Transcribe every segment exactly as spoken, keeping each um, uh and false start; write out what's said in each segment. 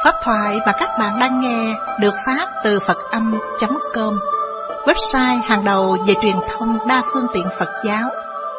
Pháp thoại mà các bạn đang nghe được phát từ Phật âm chấm com, website hàng đầu về truyền thông đa phương tiện Phật giáo.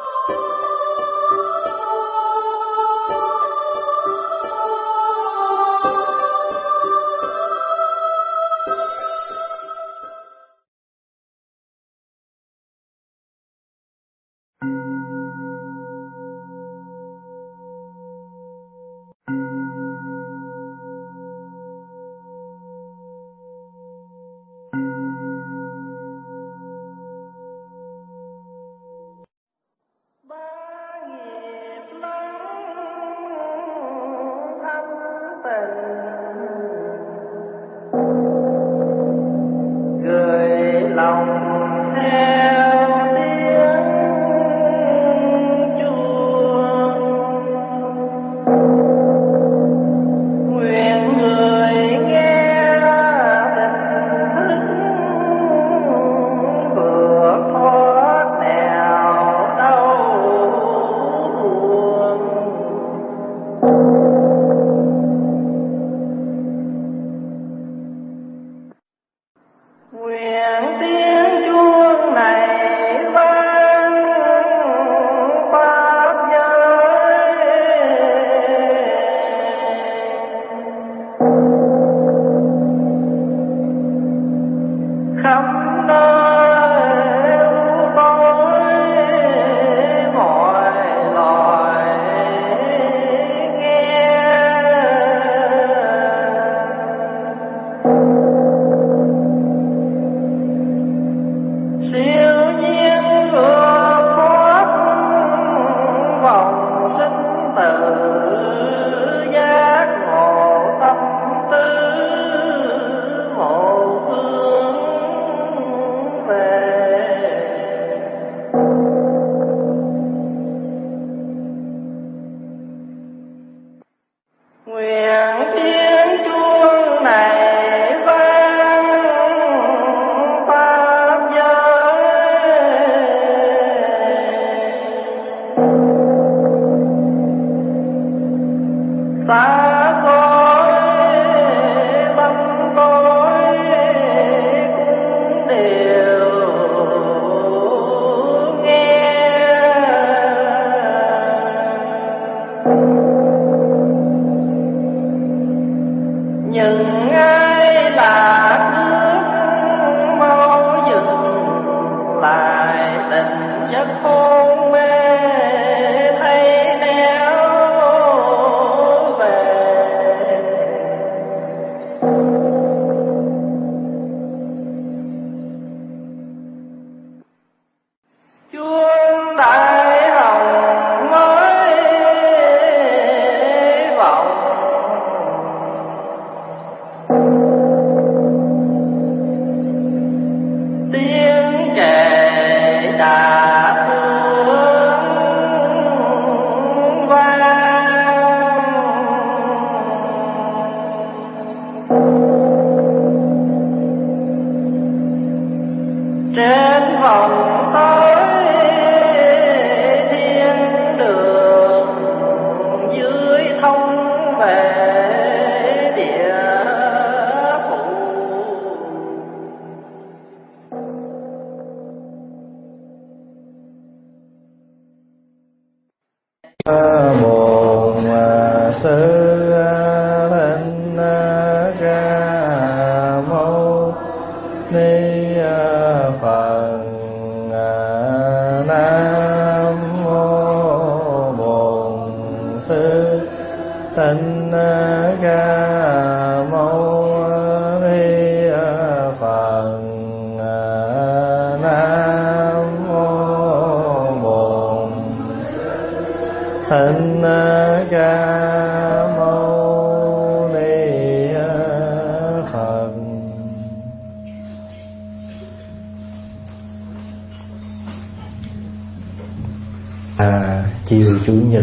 Chủ nhật,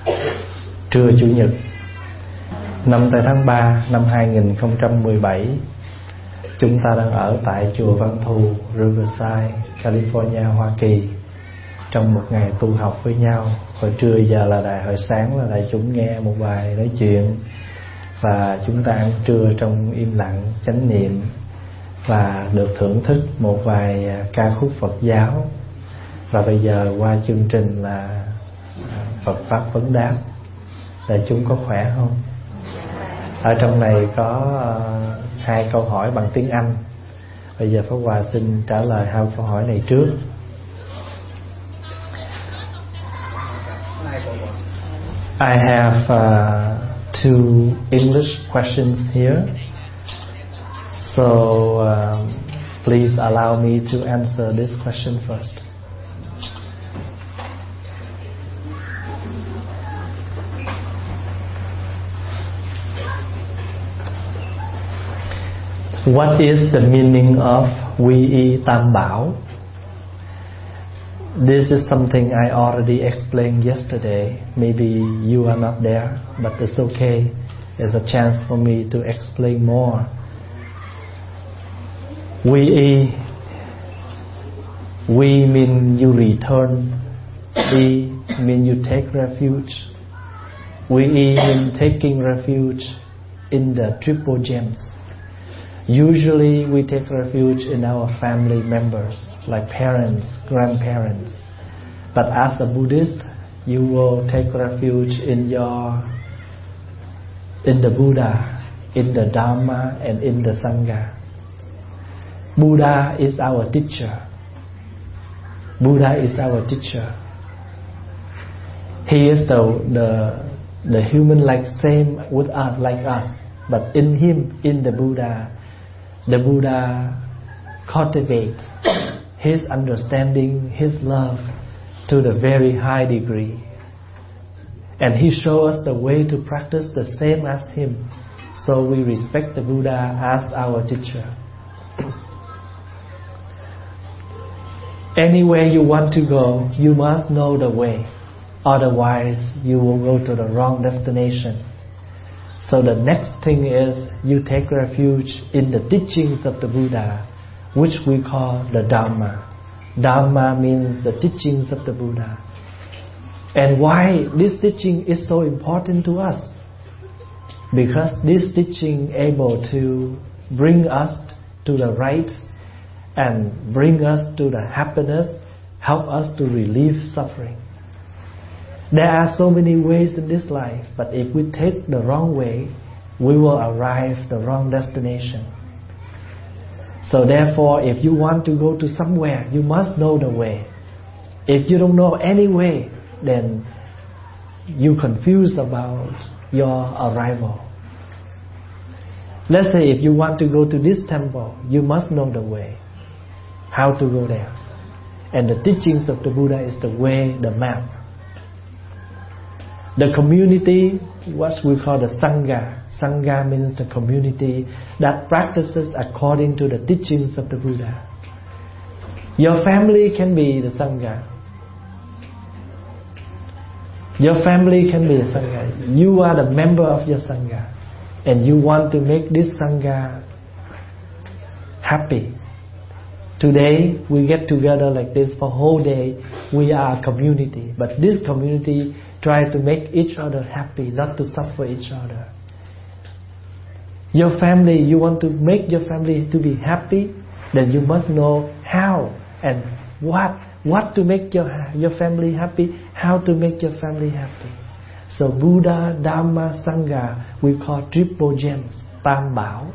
trưa Chủ nhật năm tây tháng ba năm hai nghìn không trăm mười bảy, chúng ta đang ở tại chùa Văn Thù, Riverside, California, Hoa Kỳ, trong một ngày tu học với nhau. Hồi trưa giờ là đại, hồi sáng là đại chúng nghe một bài nói chuyện và chúng ta ăn trưa trong im lặng chánh niệm và được thưởng thức một vài ca khúc Phật giáo. Và bây giờ qua chương trình là Phật Pháp vấn đáp. Đại chúng có khỏe không? Ở trong này có uh, hai câu hỏi bằng tiếng Anh. Bây giờ Pháp Hòa xin trả lời hai câu hỏi này trước. I have uh, two English questions here. So um, please allow me to answer this question first. What is the meaning of Vi Y Tam Bảo? This is something I already explained yesterday. Maybe you are not there, but it's okay. There's a chance for me to explain more. Vi Y, Vi mean you return. Y mean you take refuge. Vi Y mean taking refuge in the triple gems. Usually we take refuge in our family members, like parents, grandparents. But as a Buddhist, you will take refuge in your, in the Buddha, in the Dharma, and in the Sangha. Buddha is our teacher. Buddha is our teacher. He is the the the human like same with us, like us. But in him, in the Buddha, the Buddha cultivates his understanding, his love to the very high degree. And he shows us the way to practice the same as him. So we respect the Buddha as our teacher. Anywhere you want to go, you must know the way. Otherwise, you will go to the wrong destination. So the next thing is you take refuge in the teachings of the Buddha, which we call the Dhamma. Dhamma means the teachings of the Buddha. And why this teaching is so important to us? Because this teaching able to bring us to the right and bring us to the happiness, help us to relieve suffering. There are so many ways in this life, but if we take the wrong way, we will arrive the wrong destination. So therefore, if you want to go to somewhere, you must know the way. If you don't know any way, then you confused about your arrival. Let's say if you want to go to this temple, you must know the way, how to go there. And the teachings of the Buddha is the way, the map. The community, what we call the Sangha. Sangha means the community that practices according to the teachings of the Buddha. Your family can be the Sangha. Your family can be the Sangha. You are the member of your Sangha. And you want to make this Sangha happy. Today, we get together like this for a whole day. We are a community. But this community try to make each other happy, not to suffer each other. Your family, you want to make your family to be happy, then you must know how and what what to make your your family happy, how to make your family happy. So Buddha, Dhamma, Sangha, we call triple gems, Tam Bảo.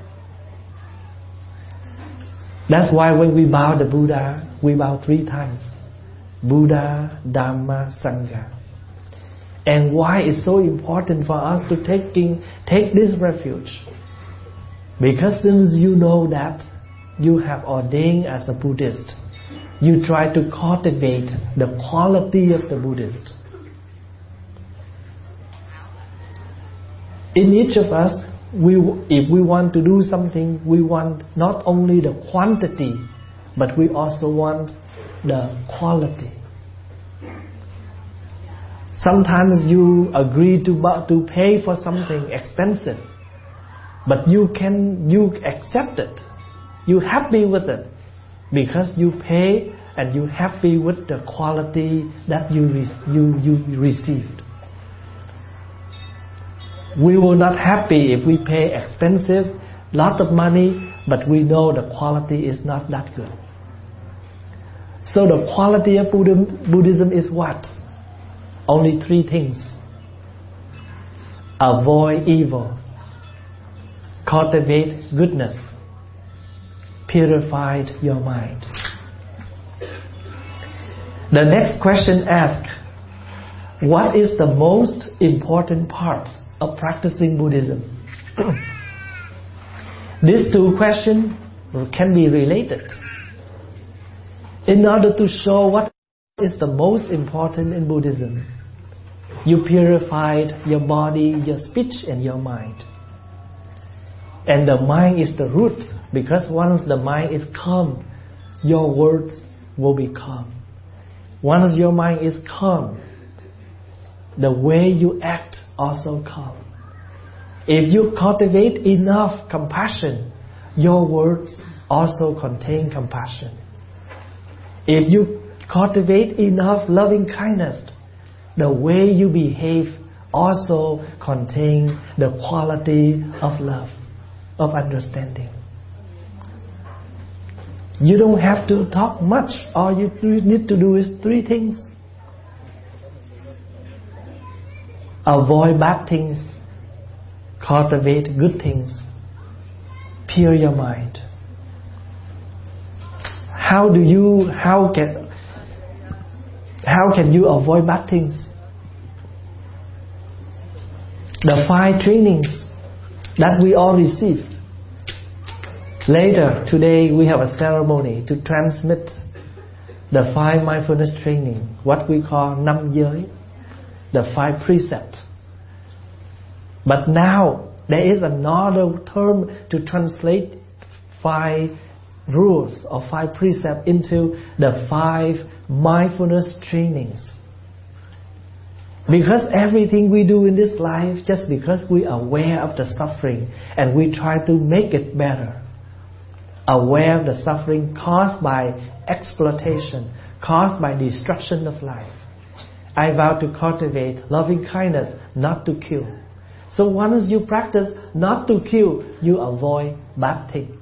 That's why when we bow the Buddha, we bow three times. Buddha, Dhamma, Sangha. And why it's so important for us to taking, take this refuge? Because since you know that you have ordained as a Buddhist, you try to cultivate the quality of the Buddhist. In each of us, we, if we want to do something, we want not only the quantity, but we also want the quality. Sometimes you agree to to pay for something expensive, but you can you accept it. You happy with it because you pay and you happy with the quality that you you you received. We will not happy if we pay expensive, lot of money, but we know the quality is not that good. So the quality of Buddhism, Buddhism is what? Only three things. Avoid evil, cultivate goodness, purify your mind. The next question asks, what is the most important part of practicing Buddhism? These two questions can be related. In order to show what is the most important in Buddhism, you purified your body, your speech and your mind. And the mind is the root, because once the mind is calm, your words will be calm. Once your mind is calm, the way you act also calm. If you cultivate enough compassion, your words also contain compassion. If you cultivate enough loving kindness, the way you behave also contains the quality of love, of understanding. You don't have to talk much. All you need to do is three things. Avoid bad things, cultivate good things, pure your mind. How do you, how can, how can you avoid bad things? The five trainings that we all received. Later today we have a ceremony to transmit the five mindfulness training, what we call năm giới, the five precepts. But now there is another term to translate five rules or five precepts into the five mindfulness trainings. Because everything we do in this life, just because we are aware of the suffering and we try to make it better, aware of the suffering caused by exploitation, caused by destruction of life, I vow to cultivate loving kindness, not to kill. So once you practice not to kill, you avoid bad things.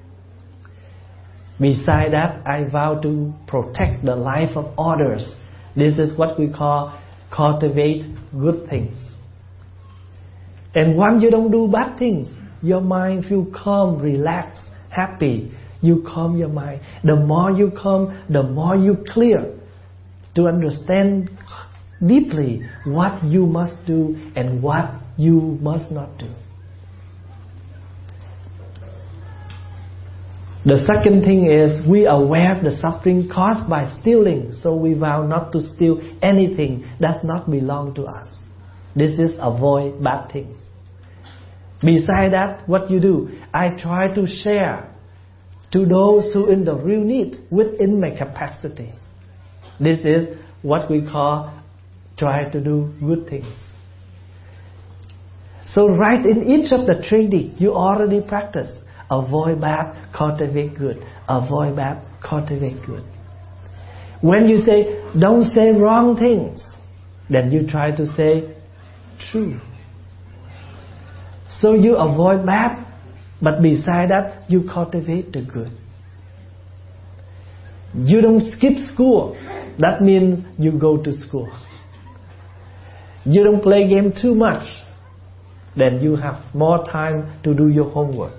Besides that, I vow to protect the life of others. This is what we call cultivate good things. And once you don't do bad things, your mind feel calm, relaxed, happy. You calm your mind. The more you calm, the more you clear to understand deeply what you must do and what you must not do. The second thing is we are aware of the suffering caused by stealing, so we vow not to steal anything that does not belong to us. This is avoid bad things. Besides that, what you do? I try to share to those who in the real need within my capacity. This is what we call try to do good things. So right in each of the training, you already practice. Avoid bad, cultivate good. Avoid bad, cultivate good. When you say, don't say wrong things, then you try to say true. So you avoid bad, but beside that, you cultivate the good. You don't skip school. That means you go to school. You don't play game too much. Then you have more time to do your homework.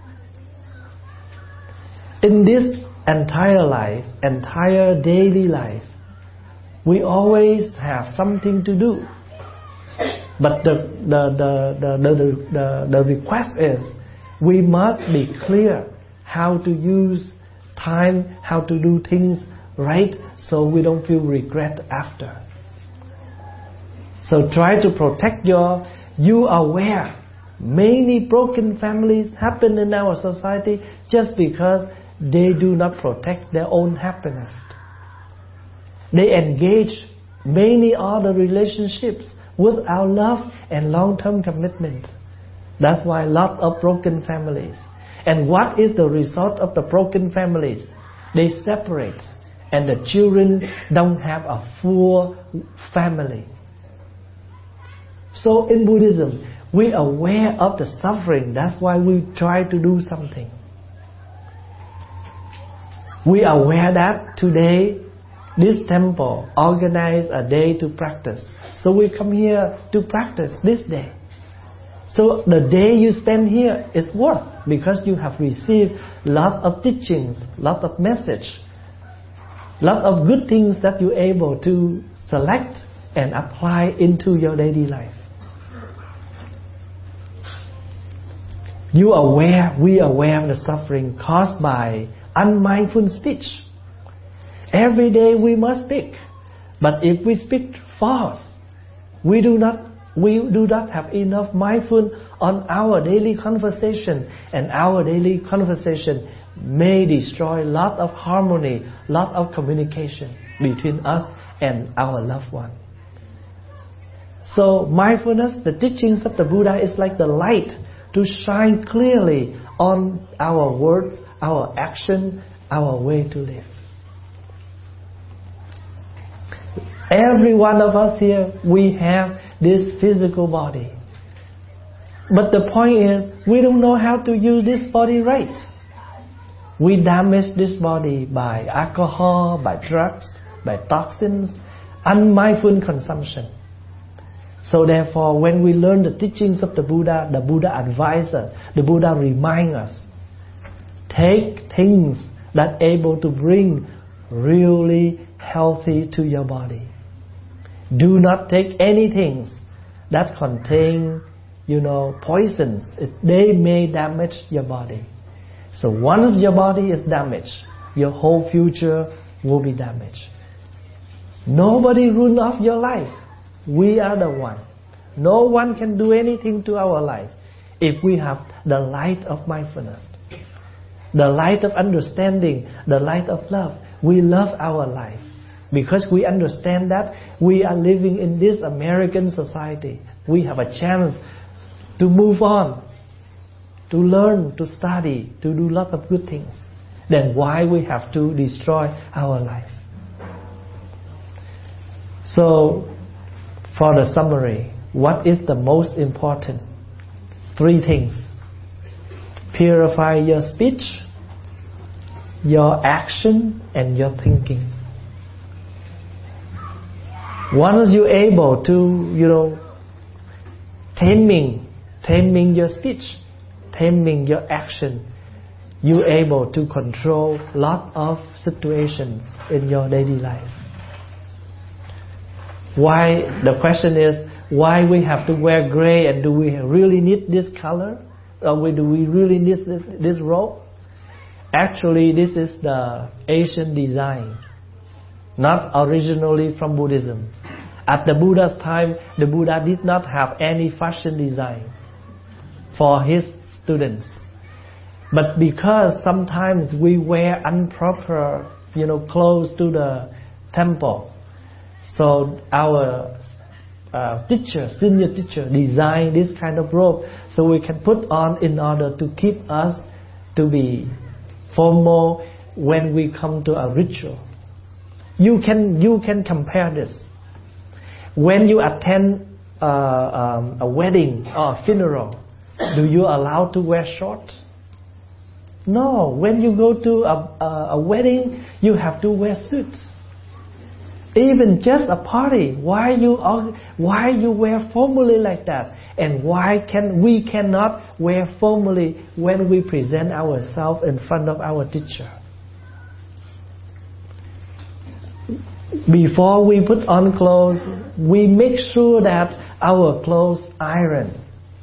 In this entire life, entire daily life, we always have something to do. But the the the the the, the, the request is we must be clear how to use time, how to do things right, so we don't feel regret after. So try to protect your. You are aware many broken families happen in our society just because they do not protect their own happiness. They engage many other relationships without love and long-term commitment. That's why a lot of broken families. And what is the result of the broken families? They separate, and the children don't have a full family. So in Buddhism, we are aware of the suffering. That's why we try to do something. We are aware that today this temple organized a day to practice. So we come here to practice this day. So the day you spend here is worth, because you have received lot of teachings, lot of message, lot of good things that you're able to select and apply into your daily life. You are aware, we are aware of the suffering caused by unmindful speech. Every day we must speak, but if we speak false, we do not we do not have enough mindful on our daily conversation, and our daily conversation may destroy lot of harmony, lot of communication between us and our loved one. So mindfulness, the teachings of the Buddha, is like the light to shine clearly on our words, our action, our way to live. Every one of us here, we have this physical body. But the point is, we don't know how to use this body right. We damage this body by alcohol, by drugs, by toxins, unmindful consumption. So therefore, when we learn the teachings of the Buddha, the Buddha advises us, the Buddha reminds us, take things that are able to bring really healthy to your body. Do not take anything that contain, you know, poisons. It, they may damage your body. So once your body is damaged, your whole future will be damaged. Nobody ruins off your life. We are the one. No one can do anything to our life if we have the light of mindfulness, the light of understanding, the light of love. We love our life because we understand that we are living in this American society. We have a chance to move on, to learn, to study, to do lots of good things. Then why we have to destroy our life? So, for the summary, what is the most important? Three things. Purify your speech, your action, and your thinking. Once you're able to, you know, taming, taming your speech, taming your action, you're able to control a lot of situations in your daily life. Why, the question is, why we have to wear gray, and do we really need this color? Or do we really need this, this robe? Actually, this is the Asian design, not originally from Buddhism. At the Buddha's time, the Buddha did not have any fashion design for his students. But because sometimes we wear improper, you know, clothes to the temple, so our uh, teacher, senior teacher, designed this kind of robe so we can put on in order to keep us to be formal when we come to a ritual. You can you can compare this. When you attend uh, um, a wedding or a funeral, do you allow to wear shorts? No. When you go to a, a, a wedding, you have to wear suits. Even just a party, why you why you wear formally like that? And why can we cannot wear formally when we present ourselves in front of our teacher? Before we put on clothes, we make sure that our clothes iron.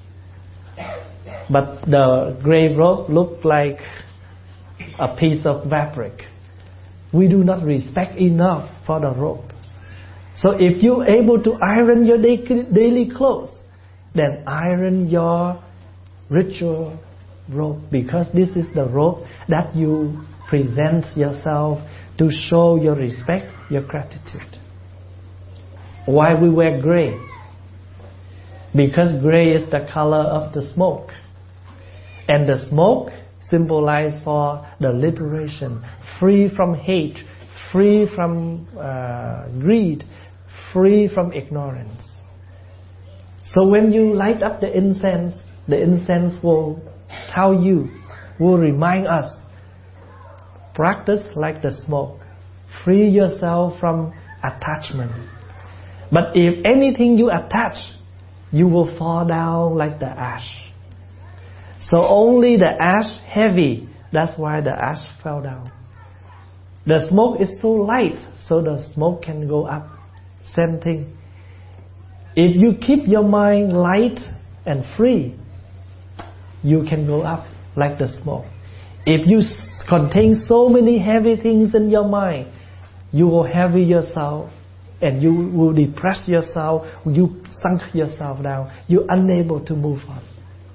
But the grey robe look like a piece of fabric. We do not respect enough for the robe. So if you're able to iron your daily clothes, then iron your ritual robe, because this is the robe that you present yourself to show your respect, your gratitude. Why we wear grey? Because grey is the color of the smoke. And the smoke symbolizes for the liberation, free from hate, free from uh, greed, free from ignorance. So when you light up the incense, the incense will tell you, will remind us, practice like the smoke. Free yourself from attachment. But if anything you attach, you will fall down like the ash. So only the ash heavy, that's why the ash fell down. The smoke is so light, so the smoke can go up. Same thing. If you keep your mind light and free, you can go up like the smoke. If you contain so many heavy things in your mind, you will heavy yourself and you will depress yourself, you sunk yourself down, you're unable to move on.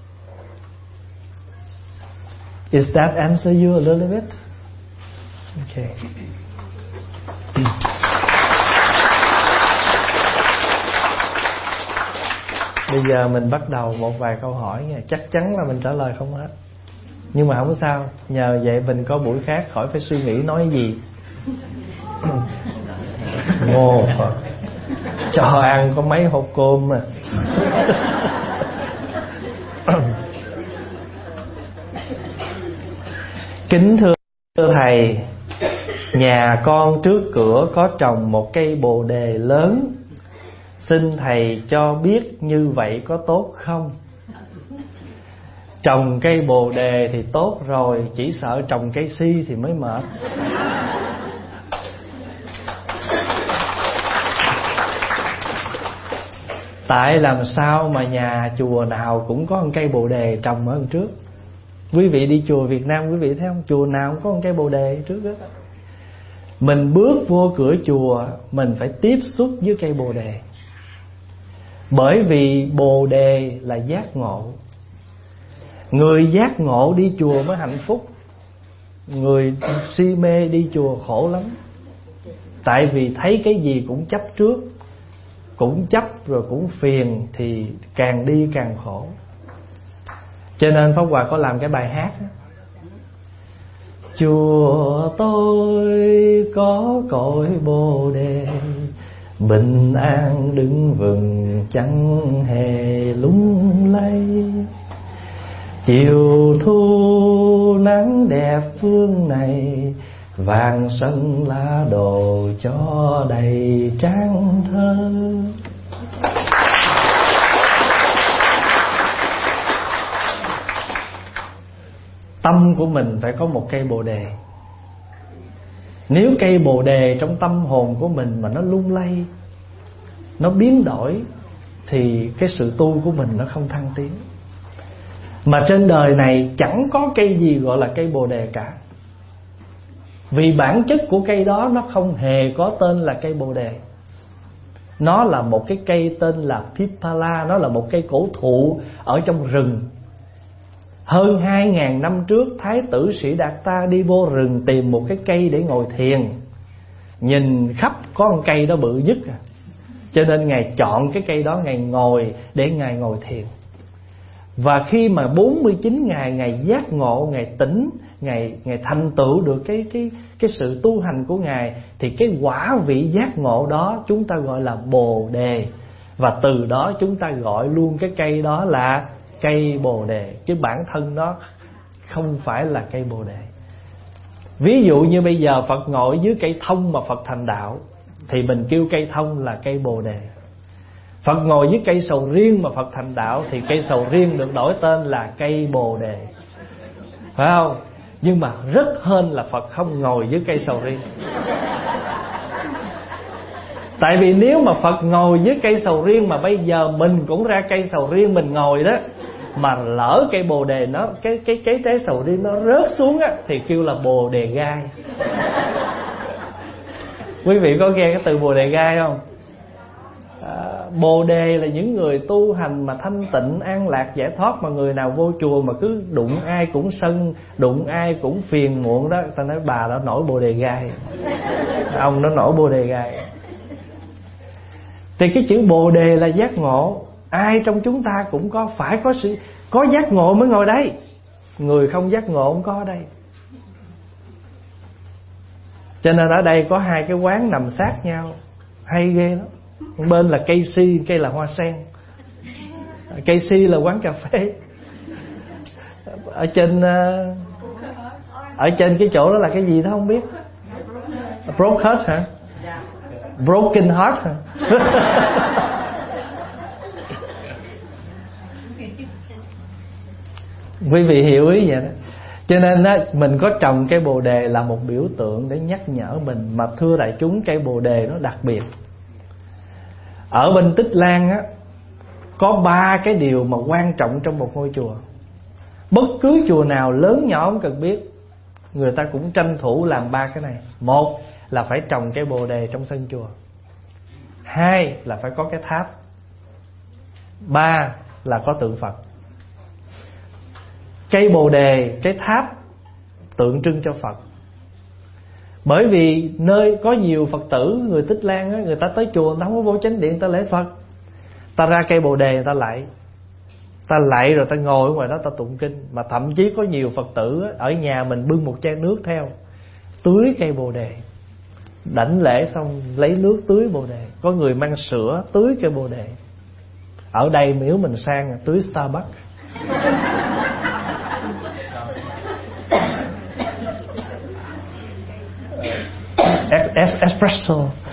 Is that answer you a little bit? Okay. Bây giờ mình bắt đầu một vài câu hỏi nha. Chắc chắn là mình trả lời không hết, nhưng mà không có sao. Nhờ vậy mình có buổi khác khỏi phải suy nghĩ nói gì. Ngô Phật, cho ăn có mấy hộp cơm mà. Kính thưa Thầy, nhà con trước cửa có trồng một cây bồ đề lớn. Xin Thầy cho biết như vậy có tốt không? Trồng cây bồ đề thì tốt rồi, chỉ sợ trồng cây si thì mới mệt. Tại làm sao mà nhà chùa nào cũng có một cây bồ đề trồng ở đằng trước? Quý vị đi chùa Việt Nam, quý vị thấy không? Chùa nào cũng có một cây bồ đề trước đó. Mình bước vô cửa chùa, mình phải tiếp xúc với cây bồ đề. Bởi vì bồ đề là giác ngộ. Người giác ngộ đi chùa mới hạnh phúc. Người si mê đi chùa khổ lắm. Tại vì thấy cái gì cũng chấp trước, cũng chấp rồi cũng phiền, thì càng đi càng khổ. Cho nên Pháp Hòa có làm cái bài hát đó. Chùa tôi có cội bồ đề, bình an đứng vững chẳng hề lung lay. Chiều thu nắng đẹp phương này, vàng sân lá đồ cho đầy trang thơ. Tâm của mình phải có một cây bồ đề. Nếu cây bồ đề trong tâm hồn của mình mà nó lung lay, nó biến đổi, thì cái sự tu của mình nó không thăng tiến. Mà trên đời này chẳng có cây gì gọi là cây bồ đề cả. Vì bản chất của cây đó nó không hề có tên là cây bồ đề. Nó là một cái cây tên là Pipala. Nó là một cây cổ thụ ở trong rừng. Hơn hai ngàn năm trước, Thái tử Sĩ Đạt Ta đi vô rừng tìm một cái cây để ngồi thiền. Nhìn khắp có một cây đó bự nhất à. Cho nên Ngài chọn cái cây đó, Ngài ngồi để Ngài ngồi thiền. Và khi mà bốn mươi chín ngày Ngài giác ngộ, Ngài tỉnh, Ngài, Ngài thành tựu được cái, cái, cái sự tu hành của Ngài, thì cái quả vị giác ngộ đó chúng ta gọi là bồ đề. Và từ đó chúng ta gọi luôn cái cây đó là cây bồ đề, chứ bản thân nó không phải là cây bồ đề. Ví dụ như bây giờ Phật ngồi dưới cây thông mà Phật thành đạo, thì mình kêu cây thông là cây bồ đề. Phật ngồi dưới cây sầu riêng mà Phật thành đạo, thì cây sầu riêng được đổi tên là cây bồ đề. Phải không? Nhưng mà rất hên là Phật không ngồi dưới cây sầu riêng. Tại vì nếu mà Phật ngồi dưới cây sầu riêng mà bây giờ mình cũng ra cây sầu riêng mình ngồi đó, mà lỡ cây bồ đề nó cái cái cái trái sầu riêng nó rớt xuống á, thì kêu là bồ đề gai. Quý vị có nghe cái từ bồ đề gai không? À, bồ đề là những người tu hành mà thanh tịnh, an lạc, giải thoát. Mà người nào vô chùa mà cứ đụng ai cũng sân, đụng ai cũng phiền muộn đó, ta nói bà đó nổi bồ đề gai, ông nó nổi bồ đề gai. Thì cái chữ bồ đề là giác ngộ. Ai trong chúng ta cũng có, phải có sự có giác ngộ mới ngồi đây. Người không giác ngộ không có ở đây. Cho nên ở đây có hai cái quán nằm sát nhau, hay ghê lắm. Một bên là cây si, cây là hoa sen. Cây si là quán cà phê. Ở trên Ở trên cái chỗ đó là cái gì đó không biết. Broke heart hả? Broken heart hả? Quý vị hiểu ý vậy đó. Cho nên á, mình có trồng cây bồ đề là một biểu tượng để nhắc nhở mình. Mà thưa đại chúng, cây bồ đề nó đặc biệt. Ở bên Tích Lan á, có ba cái điều mà quan trọng trong một ngôi chùa. Bất cứ chùa nào lớn nhỏ không cần biết, người ta cũng tranh thủ làm ba cái này. Một là phải trồng cây bồ đề trong sân chùa. Hai là phải có cái tháp. Ba là có tượng Phật. Cây bồ đề, cái tháp tượng trưng cho Phật. Bởi vì nơi có nhiều Phật tử, người Tích Lan á, người ta tới chùa người ta không có vô chánh điện, người ta lễ Phật, ta ra cây bồ đề người ta lạy, ta lạy rồi ta ngồi ở ngoài đó ta tụng kinh. Mà thậm chí có nhiều Phật tử á, ở nhà mình bưng một chén nước theo, tưới cây bồ đề, đảnh lễ xong lấy nước tưới bồ đề. Có người mang sữa tưới cây bồ đề. Ở đây nếu mình sang tưới Starbucks. Es- es- espresso.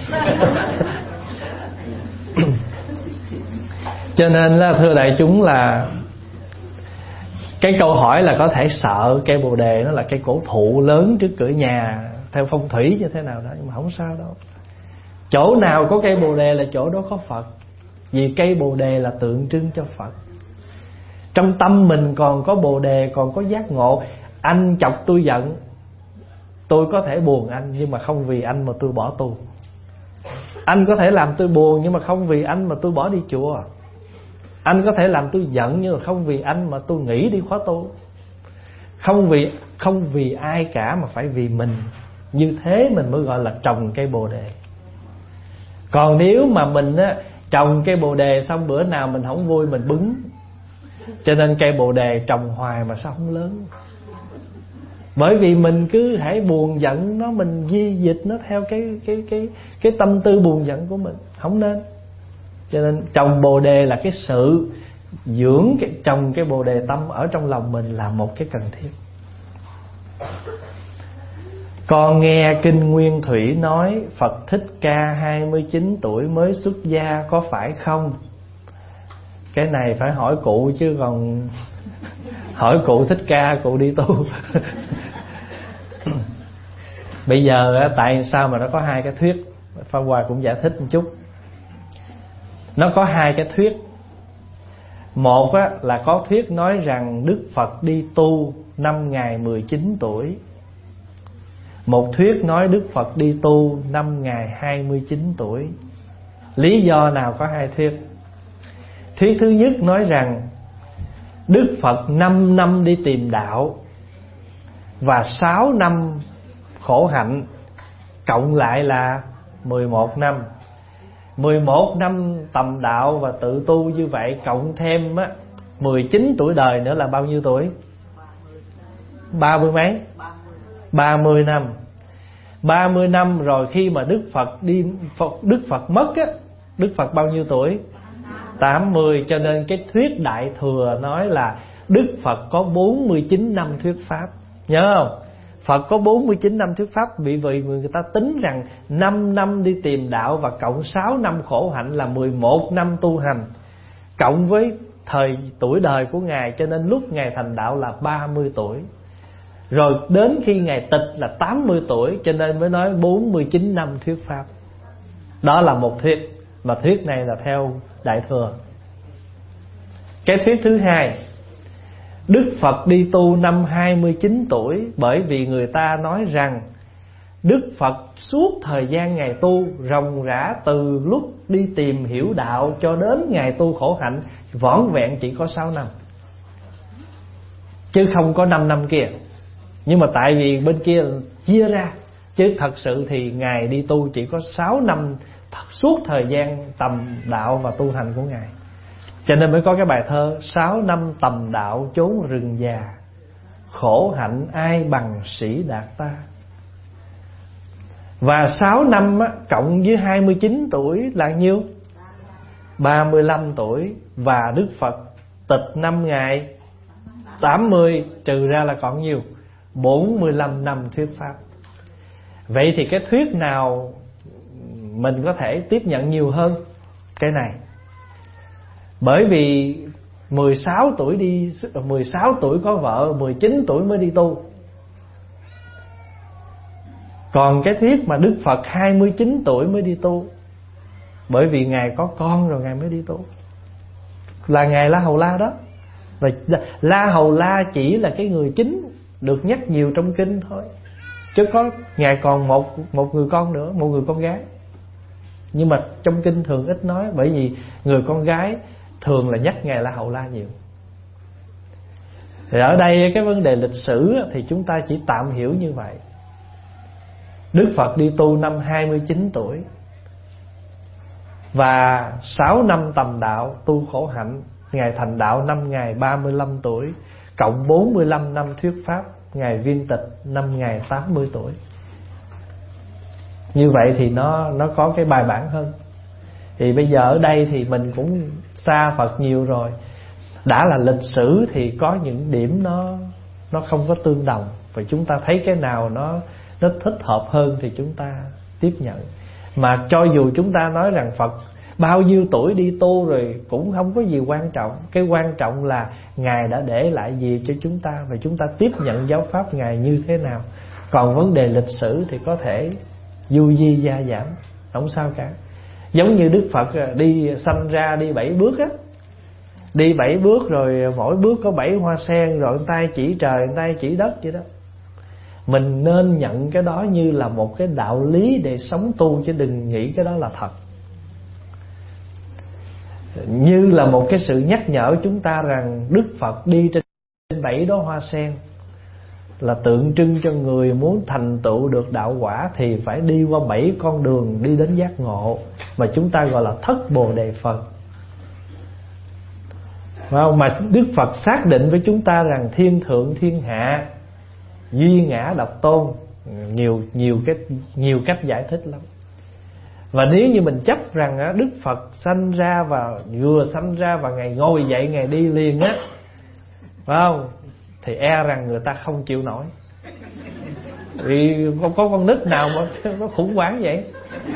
Cho nên là thưa đại chúng, là cái câu hỏi là có thể sợ cây bồ đề nó là cây cổ thụ lớn trước cửa nhà theo phong thủy như thế nào đó, nhưng mà không sao đâu. Chỗ nào có cây bồ đề là chỗ đó có Phật. Vì cây bồ đề là tượng trưng cho Phật. Trong tâm mình còn có bồ đề, còn có giác ngộ. Anh chọc tôi giận, tôi có thể buồn anh, nhưng mà không vì anh mà tôi bỏ tu. Anh có thể làm tôi buồn, nhưng mà không vì anh mà tôi bỏ đi chùa. Anh có thể làm tôi giận, nhưng mà không vì anh mà tôi nghỉ đi khóa tu. Không vì không vì ai cả, mà phải vì mình. Như thế mình mới gọi là trồng cây bồ đề. Còn nếu mà mình á, trồng cây bồ đề xong bữa nào mình không vui mình bứng. Cho nên cây bồ đề trồng hoài mà sao không lớn? Bởi vì mình cứ hãy buồn giận nó, mình di dịch nó theo cái cái cái cái tâm tư buồn giận của mình, không nên. Cho nên trồng bồ đề là cái sự dưỡng cái, trồng cái bồ đề tâm ở trong lòng mình là một cái cần thiết. Con nghe Kinh Nguyên Thủy nói Phật Thích Ca hai mươi chín tuổi mới xuất gia, có phải không? Cái này phải hỏi cụ chứ còn hỏi cụ Thích Ca, cụ đi tu. Bây giờ tại sao mà nó có hai cái thuyết, Pháp Hòa cũng giải thích một chút. Nó có hai cái thuyết. Một á, là có thuyết nói rằng Đức Phật đi tu năm ngày mười chín tuổi. Một thuyết nói Đức Phật đi tu năm ngày hai mươi chín tuổi. Lý do nào có hai thuyết? Thuyết thứ nhất nói rằng Đức Phật năm năm đi tìm đạo và sáu năm khổ hạnh, cộng lại là mười một năm. Mười một năm tầm đạo và tự tu như vậy, cộng thêm á, mười chín tuổi đời nữa là bao nhiêu tuổi? Ba mươi mấy? Ba mươi năm. Ba mươi năm rồi khi mà Đức Phật đi Phật, Đức Phật mất á, Đức Phật bao nhiêu tuổi? Tám mươi. Cho nên cái thuyết Đại Thừa nói là Đức Phật có bốn mươi chín năm thuyết pháp. Nhớ không? Phật có bốn mươi chín năm thuyết pháp. Vì vậy người ta tính rằng năm năm đi tìm đạo và cộng sáu năm khổ hạnh là mười một năm tu hành, cộng với thời tuổi đời của Ngài, cho nên lúc Ngài thành đạo là ba mươi tuổi. Rồi đến khi Ngài tịch là tám mươi tuổi, cho nên mới nói bốn mươi chín năm thuyết pháp. Đó là một thuyết, mà thuyết này là theo Đại Thừa. Cái thuyết thứ hai, Đức Phật đi tu năm hai mươi chín tuổi, bởi vì người ta nói rằng Đức Phật suốt thời gian Ngài tu ròng rã, từ lúc đi tìm hiểu đạo cho đến Ngài tu khổ hạnh, vỏn vẹn chỉ có sáu năm, chứ không có năm năm kia. Nhưng mà tại vì bên kia chia ra, chứ thật sự thì Ngài đi tu chỉ có sáu năm suốt thời gian tầm đạo và tu hành của Ngài. Cho nên mới có cái bài thơ sáu năm tầm đạo chốn rừng già, khổ hạnh ai bằng sĩ đạt ta. Và sáu năm á, cộng với hai mươi chín tuổi là nhiêu? ba mươi lăm tuổi. Và Đức Phật tịch năm ngày tám mươi, trừ ra là còn nhiều, bốn mươi lăm năm thuyết pháp. Vậy thì cái thuyết nào mình có thể tiếp nhận nhiều hơn? Cái này. Bởi vì mười sáu tuổi đi mười sáu tuổi có vợ, mười chín tuổi mới đi tu. Còn cái thuyết mà Đức Phật hai mươi chín tuổi mới đi tu, bởi vì Ngài có con rồi Ngài mới đi tu, là Ngài La Hầu La đó. Và La Hầu La chỉ là cái người chính được nhắc nhiều trong kinh thôi, chứ có Ngài còn một một người con nữa, một người con gái. Nhưng mà trong kinh thường ít nói, bởi vì người con gái thường là nhắc Ngài La Hầu La nhiều. Thì ở đây cái vấn đề lịch sử thì chúng ta chỉ tạm hiểu như vậy. Đức Phật đi tu năm hai mươi chín tuổi, và sáu năm tầm đạo tu khổ hạnh. Ngài thành đạo năm Ngài ba mươi lăm tuổi, cộng bốn mươi lăm năm thuyết pháp. Ngài viên tịch năm Ngài tám mươi tuổi. Như vậy thì nó nó có cái bài bản hơn. Thì bây giờ ở đây thì mình cũng xa Phật nhiều rồi. Đã là lịch sử thì có những điểm nó nó không có tương đồng, và chúng ta thấy cái nào nó nó thích hợp hơn thì chúng ta tiếp nhận. Mà cho dù chúng ta nói rằng Phật bao nhiêu tuổi đi tu rồi cũng không có gì quan trọng. Cái quan trọng là Ngài đã để lại gì cho chúng ta, và chúng ta tiếp nhận giáo pháp Ngài như thế nào. Còn vấn đề lịch sử thì có thể du di gia giảm, không sao cả. Giống như Đức Phật đi sanh ra đi bảy bước á, đi bảy bước rồi mỗi bước có bảy hoa sen, rồi một tay chỉ trời, một tay chỉ đất vậy đó. Mình nên nhận cái đó như là một cái đạo lý để sống tu, chứ đừng nghĩ cái đó là thật. Như là một cái sự nhắc nhở chúng ta rằng Đức Phật đi trên bảy đóa hoa sen là tượng trưng cho người muốn thành tựu được đạo quả thì phải đi qua bảy con đường đi đến giác ngộ, mà chúng ta gọi là thất Bồ Đề Phật. Mà Đức Phật xác định với chúng ta rằng thiên thượng thiên hạ, duy ngã độc tôn, nhiều nhiều cái nhiều cách giải thích lắm. Và nếu như mình chấp rằng á, Đức Phật sanh ra và vừa sanh ra và Ngài ngồi dậy Ngài đi liền á, phải không? Thì e rằng người ta không chịu nổi. Vì không có con nít nào mà nó khủng hoảng vậy.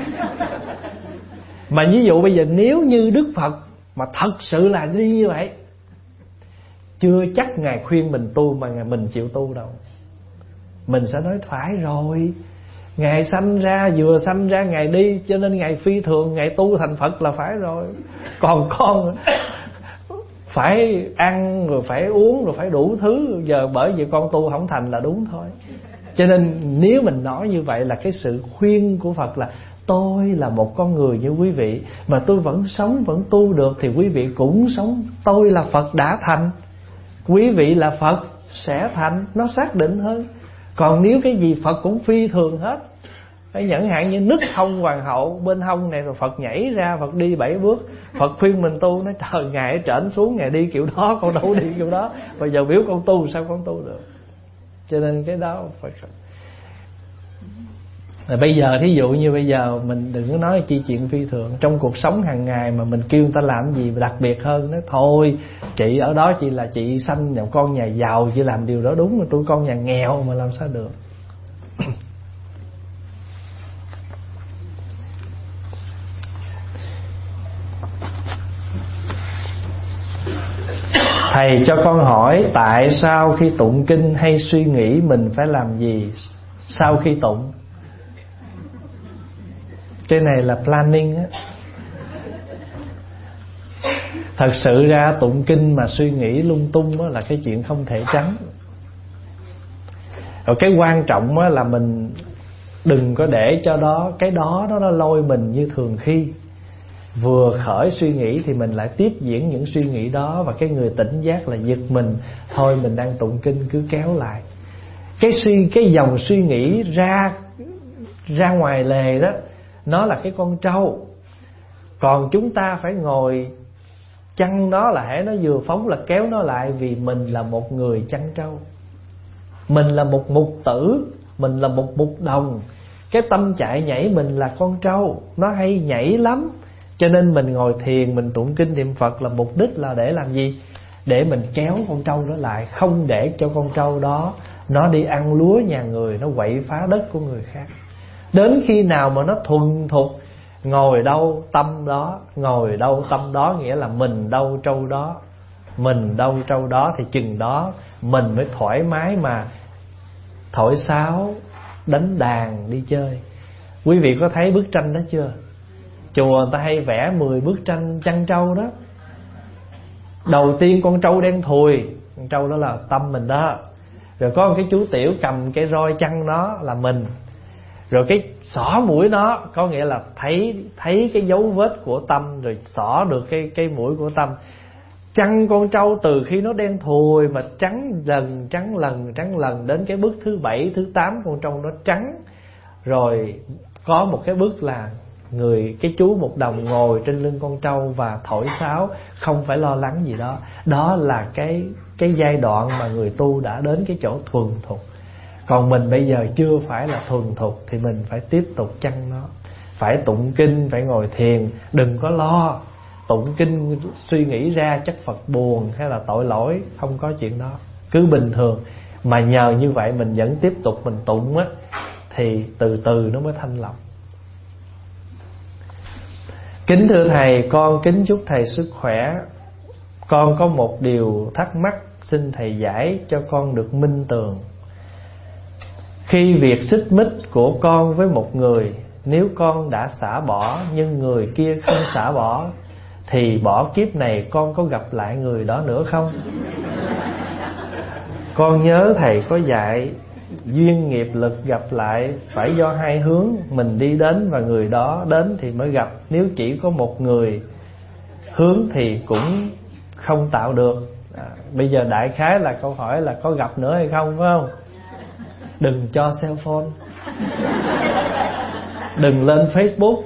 Mà ví dụ bây giờ nếu như Đức Phật mà thật sự là đi như vậy, chưa chắc Ngài khuyên mình tu mà Ngài mình chịu tu đâu. Mình sẽ nói phải rồi, Ngài sanh ra, vừa sanh ra Ngài đi, cho nên Ngài phi thường, Ngài tu thành Phật là phải rồi. Còn con phải ăn rồi phải uống rồi phải đủ thứ, giờ bởi vì con tu không thành là đúng thôi. Cho nên nếu mình nói như vậy là cái sự khuyên của Phật là tôi là một con người như quý vị, mà tôi vẫn sống vẫn tu được, thì quý vị cũng sống. Tôi là Phật đã thành, quý vị là Phật sẽ thành, nó xác định hơn. Còn nếu cái gì Phật cũng phi thường hết, chẳng hạn như nứt hông hoàng hậu bên hông này, rồi Phật nhảy ra, Phật đi bảy bước, Phật khuyên mình tu, nói trời Ngài ở trển xuống Ngài đi kiểu đó, con đâu đi kiểu đó, bây giờ biểu con tu sao con tu được. Cho nên cái đó phải. Rồi bây giờ thí dụ như bây giờ mình đừng có nói chi chuyện phi thường trong cuộc sống hàng ngày mà mình kêu người ta làm gì đặc biệt hơn. Nói thôi chị ở đó chị là chị sanh nhà con nhà giàu, chị làm điều đó đúng, mà tôi con nhà nghèo mà làm sao được. Thầy cho con hỏi, tại sao khi tụng kinh hay suy nghĩ mình phải làm gì sau khi tụng? Cái này là planning á. Thật sự ra tụng kinh mà suy nghĩ lung tung á là cái chuyện không thể tránh. Rồi cái quan trọng á là mình đừng có để cho đó cái đó nó nó lôi mình như thường khi. Vừa khởi suy nghĩ thì mình lại tiếp diễn những suy nghĩ đó, và cái người tỉnh giác là giật mình. Thôi mình đang tụng kinh cứ kéo lại. Cái suy cái dòng suy nghĩ ra ra ngoài lề đó, nó là cái con trâu. Còn chúng ta phải ngồi chăn nó, là hễ nó vừa phóng là kéo nó lại, vì mình là một người chăn trâu. Mình là một mục tử, mình là một mục đồng. Cái tâm chạy nhảy mình là con trâu, nó hay nhảy lắm. Cho nên mình ngồi thiền, mình tụng kinh niệm Phật là mục đích là để làm gì? Để mình kéo con trâu đó lại, không để cho con trâu đó nó đi ăn lúa nhà người, nó quậy phá đất của người khác. Đến khi nào mà nó thuần thục, ngồi đâu tâm đó, ngồi đâu tâm đó, nghĩa là mình đâu trâu đó, mình đâu trâu đó, thì chừng đó mình mới thoải mái mà thổi sáo, đánh đàn, đi chơi. Quý vị có thấy bức tranh đó chưa? Chùa người ta hay vẽ mười bức tranh chăn trâu đó. Đầu tiên con trâu đen thùi, con trâu đó là tâm mình đó. Rồi có một cái chú tiểu cầm cái roi chăn nó là mình. Rồi cái xỏ mũi nó, có nghĩa là thấy thấy cái dấu vết của tâm, rồi xỏ được cái cái mũi của tâm. Chăn con trâu từ khi nó đen thùi mà trắng lần trắng lần trắng lần, đến cái bước thứ bảy thứ tám con trâu nó trắng. Rồi có một cái bước là người cái chú một đồng ngồi trên lưng con trâu và thổi sáo, không phải lo lắng gì đó. Đó là cái cái giai đoạn mà người tu đã đến cái chỗ thuần thục. Còn mình bây giờ chưa phải là thuần thục thì mình phải tiếp tục chăn nó, phải tụng kinh, phải ngồi thiền. Đừng có lo tụng kinh suy nghĩ ra chắc Phật buồn hay là tội lỗi, không có chuyện đó. Cứ bình thường. Mà nhờ như vậy mình vẫn tiếp tục mình tụng á, thì từ từ nó mới thanh lọc. Kính thưa Thầy, con kính chúc Thầy sức khỏe. Con có một điều thắc mắc, xin Thầy giải cho con được minh tường. Khi việc xích mích của con với một người, nếu con đã xả bỏ nhưng người kia không xả bỏ, thì bỏ kiếp này con có gặp lại người đó nữa không? Con nhớ Thầy có dạy duyên nghiệp lực gặp lại phải do hai hướng, mình đi đến và người đó đến thì mới gặp. Nếu chỉ có một người hướng thì cũng không tạo được. à, Bây giờ đại khái là câu hỏi là có gặp nữa hay không, phải không? Đừng cho cell phone, đừng lên Facebook,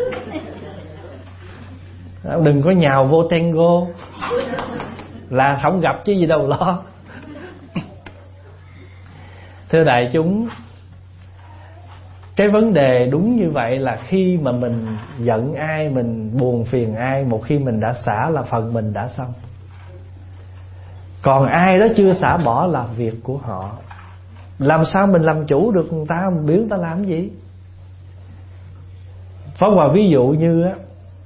đừng có nhào vô Tango, là không gặp chứ gì đâu lo. Thưa đại chúng, cái vấn đề đúng như vậy là khi mà mình giận ai, mình buồn phiền ai, một khi mình đã xả là phần mình đã xong. Còn ai đó chưa xả bỏ là việc của họ. Làm sao mình làm chủ được người ta, mình biểu người ta làm gì? Pháp Hòa ví dụ như á,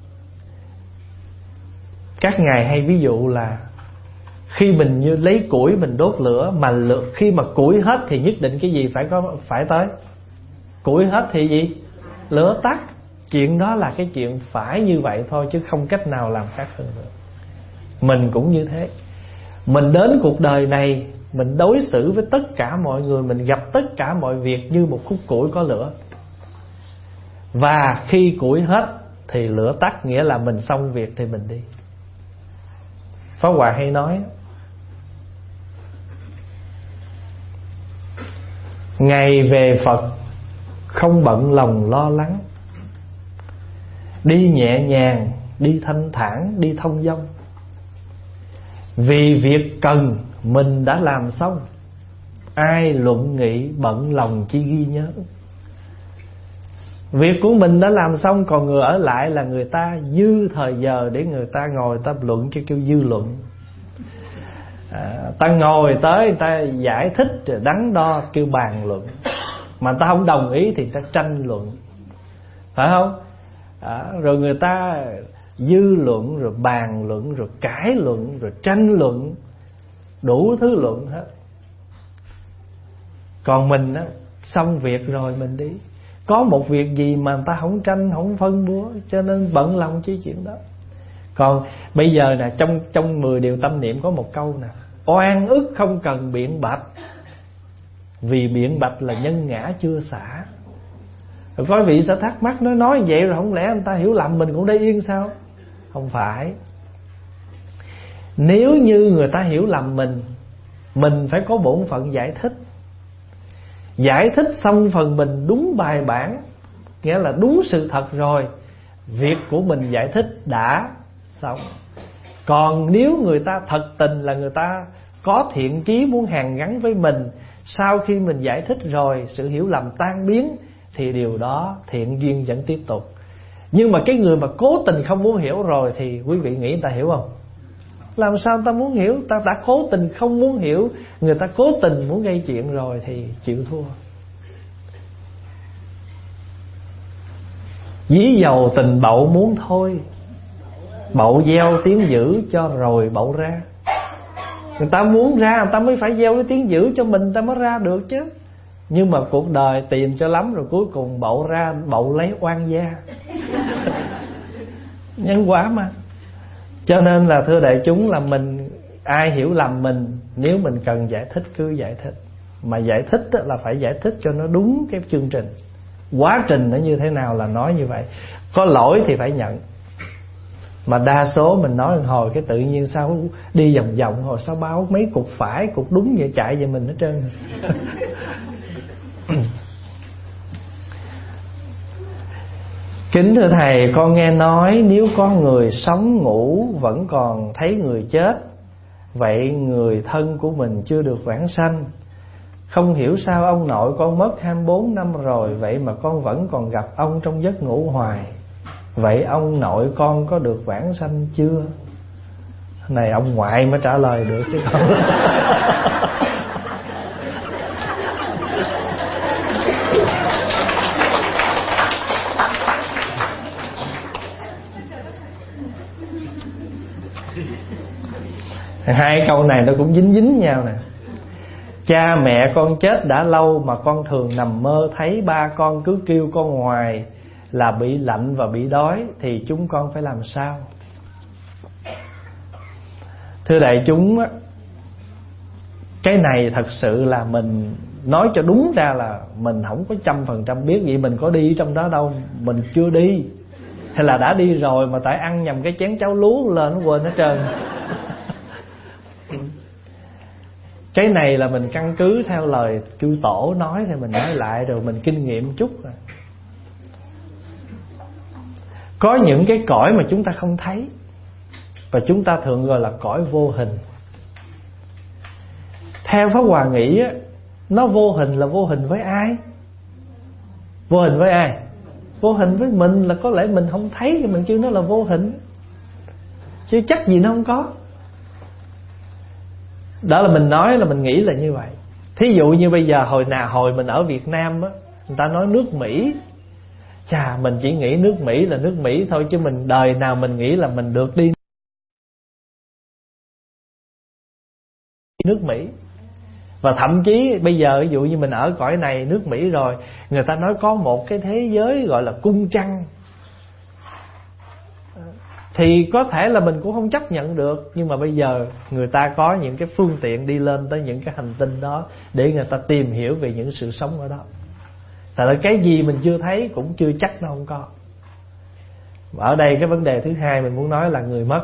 các ngài hay ví dụ là khi mình như lấy củi mình đốt lửa, mà lửa, khi mà củi hết thì nhất định cái gì phải có phải tới. Củi hết thì gì? Lửa tắt. Chuyện đó là cái chuyện phải như vậy thôi, chứ không cách nào làm khác hơn được. Mình cũng như thế. Mình đến cuộc đời này, mình đối xử với tất cả mọi người, mình gặp tất cả mọi việc như một khúc củi có lửa. Và khi củi hết thì lửa tắt, nghĩa là mình xong việc thì mình đi. Pháp Hòa hay nói, ngày về Phật không bận lòng lo lắng, đi nhẹ nhàng, đi thanh thản, đi thông dong. Vì việc cần mình đã làm xong, ai luận nghị bận lòng chi ghi nhớ. Việc của mình đã làm xong, còn người ở lại là người ta dư thời giờ để người ta ngồi ta luận cho kêu dư luận. à, Ta ngồi tới người ta giải thích rồi đắn đo kêu bàn luận. Mà ta không đồng ý thì ta tranh luận, phải không? à, Rồi người ta dư luận, rồi bàn luận, rồi cãi luận, rồi tranh luận, đủ thứ luận hết. Còn mình á, xong việc rồi mình đi. Có một việc gì mà người ta không tranh, không phân búa, cho nên bận lòng chi chuyện đó. Còn bây giờ nè, trong trong mười điều tâm niệm có một câu nè: oan ức không cần biện bạch, vì biện bạch là nhân ngã chưa xả. Rồi có vị sẽ thắc mắc, nó nói vậy rồi không lẽ anh ta hiểu lầm mình cũng để yên sao? Không phải. Nếu như người ta hiểu lầm mình, mình phải có bổn phận giải thích. Giải thích xong phần mình đúng bài bản, nghĩa là đúng sự thật rồi, việc của mình giải thích đã xong. Còn nếu người ta thật tình là người ta có thiện chí muốn hàn gắn với mình, sau khi mình giải thích rồi sự hiểu lầm tan biến, thì điều đó thiện duyên vẫn tiếp tục. Nhưng mà cái người mà cố tình không muốn hiểu rồi thì quý vị nghĩ người ta hiểu không? Làm sao người ta muốn hiểu? Ta đã cố tình không muốn hiểu, người ta cố tình muốn gây chuyện rồi thì chịu thua. Dí dầu tình bậu muốn thôi, bậu gieo tiếng dữ cho rồi bậu ra. Người ta muốn ra, người ta mới phải gieo cái tiếng dữ cho mình, người ta mới ra được chứ. Nhưng mà cuộc đời tìm cho lắm rồi cuối cùng bậu ra, bậu lấy oan gia. Nhân quả mà. Cho nên là thưa đại chúng, là mình, ai hiểu lầm mình, nếu mình cần giải thích cứ giải thích. Mà giải thích là phải giải thích cho nó đúng cái chương trình. Quá trình nó như thế nào là nói như vậy. Có lỗi thì phải nhận. Mà đa số mình nói một hồi cái tự nhiên sao đi vòng vòng, hồi sao báo mấy cục phải, cục đúng vậy chạy về mình hết trơn. Kính thưa Thầy, con nghe nói nếu có người sống ngủ vẫn còn thấy người chết, vậy người thân của mình chưa được vãng sanh. Không hiểu sao ông nội con mất hai mươi bốn năm rồi, vậy mà con vẫn còn gặp ông trong giấc ngủ hoài. Vậy ông nội con có được vãng sanh chưa? Này ông ngoại mới trả lời được chứ không. Hai câu này nó cũng dính dính nhau nè. Cha mẹ con chết đã lâu mà con thường nằm mơ thấy ba con cứ kêu con hoài là bị lạnh và bị đói, thì chúng con phải làm sao? Thưa đại chúng, cái này thật sự là mình nói cho đúng ra là mình không có trăm phần trăm biết. Vậy mình có đi trong đó đâu, mình chưa đi. Hay là đã đi rồi mà tại ăn nhầm cái chén cháo lúa lên nó quên hết trơn. Cái này là mình căn cứ theo lời chư tổ nói thì mình nói lại, rồi mình kinh nghiệm chút rồi. Có những cái cõi mà chúng ta không thấy, và chúng ta thường gọi là cõi vô hình. Theo Pháp Hòa nghĩ á, nó vô hình là vô hình với ai? Vô hình với ai? Vô hình với mình, là có lẽ mình không thấy thì mình kêu nó là vô hình, chứ chắc gì nó không có. Đó là mình nói, là mình nghĩ là như vậy. Thí dụ như bây giờ hồi nào hồi mình ở Việt Nam á, người ta nói nước Mỹ, chà, mình chỉ nghĩ nước Mỹ là nước Mỹ thôi, chứ mình đời nào mình nghĩ là mình được đi nước Mỹ. Và thậm chí bây giờ ví dụ như mình ở cõi này nước Mỹ rồi, người ta nói có một cái thế giới gọi là cung trăng, thì có thể là mình cũng không chấp nhận được. Nhưng mà bây giờ người ta có những cái phương tiện đi lên tới những cái hành tinh đó để người ta tìm hiểu về những sự sống ở đó. Tại là cái gì mình chưa thấy cũng chưa chắc nó không có. Ở đây cái vấn đề thứ hai mình muốn nói là người mất.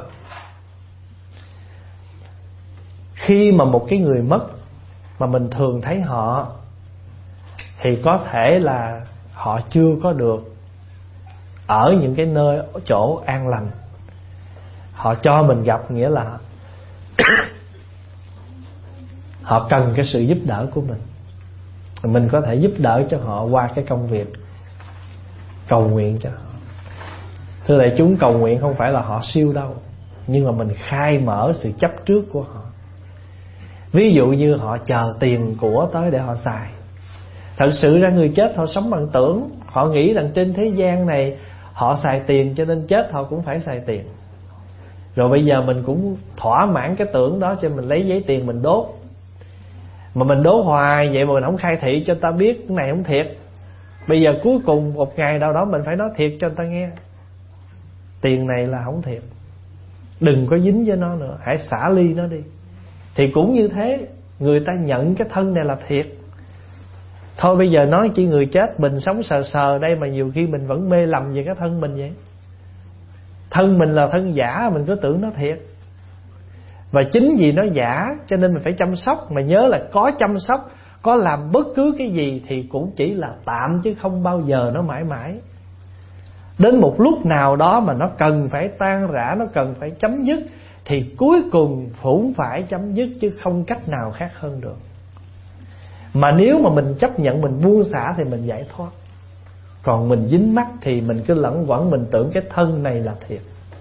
Khi mà một cái người mất mà mình thường thấy họ, thì có thể là họ chưa có được ở những cái nơi chỗ an lành. Họ cho mình gặp, nghĩa là họ cần cái sự giúp đỡ của mình. Mình có thể giúp đỡ cho họ qua cái công việc cầu nguyện cho họ. Thưa đại chúng, cầu nguyện không phải là họ siêu đâu, nhưng mà mình khai mở sự chấp trước của họ. Ví dụ như họ chờ tiền của tới để họ xài. Thật sự ra người chết họ sống bằng tưởng. Họ nghĩ rằng trên thế gian này họ xài tiền, cho nên chết họ cũng phải xài tiền. Rồi bây giờ mình cũng thỏa mãn cái tưởng đó, cho mình lấy giấy tiền mình đốt. Mà mình đốt hoài vậy mà mình không khai thị cho ta biết cái này không thiệt. Bây giờ cuối cùng một ngày nào đó mình phải nói thiệt cho người ta nghe, tiền này là không thiệt, đừng có dính với nó nữa, hãy xả ly nó đi. Thì cũng như thế, người ta nhận cái thân này là thiệt. Thôi bây giờ nói chỉ người chết, mình sống sờ sờ đây mà nhiều khi mình vẫn mê lầm về cái thân mình vậy. Thân mình là thân giả, mình cứ tưởng nó thiệt. Và chính vì nó giả cho nên mình phải chăm sóc. Mà nhớ là có chăm sóc, có làm bất cứ cái gì thì cũng chỉ là tạm, chứ không bao giờ nó mãi mãi. Đến một lúc nào đó mà nó cần phải tan rã, nó cần phải chấm dứt, thì cuối cùng cũng phải chấm dứt, chứ không cách nào khác hơn được. Mà nếu mà mình chấp nhận, mình buông xả thì mình giải thoát. Còn mình dính mắc thì mình cứ lẩn quẩn, mình tưởng cái thân này là thiệt.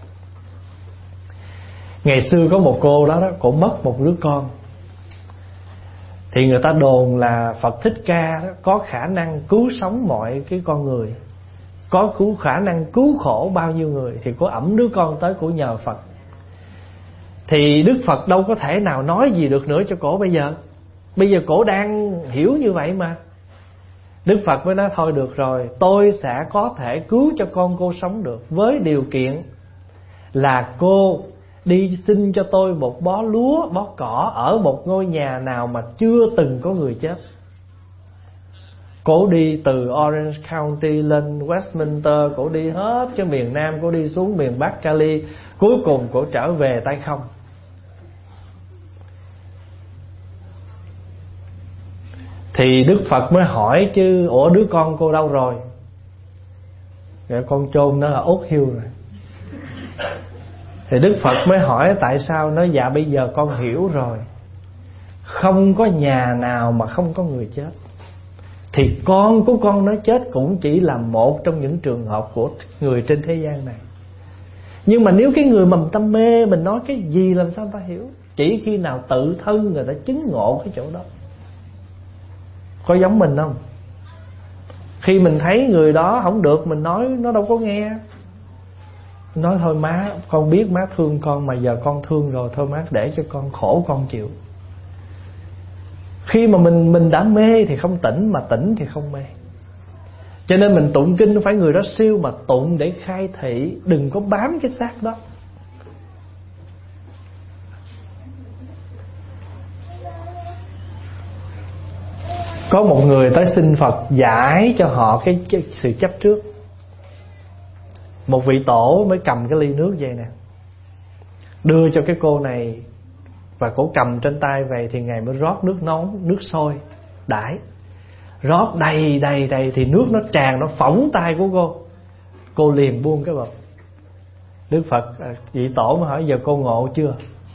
Ngày xưa có một cô đó, đó cổ mất một đứa con. Thì người ta đồn là Phật Thích Ca đó, có khả năng cứu sống mọi cái con người, có cứu khả năng cứu khổ bao nhiêu người. Thì cổ ẵm đứa con tới, cổ nhờ Phật. Thì Đức Phật đâu có thể nào nói gì được nữa cho cổ bây giờ. Bây giờ cổ đang hiểu như vậy mà. Đức Phật mới nói thôi được rồi, tôi sẽ có thể cứu cho con cô sống được, với điều kiện là cô đi xin cho tôi một bó lúa, bó cỏ ở một ngôi nhà nào mà chưa từng có người chết. Cổ đi từ Orange County lên Westminster, cổ đi hết cho miền Nam, cổ đi xuống miền Bắc Cali, cuối cùng cổ trở về tay không. Thì Đức Phật mới hỏi chứ, ủa đứa con cô đâu rồi? Rồi con chôn nó ở Ốt Hill rồi. Thì Đức Phật mới hỏi tại sao? Nói dạ bây giờ con hiểu rồi, không có nhà nào mà không có người chết. Thì con của con nó chết cũng chỉ là một trong những trường hợp của người trên thế gian này. Nhưng mà nếu cái người mà tâm mê, mình nói cái gì làm sao ta hiểu? Chỉ khi nào tự thân người ta chứng ngộ cái chỗ đó. Có giống mình không? Khi mình thấy người đó không được, mình nói nó đâu có nghe. Nói thôi má, con biết má thương con, mà giờ con thương rồi, thôi má để cho con khổ con chịu. Khi mà mình mình đã mê thì không tỉnh, mà tỉnh thì không mê. Cho nên mình tụng kinh phải người đó siêu, mà tụng để khai thị, đừng có bám cái xác đó. Có một người tới xin Phật giải cho họ cái, cái sự chấp trước. Một vị tổ mới cầm cái ly nước vậy nè, đưa cho cái cô này, và cổ cầm trên tay về. Thì Ngài mới rót nước nóng, nước sôi đãi, rót đầy đầy đầy. Thì nước nó tràn, nó phỏng tay của cô. Cô liền buông cái bọc. Đức Phật, vị tổ mới hỏi giờ cô ngộ chưa?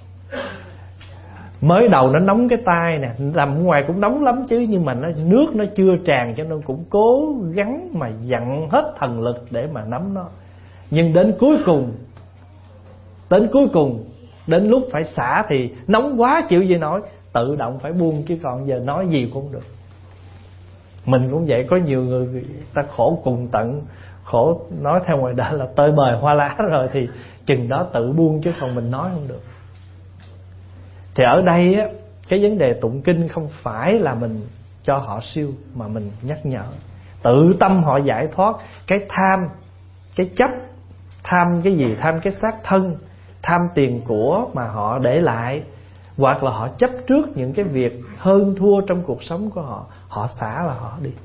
Mới đầu nó nóng cái tay nè, nằm ngoài cũng nóng lắm chứ, nhưng mà nó, nước nó chưa tràn, cho nên cũng cố gắng mà dặn hết thần lực để mà nắm nó. Nhưng đến cuối cùng, đến cuối cùng, đến lúc phải xả thì nóng quá chịu gì nổi, tự động phải buông, chứ còn giờ nói gì cũng không được. Mình cũng vậy, có nhiều người ta khổ cùng tận, khổ nói theo ngoài đời là tơi bời hoa lá rồi, thì chừng đó tự buông, chứ còn mình nói không được. Thì ở đây á, cái vấn đề tụng kinh không phải là mình cho họ siêu, mà mình nhắc nhở tự tâm họ giải thoát cái tham, cái chấp. Tham cái gì? Tham cái xác thân, tham tiền của mà họ để lại, hoặc là họ chấp trước những cái việc hơn thua trong cuộc sống của họ. Họ xả là họ đi.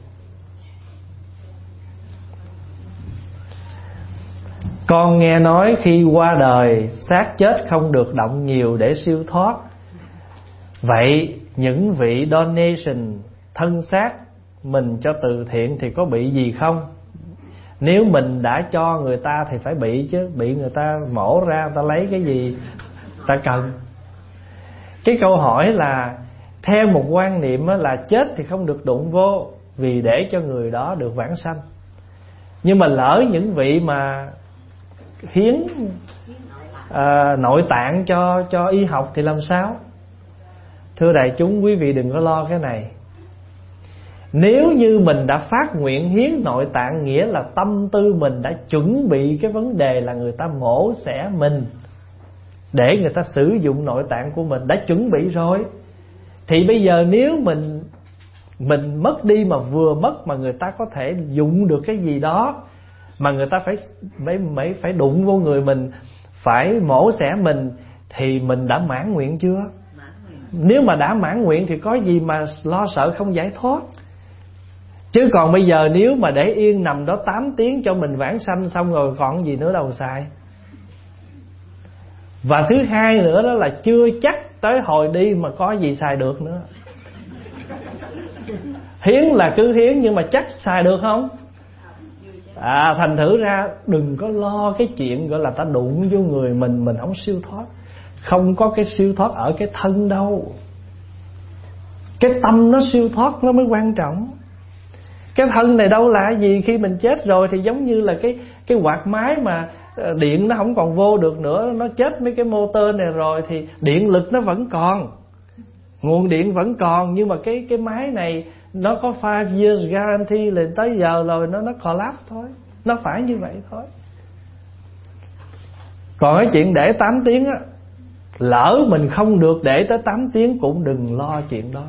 Con nghe nói khi qua đời, xác chết không được động nhiều để siêu thoát. Vậy những vị donation thân xác mình cho từ thiện thì có bị gì không? Nếu mình đã cho người ta thì phải bị chứ. Bị người ta mổ ra, người ta lấy cái gì ta cần. Cái câu hỏi là theo một quan niệm là chết thì không được đụng vô, vì để cho người đó được vãng sanh. Nhưng mà lỡ những vị mà hiến à, nội tạng cho, cho y học thì làm sao? Thưa đại chúng, quý vị đừng có lo cái này. Nếu như mình đã phát nguyện hiến nội tạng, nghĩa là tâm tư mình đã chuẩn bị cái vấn đề là người ta mổ xẻ mình để người ta sử dụng nội tạng của mình, đã chuẩn bị rồi. Thì bây giờ nếu mình mình mất đi, mà vừa mất mà người ta có thể dụng được cái gì đó, mà người ta phải phải, phải, phải đụng vô người mình, phải mổ xẻ mình, thì mình đã mãn nguyện chưa? Nếu mà đã mãn nguyện thì có gì mà lo sợ không giải thoát. Chứ còn bây giờ nếu mà để yên nằm đó tám tiếng cho mình vãng sanh xong rồi còn gì nữa đâu xài. Và thứ hai nữa đó là chưa chắc tới hồi đi mà có gì xài được nữa. Hiến là cứ hiến, nhưng mà chắc xài được không? À, thành thử ra đừng có lo cái chuyện gọi là ta đụng vô người mình, mình không siêu thoát. Không có cái siêu thoát ở cái thân đâu. Cái tâm nó siêu thoát nó mới quan trọng. Cái thân này đâu là gì, khi mình chết rồi thì giống như là cái cái quạt máy mà điện nó không còn vô được nữa, nó chết mấy cái motor này rồi thì điện lực nó vẫn còn, nguồn điện vẫn còn, nhưng mà cái cái máy này nó có five years guarantee lên tới giờ rồi nó nó collapse thôi, nó phải như vậy thôi. Còn cái chuyện để tám tiếng á, lỡ mình không được để tới tám tiếng cũng đừng lo chuyện đó.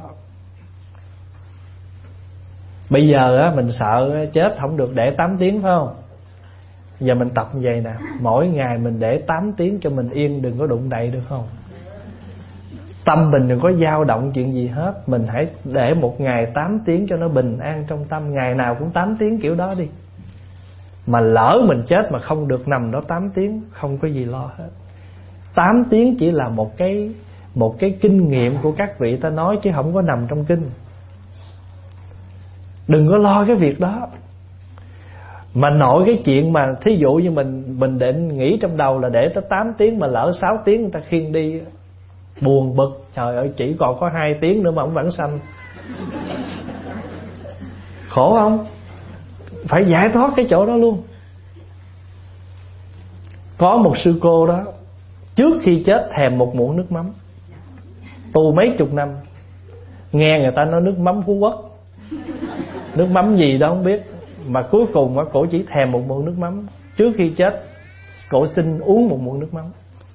Bây giờ á mình sợ chết không được để tám tiếng phải không? Giờ mình tập như vậy nè, mỗi ngày mình để tám tiếng cho mình yên, đừng có đụng đậy được không? Tâm mình đừng có dao động chuyện gì hết. Mình hãy để một ngày tám tiếng cho nó bình an trong tâm. Ngày nào cũng tám tiếng kiểu đó đi. Mà lỡ mình chết mà không được nằm đó tám tiếng, không có gì lo hết. Tám tiếng chỉ là một cái Một cái kinh nghiệm của các vị ta nói, chứ không có nằm trong kinh. Đừng có lo cái việc đó. Mà nội cái chuyện mà thí dụ như mình Mình định nghĩ trong đầu là để tới tám tiếng, mà lỡ sáu tiếng người ta khiêng đi, buồn bực. Trời ơi, chỉ còn có hai tiếng nữa mà ông vãng sanh, khổ không? Phải giải thoát cái chỗ đó luôn. Có một sư cô đó, trước khi chết thèm một muỗng nước mắm. Tu mấy chục năm, nghe người ta nói nước mắm Phú Quốc, nước mắm gì đó không biết, mà cuối cùng cổ chỉ thèm một muỗng nước mắm. Trước khi chết cổ xin uống một muỗng nước mắm.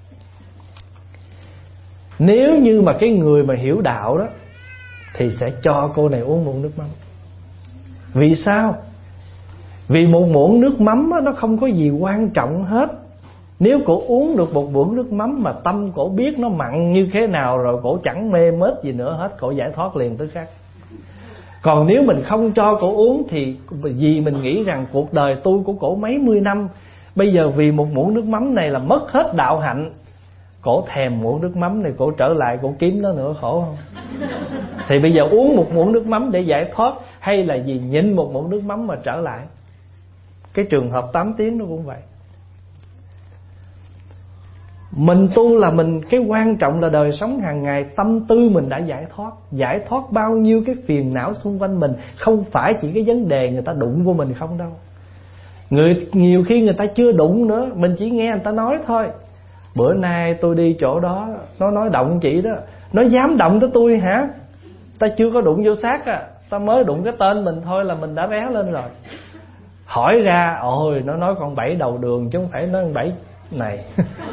Nếu như mà cái người mà hiểu đạo đó thì sẽ cho cô này uống muỗng nước mắm. Vì sao? Vì một muỗng nước mắm đó, nó không có gì quan trọng hết. Nếu cổ uống được một muỗng nước mắm mà tâm cổ biết nó mặn như thế nào rồi, cổ chẳng mê mết gì nữa hết, cổ giải thoát liền tức khắc. Còn nếu mình không cho cổ uống thì vì mình nghĩ rằng cuộc đời tu của cổ mấy mươi năm, bây giờ vì một muỗng nước mắm này là mất hết đạo hạnh. Cổ thèm muỗng nước mắm này, cổ trở lại cổ kiếm nó nữa, khổ không? Thì bây giờ uống một muỗng nước mắm để giải thoát, hay là gì nhịn một muỗng nước mắm mà trở lại? Cái trường hợp tám tiếng nó cũng vậy. Mình tu là mình, cái quan trọng là đời sống hàng ngày, tâm tư mình đã giải thoát. Giải thoát bao nhiêu cái phiền não xung quanh mình. Không phải chỉ cái vấn đề người ta đụng vô mình không đâu. Người, nhiều khi người ta chưa đụng nữa, mình chỉ nghe người ta nói thôi. Bữa nay tôi đi chỗ đó, nó nói động chị đó. Nó dám động tới tôi hả? Ta chưa có đụng vô xác à, ta mới đụng cái tên mình thôi là mình đã ré lên rồi. Hỏi ra, ôi nó nói con Bảy đầu đường chứ không phải nói con Bảy này.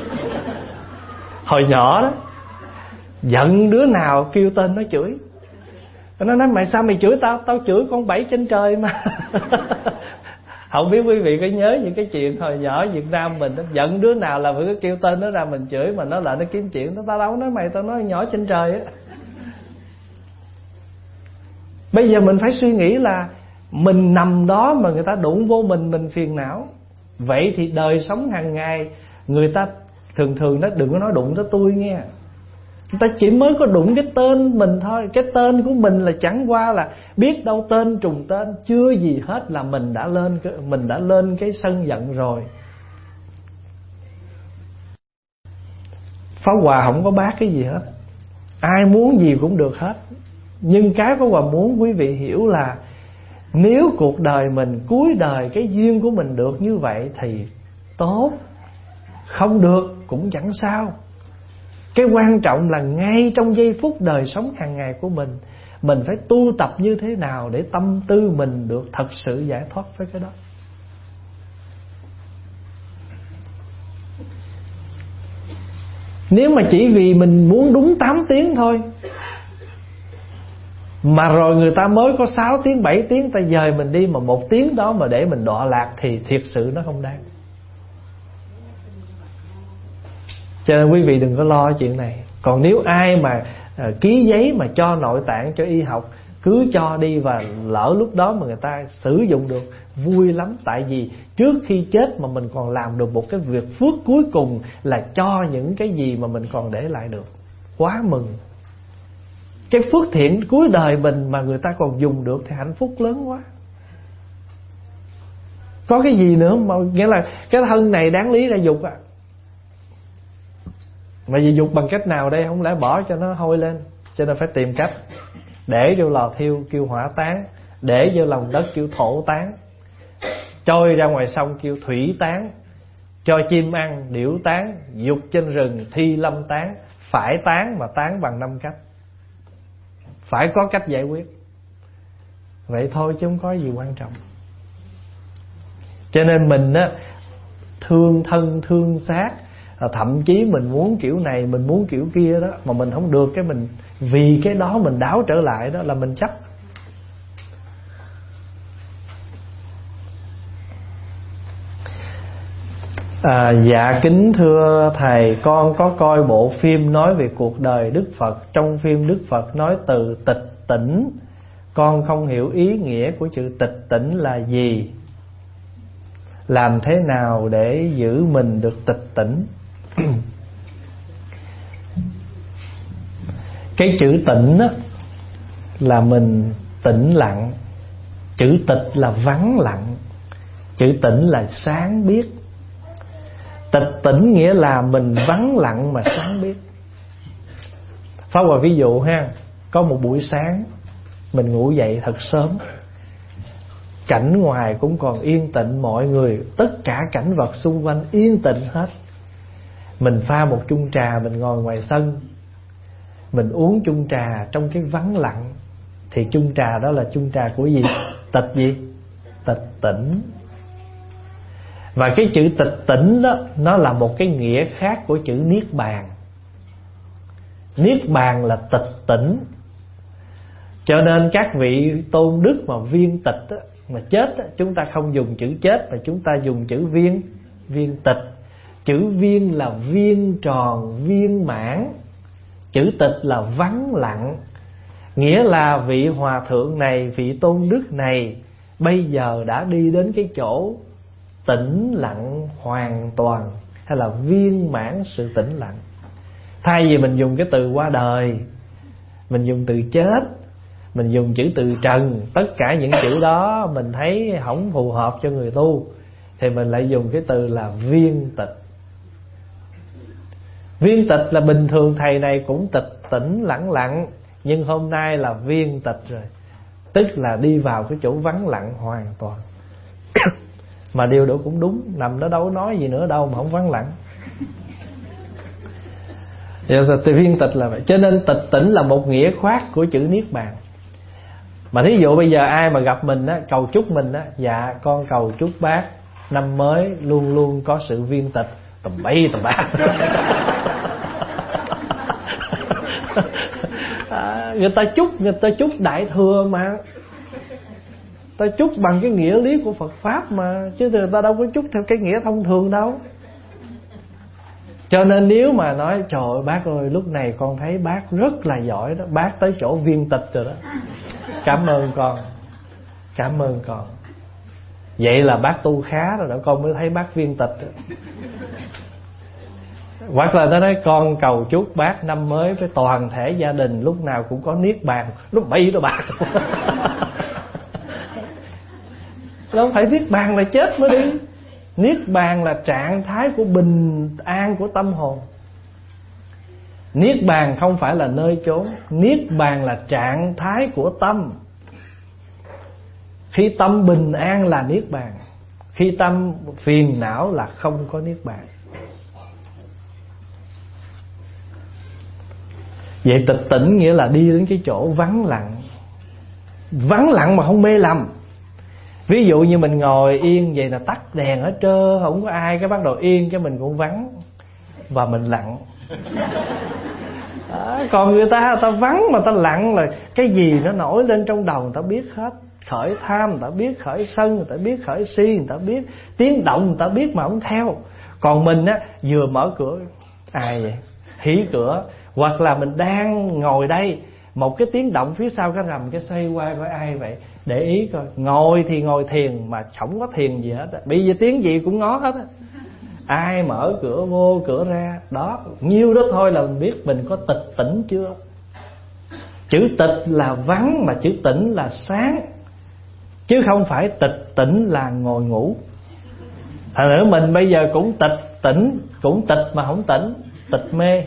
Hồi nhỏ đó, giận đứa nào kêu tên nó chửi. Nó nói mày sao mày chửi tao? Tao chửi con Bảy trên trời mà. Không biết quý vị có nhớ những cái chuyện hồi nhỏ Việt Nam mình đó, giận đứa nào là phải có kêu tên nó ra mình chửi, mà nó lại nó kiếm chuyện. Nó tao đâu nói mày, tao nói nhỏ trên trời á. Bây giờ mình phải suy nghĩ là mình nằm đó mà người ta đụng vô mình, mình phiền não. Vậy thì đời sống hàng ngày người ta thường thường nó đừng có nói đụng tới tôi nghe. Người ta chỉ mới có đụng cái tên mình thôi. Cái tên của mình là chẳng qua là biết đâu tên trùng tên, chưa gì hết là mình đã lên mình đã lên cái sân giận rồi. Pháp Hòa không có bác cái gì hết, ai muốn gì cũng được hết. Nhưng cái Pháp Hòa muốn quý vị hiểu là nếu cuộc đời mình, cuối đời cái duyên của mình được như vậy thì tốt, không được cũng chẳng sao. Cái quan trọng là ngay trong giây phút đời sống hàng ngày của mình, mình phải tu tập như thế nào để tâm tư mình được thật sự giải thoát với cái đó. Nếu mà chỉ vì mình muốn đúng tám tiếng thôi, mà rồi người ta mới có sáu tiếng, bảy tiếng, ta dời mình đi, mà một tiếng đó mà để mình đọa lạc thì thiệt sự nó không đáng. Cho nên quý vị đừng có lo chuyện này. Còn nếu ai mà à, ký giấy mà cho nội tạng cho y học, cứ cho đi, và lỡ lúc đó mà người ta sử dụng được, vui lắm. Tại vì trước khi chết mà mình còn làm được một cái việc phước cuối cùng là cho những cái gì mà mình còn để lại được. Quá mừng. Cái phước thiện cuối đời mình mà người ta còn dùng được thì hạnh phúc lớn quá. Có cái gì nữa mà, nghĩa là cái thân này đáng lý ra dục à. Mà vì dục bằng cách nào đây? Không lẽ bỏ cho nó hôi lên. Cho nên phải tìm cách để vô lò thiêu, kêu hỏa táng, để vô lòng đất kêu thổ tán, trôi ra ngoài sông kêu thủy tán, cho chim ăn điểu tán, dục trên rừng thi lâm tán. Phải tán mà tán bằng năm cách, phải có cách giải quyết. Vậy thôi chứ không có gì quan trọng. Cho nên mình á, thương thân thương xác, thậm chí mình muốn kiểu này, mình muốn kiểu kia đó, mà mình không được, cái mình vì cái đó mình đảo trở lại, đó là mình chấp. À, dạ kính thưa thầy, con có coi bộ phim nói về cuộc đời Đức Phật. Trong phim Đức Phật nói từ tịch tỉnh, con không hiểu ý nghĩa của chữ tịch tỉnh là gì. Làm thế nào để giữ mình được tịch tỉnh? Cái chữ tỉnh á, là mình tĩnh lặng. Chữ tịch là vắng lặng. Chữ tỉnh là sáng biết. Tịch tỉnh nghĩa là mình vắng lặng mà sáng biết. Pháp Hòa ví dụ ha, có một buổi sáng mình ngủ dậy thật sớm, cảnh ngoài cũng còn yên tĩnh, mọi người, tất cả cảnh vật xung quanh yên tĩnh hết. Mình pha một chung trà, mình ngồi ngoài sân, mình uống chung trà trong cái vắng lặng. Thì chung trà đó là chung trà của gì? Tịch gì? Tịch tỉnh. Và cái chữ tịch tỉnh đó, nó là một cái nghĩa khác của chữ niết bàn. Niết bàn là tịch tỉnh. Cho nên các vị tôn đức mà viên tịch á, mà chết á, chúng ta không dùng chữ chết mà chúng ta dùng chữ viên, viên tịch. Chữ viên là viên tròn, viên mãn. Chữ tịch là vắng lặng. Nghĩa là vị hòa thượng này, vị tôn đức này bây giờ đã đi đến cái chỗ tĩnh lặng hoàn toàn, hay là viên mãn sự tĩnh lặng. Thay vì mình dùng cái từ qua đời, mình dùng từ chết, mình dùng chữ từ trần, tất cả những chữ đó mình thấy không phù hợp cho người tu, thì mình lại dùng cái từ là viên tịch. Viên tịch là bình thường thầy này cũng tịch tỉnh lặng lặng, nhưng hôm nay là viên tịch rồi, tức là đi vào cái chỗ vắng lặng hoàn toàn. Mà điều đó cũng đúng, nằm đó đâu có nói gì nữa đâu mà không vắng lặng. Thì viên tịch là vậy. Cho nên tịch tỉnh là một nghĩa khoác của chữ niết bàn. Mà thí dụ bây giờ ai mà gặp mình á, cầu chúc mình á, dạ con cầu chúc bác năm mới luôn luôn có sự viên tịch, tầm bậy tầm bạ. À, người ta chúc, người ta chúc đại thừa mà, ta chúc bằng cái nghĩa lý của Phật Pháp mà, chứ người ta đâu có chúc theo cái nghĩa thông thường đâu. Cho nên nếu mà nói trời ơi bác ơi, lúc này con thấy bác rất là giỏi đó, bác tới chỗ viên tịch rồi đó, cảm ơn con, cảm ơn con, vậy là bác tu khá rồi đó, con mới thấy bác viên tịch đó. Hoặc là nó nói con cầu chúc bác năm mới với toàn thể gia đình lúc nào cũng có niết bàn. Lúc bậy đó bác. Đâu phải niết bàn là chết mới đi. Niết bàn là trạng thái của bình an của tâm hồn. Niết bàn không phải là nơi chốn. Niết bàn là trạng thái của tâm. Khi tâm bình an là niết bàn, khi tâm phiền não là không có niết bàn. Vậy tịch tỉnh nghĩa là đi đến cái chỗ vắng lặng. Vắng lặng mà không mê lầm. Ví dụ như mình ngồi yên vậy là tắt đèn hết trơn, không có ai, cái bắt đầu yên, cái mình cũng vắng và mình lặng. À, còn người ta người ta vắng mà ta lặng là cái gì nó nổi lên trong đầu người ta biết hết. Khởi tham người ta biết, khởi sân người ta biết, khởi si người ta biết, tiếng động người ta biết mà không theo. Còn mình á, vừa mở cửa ai vậy, hí cửa, hoặc là mình đang ngồi đây, một cái tiếng động phía sau cái rầm, cái xoay qua coi ai vậy, để ý coi. Ngồi thì ngồi thiền mà không có thiền gì hết, bây giờ tiếng gì cũng ngó hết á. Ai mở cửa vô cửa ra, đó, nhiêu đó thôi là mình biết mình có tịch tỉnh chưa. Chữ tịch là vắng mà chữ tỉnh là sáng, chứ không phải tịch tỉnh là ngồi ngủ. Thành nữa mình bây giờ cũng tịch tỉnh, cũng tịch mà không tỉnh, tịch mê.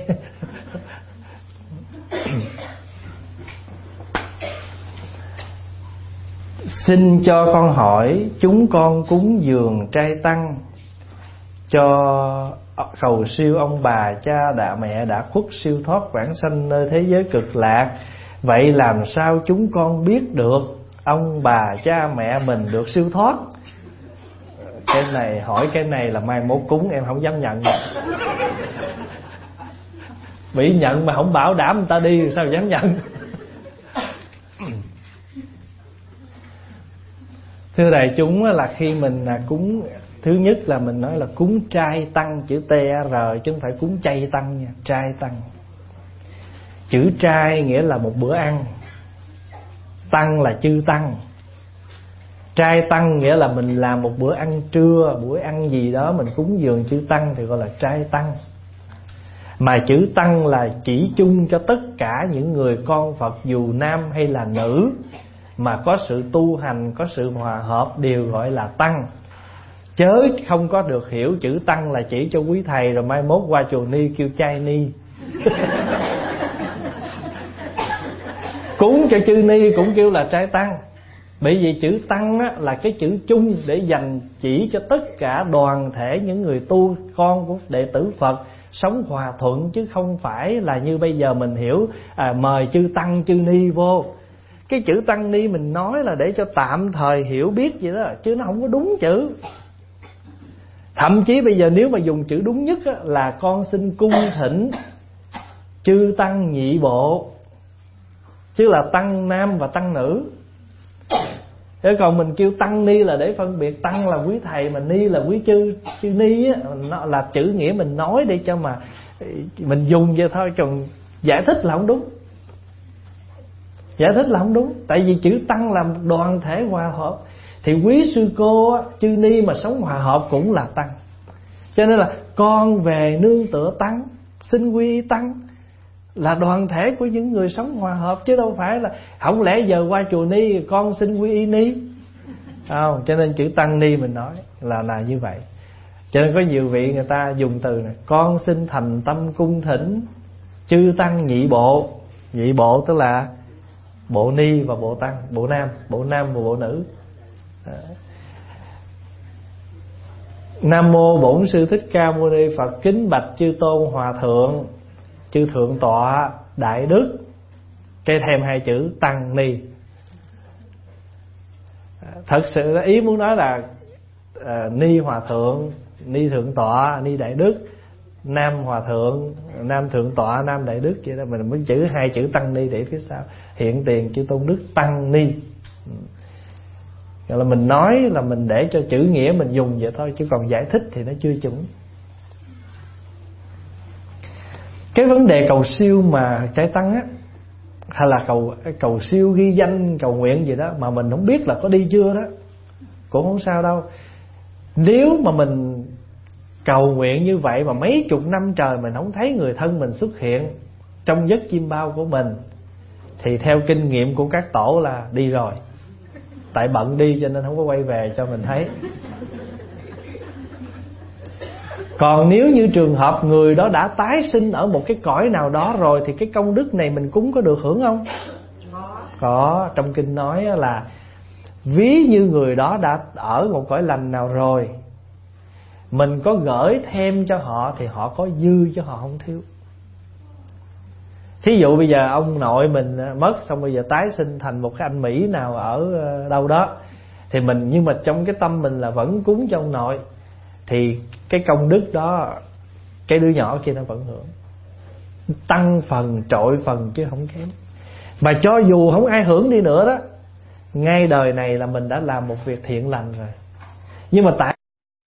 Xin cho con hỏi, chúng con cúng dường trai tăng cho cầu siêu ông bà cha đạ mẹ đã khuất siêu thoát vãng sanh nơi thế giới cực lạc. Vậy làm sao chúng con biết được ông bà cha mẹ mình được siêu thoát? Cái này hỏi cái này là mai mốt cúng em không dám nhận. Bị nhận mà không bảo đảm người ta đi sao dám nhận. Thưa đại chúng là khi mình là cúng, thứ nhất là mình nói là cúng trai tăng, chữ T R chứ không phải cúng chay tăng nha, trai tăng. Chữ trai nghĩa là một bữa ăn, tăng là chư tăng. Trai tăng nghĩa là mình làm một bữa ăn trưa, bữa ăn gì đó mình cúng dường chư tăng thì gọi là trai tăng. Mà chữ tăng là chỉ chung cho tất cả những người con Phật dù nam hay là nữ mà có sự tu hành, có sự hòa hợp đều gọi là tăng. Chớ không có được hiểu chữ tăng là chỉ cho quý thầy rồi mai mốt qua chùa Ni kêu trai ni. Cúng cho chư ni cũng kêu là trai tăng. Bởi vì chữ tăng á, là cái chữ chung để dành chỉ cho tất cả đoàn thể những người tu, con của đệ tử Phật sống hòa thuận, chứ không phải là như bây giờ mình hiểu à, mời chư tăng chư ni vô. Cái chữ tăng ni mình nói là để cho tạm thời hiểu biết vậy đó, chứ nó không có đúng chữ. Thậm chí bây giờ nếu mà dùng chữ đúng nhất á, là con xin cung thỉnh chư tăng nhị bộ, chứ là tăng nam và tăng nữ. Thế còn mình kêu tăng ni là để phân biệt tăng là quý thầy mà ni là quý chư. Chư ni á, nó là chữ nghĩa mình nói để cho mà mình dùng vậy thôi, còn giải thích là không đúng. Giải thích là không đúng. Tại vì chữ tăng là đoàn thể hòa hợp, thì quý sư cô á, chư ni mà sống hòa hợp cũng là tăng. Cho nên là con về nương tựa tăng, xin quy y tăng là đoàn thể của những người sống hòa hợp, chứ đâu phải là không lẽ giờ qua chùa Ni con xin quy y ni không. Cho nên chữ tăng ni mình nói là là như vậy. Cho nên có nhiều vị người ta dùng từ này: con xin thành tâm cung thỉnh chư tăng nhị bộ. Nhị bộ tức là bộ ni và bộ tăng, bộ nam, bộ nam và bộ nữ. Đó. Nam mô Bổn Sư Thích Ca Mâu Ni Phật. Kính bạch chư tôn hòa thượng, chư thượng tọa đại đức. Cái thêm hai chữ tăng ni. Thật sự ý muốn nói là à, ni hòa thượng, ni thượng tọa, ni đại đức, nam hòa thượng, nam thượng tọa, nam đại đức. Vậy đó mình mới chữ hai chữ tăng ni để phía sau hiện tiền chư tôn đức tăng ni. Gọi là mình nói là mình để cho chữ nghĩa mình dùng vậy thôi, chứ còn giải thích thì nó chưa chuẩn. Cái vấn đề cầu siêu mà trai tăng á, hay là cầu cầu siêu ghi danh cầu nguyện gì đó mà mình không biết là có đi chưa đó, cũng không sao đâu. Nếu mà mình cầu nguyện như vậy mà mấy chục năm trời mình không thấy người thân mình xuất hiện trong giấc chim bao của mình, thì theo kinh nghiệm của các tổ là đi rồi. Tại bận đi cho nên không có quay về cho mình thấy. Còn nếu như trường hợp người đó đã tái sinh ở một cái cõi nào đó rồi, thì cái công đức này mình cúng có được hưởng không? Có. Trong kinh nói là ví như người đó đã ở một cõi lành nào rồi, mình có gửi thêm cho họ thì họ có dư chứ họ không thiếu. Thí dụ bây giờ ông nội mình mất, xong bây giờ tái sinh thành một cái anh Mỹ nào ở đâu đó, thì mình, nhưng mà trong cái tâm mình là vẫn cúng cho ông nội, thì cái công đức đó cái đứa nhỏ kia nó vẫn hưởng, tăng phần trội phần chứ không kém. Mà cho dù không ai hưởng đi nữa đó, ngay đời này là mình đã làm một việc thiện lành rồi. Nhưng mà tại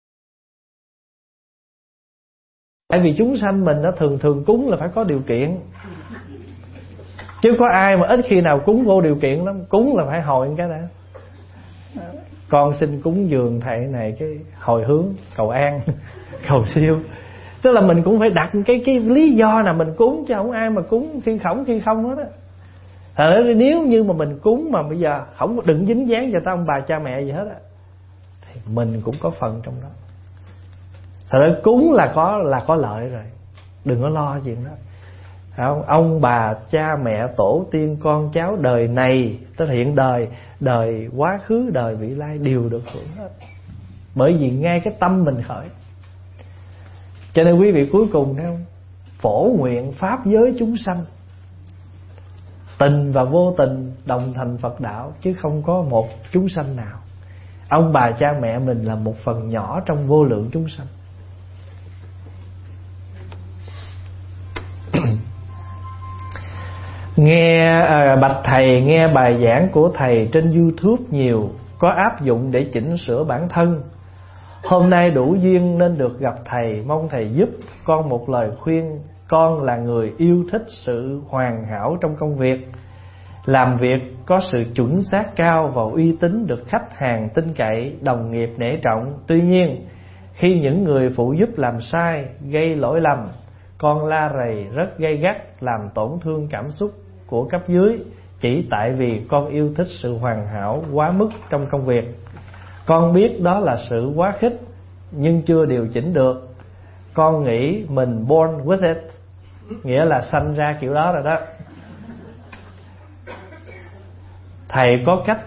Tại vì chúng sanh mình nó thường thường cúng là phải có điều kiện, chứ có ai mà ít khi nào cúng vô điều kiện lắm. Cúng là phải hồi cái đã. Con xin cúng dường thầy này, cái hồi hướng cầu an cầu siêu. Tức là mình cũng phải đặt cái cái lý do nào mình cúng, chứ không ai mà cúng khi khổng khi không hết á. Thật ra nếu như mà mình cúng mà bây giờ không đừng dính dáng vào ta ông bà cha mẹ gì hết á, thì mình cũng có phần trong đó. Thật ra cúng là có là có lợi rồi, đừng có lo chuyện đó. Ông bà cha mẹ tổ tiên con cháu đời này tới hiện đời, đời quá khứ, đời vị lai đều được hưởng hết. Bởi vì ngay cái tâm mình khởi. Cho nên quý vị cuối cùng thấy không? Phổ nguyện pháp giới chúng sanh, tình và vô tình đồng thành Phật đạo, chứ không có một chúng sanh nào. Ông bà cha mẹ mình là một phần nhỏ trong vô lượng chúng sanh. Nghe à, bạch thầy, nghe bài giảng của thầy trên YouTube nhiều, có áp dụng để chỉnh sửa bản thân. Hôm nay đủ duyên nên được gặp thầy, mong thầy giúp con một lời khuyên. Con là người yêu thích sự hoàn hảo trong công việc, làm việc có sự chuẩn xác cao và uy tín, được khách hàng tin cậy, đồng nghiệp nể trọng. Tuy nhiên khi những người phụ giúp làm sai, gây lỗi lầm, con la rầy rất gay gắt, làm tổn thương cảm xúc của cấp dưới, chỉ tại vì con yêu thích sự hoàn hảo quá mức trong công việc. Con biết đó là sự quá khích, nhưng chưa điều chỉnh được. Con nghĩ mình born with it, nghĩa là sanh ra kiểu đó rồi đó. Thầy có cách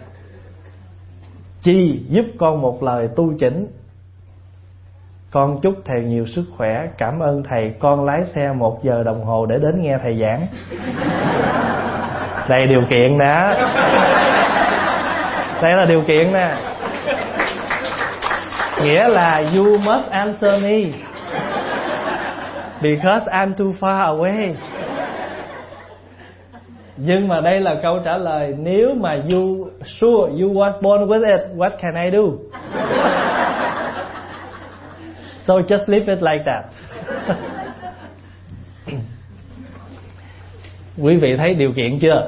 chi giúp con một lời tu chỉnh. Con chúc thầy nhiều sức khỏe. Cảm ơn thầy. Con lái xe một giờ đồng hồ để đến nghe thầy giảng. Đây điều kiện đó. Đây là điều kiện nè. Nghĩa là you must answer me because I'm too far away. Nhưng mà đây là câu trả lời. Nếu mà you sure you was born with it, what can I do? So just leave it like that. Quý vị thấy điều kiện chưa?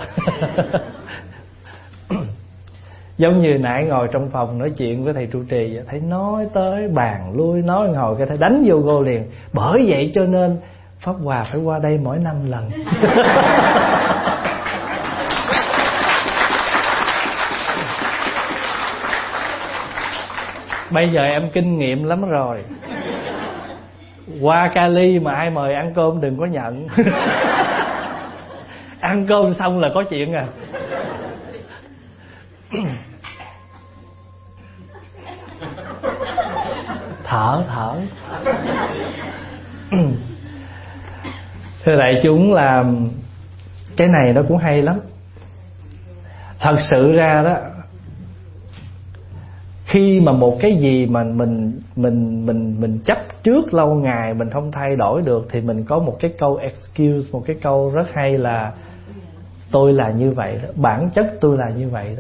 Giống như nãy ngồi trong phòng nói chuyện với thầy trụ trì vậy, thấy nói tới bàn lui, nói ngồi cái thấy đánh vô gô liền. Bởi vậy cho nên Pháp Hòa phải qua đây mỗi năm lần. Bây giờ em kinh nghiệm lắm rồi. Qua Cali mà ai mời ăn cơm đừng có nhận. Ăn cơm xong là có chuyện à. Thở thở. Thưa đại chúng, là cái này nó cũng hay lắm. Thật sự ra đó, khi mà một cái gì mà mình mình mình mình chấp trước lâu ngày mình không thay đổi được, thì mình có một cái câu excuse, một cái câu rất hay là tôi là như vậy đó, bản chất tôi là như vậy đó.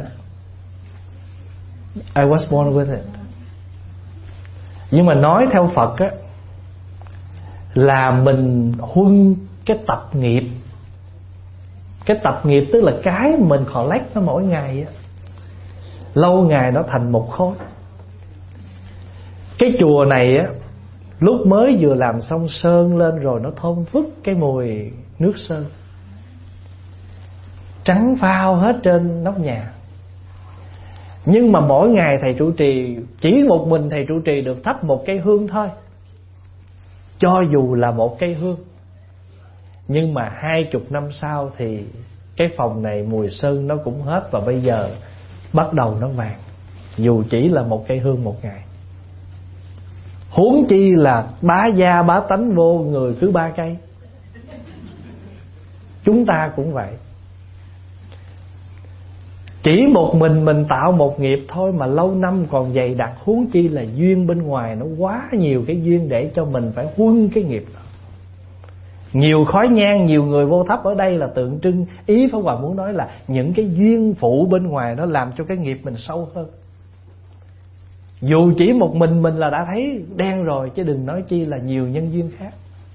I was born with it. Nhưng mà nói theo Phật á, là mình huân cái tập nghiệp. Cái tập nghiệp tức là cái mình collect nó mỗi ngày á, lâu ngày nó thành một khối. Cái chùa này á, lúc mới vừa làm xong sơn lên rồi, nó thơm phức cái mùi nước sơn, trắng phao hết trên nóc nhà. Nhưng mà mỗi ngày thầy trụ trì, chỉ một mình thầy trụ trì được thắp một cây hương thôi, cho dù là một cây hương. Nhưng mà hai chục năm sau thì cái phòng này mùi sơn nó cũng hết, và bây giờ bắt đầu nó vàng, dù chỉ là một cây hương một ngày. Huống chi là bá gia bá tánh vô người cứ ba cây. Chúng ta cũng vậy. Chỉ một mình mình tạo một nghiệp thôi mà lâu năm còn dày đặc, huống chi là duyên bên ngoài nó quá nhiều cái duyên để cho mình phải huân cái nghiệp đó. Nhiều khói nhang, nhiều người vô thắp ở đây là tượng trưng, ý Pháp Hòa muốn nói là những cái duyên phụ bên ngoài nó làm cho cái nghiệp mình sâu hơn. Dù chỉ một mình mình là đã thấy đen rồi, chứ đừng nói chi là nhiều nhân duyên khác.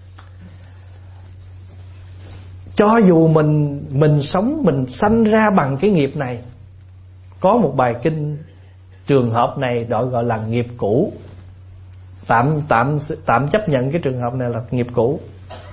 Cho dù mình mình sống, mình sanh ra bằng cái nghiệp này. Có một bài kinh trường hợp này gọi gọi là nghiệp cũ. Tạm tạm tạm chấp nhận cái trường hợp này là nghiệp cũ.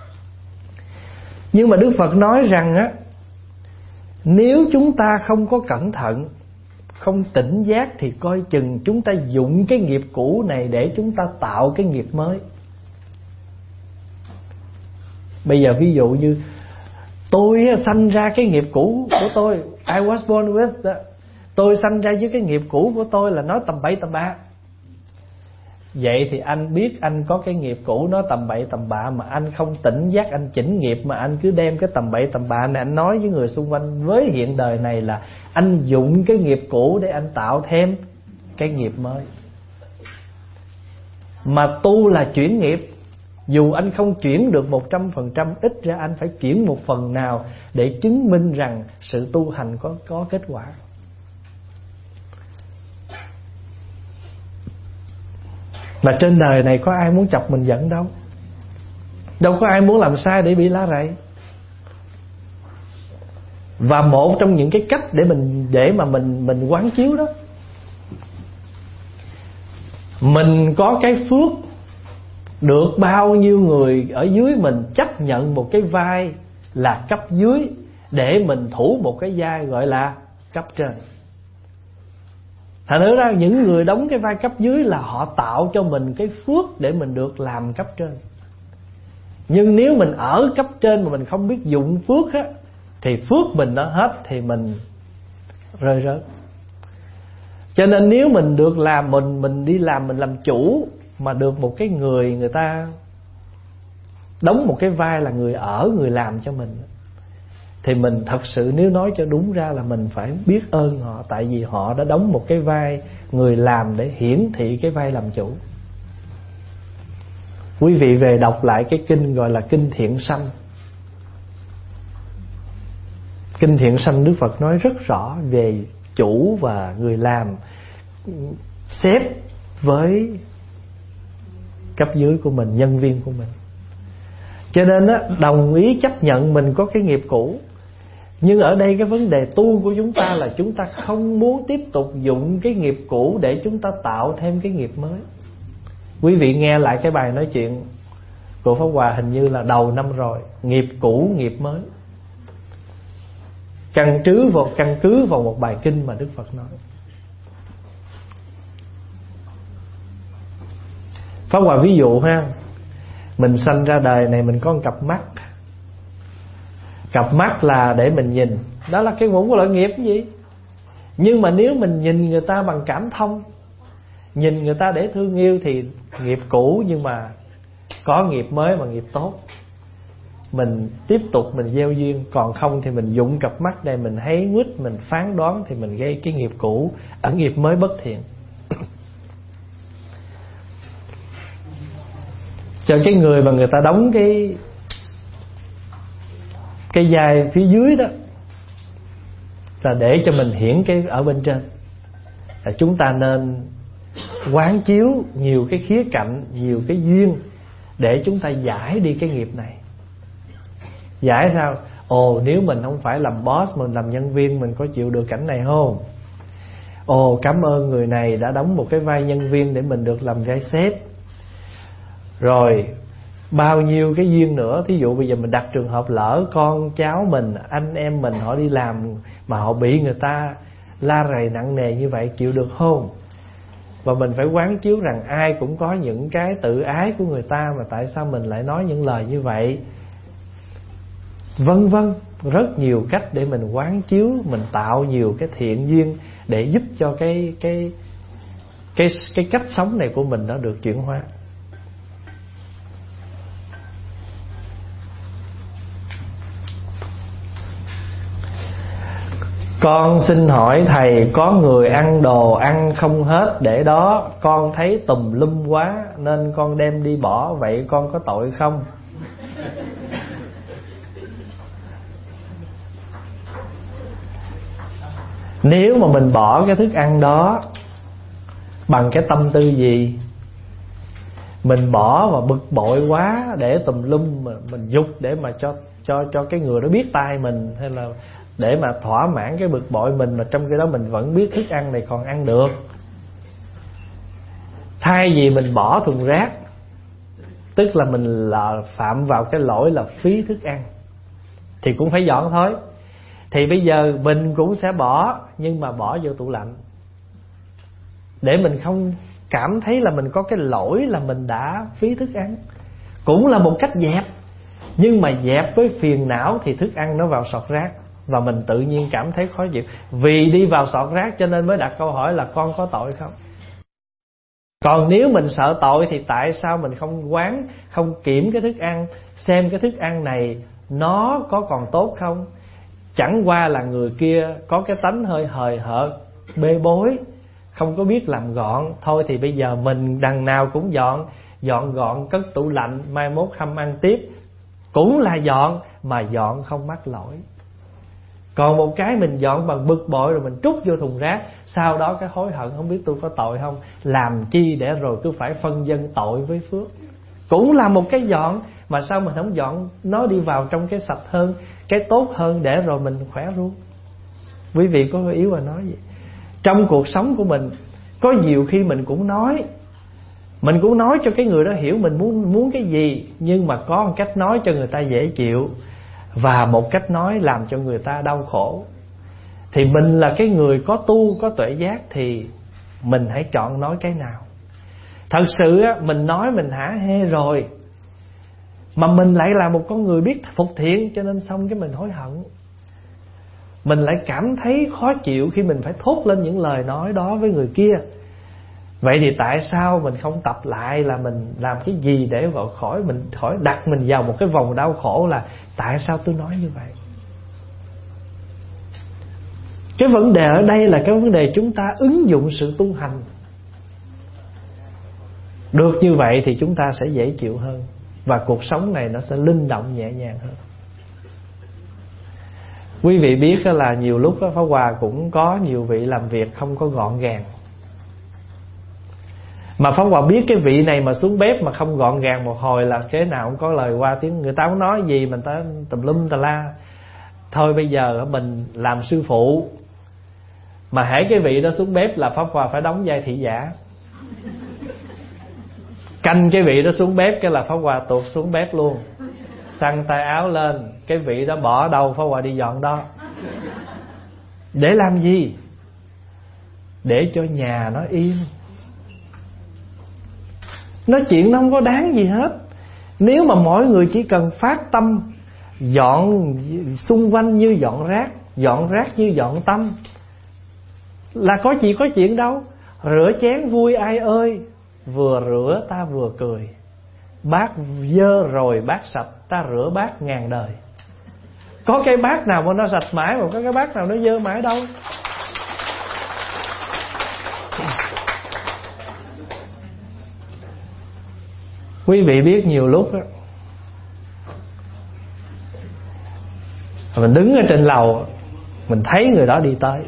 Nhưng mà Đức Phật nói rằng á, nếu chúng ta không có cẩn thận, không tỉnh giác, thì coi chừng chúng ta dụng cái nghiệp cũ này để chúng ta tạo cái nghiệp mới. Bây giờ ví dụ như Tôi sanh ra cái nghiệp cũ của tôi, I was born with đó. Tôi sanh ra với cái nghiệp cũ của tôi là nói tầm bậy tầm bạ. Vậy thì anh biết anh có cái nghiệp cũ nói tầm bậy tầm bạ, mà anh không tỉnh giác anh chỉnh nghiệp, mà anh cứ đem cái tầm bậy tầm bạ này anh nói với người xung quanh. Với hiện đời này là anh dụng cái nghiệp cũ để anh tạo thêm cái nghiệp mới. Mà tu là chuyển nghiệp. Dù anh không chuyển được một trăm phần trăm, ít ra anh phải chuyển một phần nào để chứng minh rằng sự tu hành có, có kết quả. Mà trên đời này có ai muốn chọc mình giận đâu. Đâu có ai muốn làm sai để bị lá rầy. Và một trong những cái cách để mình để mà mình mình quán chiếu đó, mình có cái phước được bao nhiêu người ở dưới mình chấp nhận một cái vai là cấp dưới để mình thủ một cái vai gọi là cấp trên. Thành ra những người đóng cái vai cấp dưới là họ tạo cho mình cái phước để mình được làm cấp trên. Nhưng nếu mình ở cấp trên mà mình không biết dụng phước á, thì phước mình nó hết thì mình rơi rớt. Cho nên nếu mình được làm, mình mình đi làm, mình làm chủ, mà được một cái người người ta đóng một cái vai là người ở, người làm cho mình, thì mình thật sự nếu nói cho đúng ra là mình phải biết ơn họ. Tại vì họ đã đóng một cái vai người làm để hiển thị cái vai làm chủ. Quý vị về đọc lại cái kinh gọi là Kinh Thiện Sanh. Kinh Thiện Sanh Đức Phật nói rất rõ về chủ và người làm, sếp với cấp dưới của mình, nhân viên của mình. Cho nên á, đồng ý chấp nhận mình có cái nghiệp cũ. Nhưng ở đây cái vấn đề tu của chúng ta là chúng ta không muốn tiếp tục dụng cái nghiệp cũ để chúng ta tạo thêm cái nghiệp mới. Quý vị nghe lại cái bài nói chuyện của Pháp Hòa hình như là đầu năm rồi, nghiệp cũ nghiệp mới, căn cứ vào căn cứ vào một bài kinh mà Đức Phật nói. Pháp Hòa ví dụ ha, mình sanh ra đời này mình có một cặp mắt. Cặp mắt là để mình nhìn, đó là cái ngũ loại nghiệp gì. Nhưng mà nếu mình nhìn người ta bằng cảm thông, nhìn người ta để thương yêu thì nghiệp cũ, nhưng mà có nghiệp mới mà nghiệp tốt, mình tiếp tục mình gieo duyên. Còn không thì mình dụng cặp mắt này mình thấy nguyết, mình phán đoán thì mình gây cái nghiệp cũ ở nghiệp mới bất thiện. Cho cái người mà người ta đóng cái cái vai phía dưới đó là để cho mình hiển cái ở bên trên. Là chúng ta nên quán chiếu nhiều cái khía cạnh, nhiều cái duyên để chúng ta giải đi cái nghiệp này. Giải sao? Ồ, nếu mình không phải làm boss, mình làm nhân viên, mình có chịu được cảnh này không? Ồ, cảm ơn người này đã đóng một cái vai nhân viên để mình được làm vai sếp. Rồi bao nhiêu cái duyên nữa. Thí dụ bây giờ mình đặt trường hợp lỡ con cháu mình, anh em mình họ đi làm mà họ bị người ta la rầy nặng nề như vậy, chịu được không? Và mình phải quán chiếu rằng ai cũng có những cái tự ái của người ta, mà tại sao mình lại nói những lời như vậy, vân vân. Rất nhiều cách để mình quán chiếu, mình tạo nhiều cái thiện duyên để giúp cho cái cái cái cái cách sống này của mình nó được chuyển hóa. Con xin hỏi thầy, có người ăn đồ ăn không hết để đó, con thấy tùm lum quá nên con đem đi bỏ, vậy con có tội không? Nếu mà mình bỏ cái thức ăn đó bằng cái tâm tư gì? Mình bỏ và bực bội quá để tùm lum, mà mình dục để mà cho cho cho cái người đó biết tai mình, hay là để mà thỏa mãn cái bực bội mình, mà trong khi đó mình vẫn biết thức ăn này còn ăn được. Thay vì mình bỏ thùng rác, tức là mình là phạm vào cái lỗi là phí thức ăn, thì cũng phải dọn thôi. Thì bây giờ mình cũng sẽ bỏ, nhưng mà bỏ vô tủ lạnh, để mình không cảm thấy là mình có cái lỗi là mình đã phí thức ăn. Cũng là một cách dẹp. Nhưng mà dẹp với phiền não thì thức ăn nó vào sọt rác, và mình tự nhiên cảm thấy khó chịu. Vì đi vào sọt rác cho nên mới đặt câu hỏi là con có tội không. Còn nếu mình sợ tội thì tại sao mình không quán, không kiểm cái thức ăn, xem cái thức ăn này nó có còn tốt không. Chẳng qua là người kia có cái tánh hơi hời hợt, bê bối, không có biết làm gọn. Thôi thì bây giờ mình đằng nào cũng dọn, dọn gọn cất tủ lạnh, mai mốt hâm ăn tiếp. Cũng là dọn, mà dọn không mắc lỗi. Còn một cái mình dọn bằng bực bội rồi mình trút vô thùng rác, sau đó cái hối hận không biết tôi có tội không. Làm chi để rồi cứ phải phân dân tội với phước. Cũng là một cái dọn, mà sao mình không dọn nó đi vào trong cái sạch hơn, cái tốt hơn, để rồi mình khỏe luôn. Quý vị có yếu và nói gì? Trong cuộc sống của mình có nhiều khi mình cũng nói, mình cũng nói cho cái người đó hiểu mình muốn muốn cái gì, nhưng mà có một cách nói cho người ta dễ chịu, và một cách nói làm cho người ta đau khổ. Thì mình là cái người có tu, có tuệ giác, thì mình hãy chọn nói cái nào. Thật sự á, mình nói mình hả hê rồi, mà mình lại là một con người biết phục thiện, cho nên xong cái mình hối hận. Mình lại cảm thấy khó chịu khi mình phải thốt lên những lời nói đó với người kia. Vậy thì tại sao mình không tập lại là mình làm cái gì để gọi khỏi, mình khỏi đặt mình vào một cái vòng đau khổ là tại sao tôi nói như vậy. Cái vấn đề ở đây là cái vấn đề chúng ta ứng dụng sự tu hành. Được như vậy thì chúng ta sẽ dễ chịu hơn, và cuộc sống này nó sẽ linh động nhẹ nhàng hơn. Quý vị biết là nhiều lúc Pháp Hòa cũng có nhiều vị làm việc không có gọn gàng. Mà Pháp Hòa biết cái vị này mà xuống bếp mà không gọn gàng một hồi là cái nào cũng có lời qua tiếng. Người ta không nói gì mình ta tùm lum tà la. Thôi bây giờ mình làm sư phụ, mà hễ cái vị đó xuống bếp là Pháp Hòa phải đóng vai thị giả. Canh cái vị đó xuống bếp cái là Pháp Hòa tuột xuống bếp luôn, xăng tay áo lên. Cái vị đó bỏ đâu Pháp Hòa đi dọn đó. Để làm gì? Để cho nhà nó yên. Nói chuyện nó không có đáng gì hết. Nếu mà mỗi người chỉ cần phát tâm dọn xung quanh như dọn rác, dọn rác như dọn tâm, là có gì có chuyện đâu. Rửa chén vui ai ơi, vừa rửa ta vừa cười. Bát dơ rồi bát sạch, ta rửa bát ngàn đời. Có cái bát nào mà nó sạch mãi, mà có cái bát nào nó dơ mãi đâu. Quý vị biết nhiều lúc đó, mình đứng ở trên lầu, mình thấy người đó đi tới,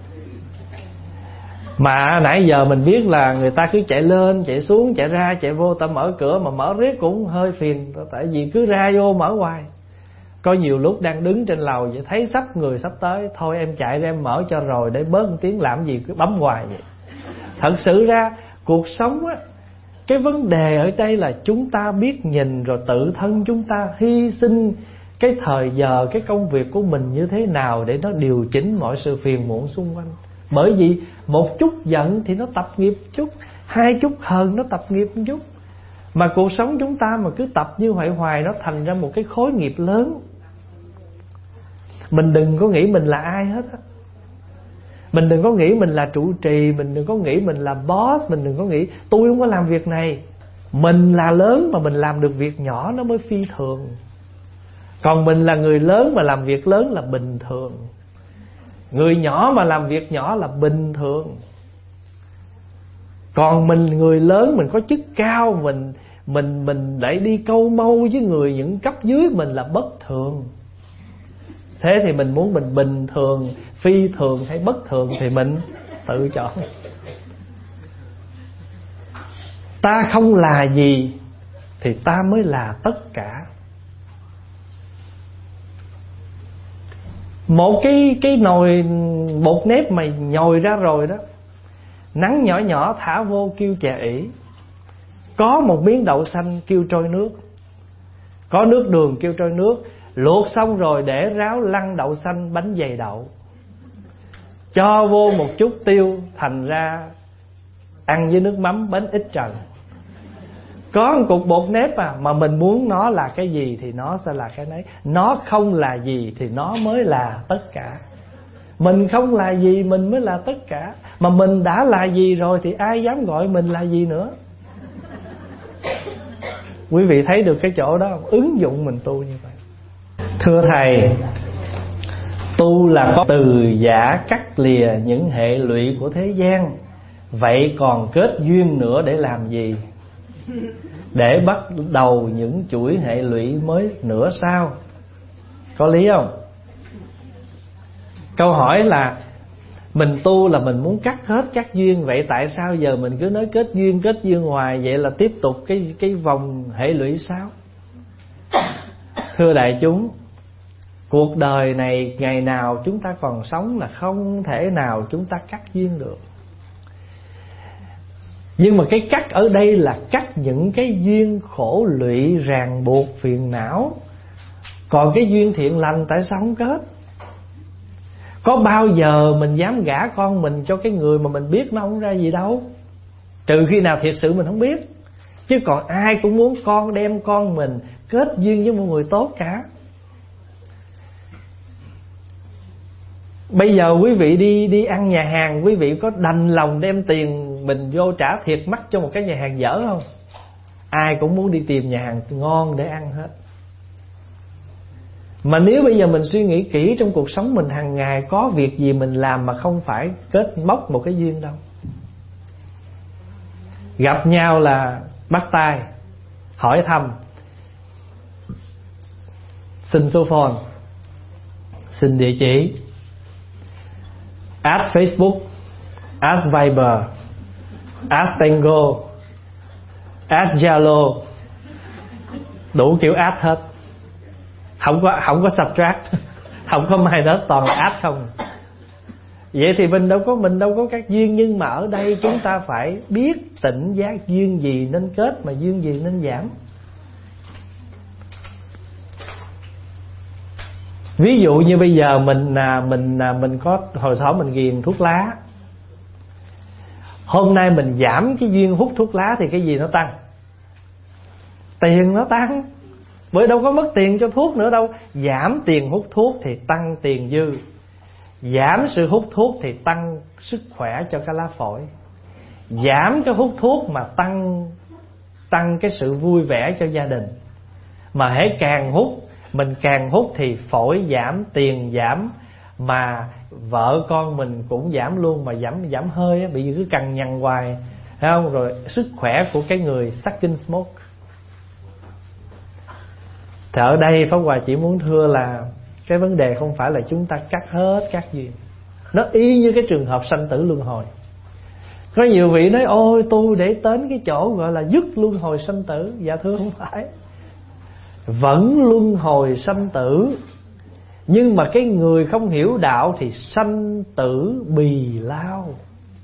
mà nãy giờ mình biết là người ta cứ chạy lên, chạy xuống, chạy ra, chạy vô, ta mở cửa mà mở riết cũng hơi phiền. Tại vì cứ ra vô mở hoài. Có nhiều lúc đang đứng trên lầu vậy, thấy sắp người sắp tới, thôi em chạy ra em mở cho rồi, để bớt một tiếng làm gì cứ bấm hoài vậy. Thật sự ra cuộc sống á, cái vấn đề ở đây là chúng ta biết nhìn, rồi tự thân chúng ta hy sinh cái thời giờ, cái công việc của mình như thế nào để nó điều chỉnh mọi sự phiền muộn xung quanh. Bởi vì một chút giận thì nó tập nghiệp chút, hai chút hờn nó tập nghiệp một chút. Mà cuộc sống chúng ta mà cứ tập như vậy hoài, nó thành ra một cái khối nghiệp lớn. Mình đừng có nghĩ mình là ai hết á. Mình đừng có nghĩ mình là trụ trì, mình đừng có nghĩ mình là boss, mình đừng có nghĩ tôi không có làm việc này. Mình là lớn mà mình làm được việc nhỏ nó mới phi thường. Còn mình là người lớn mà làm việc lớn là bình thường. Người nhỏ mà làm việc nhỏ là bình thường. Còn mình người lớn, mình có chức cao, Mình mình mình lại đi câu mâu với người những cấp dưới mình là bất thường. Thế thì mình muốn mình bình thường, phi thường hay bất thường thì mình tự chọn. Ta không là gì thì ta mới là tất cả. Một cái cái nồi bột nếp mà nhồi ra rồi đó, nắng nhỏ nhỏ thả vô kêu chè ỉ. Có một miếng đậu xanh kêu trôi nước, có nước đường kêu trôi nước. Luộc xong rồi để ráo lăn đậu xanh bánh dày đậu, cho vô một chút tiêu, thành ra ăn với nước mắm bánh ít trần. Có một cục bột nếp à, mà mình muốn nó là cái gì thì nó sẽ là cái nấy. Nó không là gì thì nó mới là tất cả. Mình không là gì mình mới là tất cả. Mà mình đã là gì rồi thì ai dám gọi mình là gì nữa. Quý vị thấy được cái chỗ đó không? Ứng dụng mình tu như vậy. Thưa Thầy, tu là có từ giả cắt lìa những hệ lụy của thế gian. Vậy còn kết duyên nữa để làm gì? Để bắt đầu những chuỗi hệ lụy mới nữa sao? Có lý không? Câu hỏi là mình tu là mình muốn cắt hết các duyên. Vậy tại sao giờ mình cứ nói kết duyên kết duyên hoài? Vậy là tiếp tục cái, cái vòng hệ lụy sao? Thưa đại chúng, cuộc đời này ngày nào chúng ta còn sống là không thể nào chúng ta cắt duyên được. Nhưng mà cái cắt ở đây là cắt những cái duyên khổ lụy ràng buộc phiền não. Còn cái duyên thiện lành tại sao không kết? Có bao giờ mình dám gả con mình cho cái người mà mình biết nó không ra gì đâu, trừ khi nào thiệt sự mình không biết. Chứ còn ai cũng muốn con đem con mình kết duyên với một người tốt cả. Bây giờ quý vị đi đi ăn nhà hàng, quý vị có đành lòng đem tiền mình vô trả thiệt mắc cho một cái nhà hàng dở không? Ai cũng muốn đi tìm nhà hàng ngon để ăn hết. Mà nếu bây giờ mình suy nghĩ kỹ, trong cuộc sống mình hàng ngày có việc gì mình làm mà không phải kết móc một cái duyên đâu. Gặp nhau là bắt tay, hỏi thăm, xin số phone, xin địa chỉ, add Facebook, add Viber, add Tango, add Zalo, đủ kiểu add hết. Không có không có subtract, không có minus, toàn là add không. Vậy thì mình đâu có mình đâu có các duyên. Nhưng mà ở đây chúng ta phải biết tỉnh giác duyên gì nên kết, mà duyên gì nên giảm. Ví dụ như bây giờ mình mình mình có hồi thỏ mình ghiền thuốc lá. Hôm nay mình giảm cái duyên hút thuốc lá thì cái gì nó tăng? Tiền nó tăng. Bởi đâu có mất tiền cho thuốc nữa đâu. Giảm tiền hút thuốc thì tăng tiền dư. Giảm sự hút thuốc thì tăng sức khỏe cho cái lá phổi. Giảm cái hút thuốc mà tăng tăng cái sự vui vẻ cho gia đình. Mà hễ càng hút, mình càng hút thì phổi giảm, tiền giảm, mà vợ con mình cũng giảm luôn. Mà giảm giảm hơi á, bị cứ cằn nhằn hoài, thấy không? Rồi sức khỏe của cái người sucking smoke. Thì ở đây Pháp Hòa chỉ muốn thưa là cái vấn đề không phải là chúng ta cắt hết các duyên. Nó y như cái trường hợp sanh tử luân hồi. Có nhiều vị nói ôi tu để đến cái chỗ gọi là dứt luân hồi sanh tử. Dạ thưa không phải. Vẫn luân hồi sanh tử, nhưng mà cái người không hiểu đạo thì sanh tử bì lao.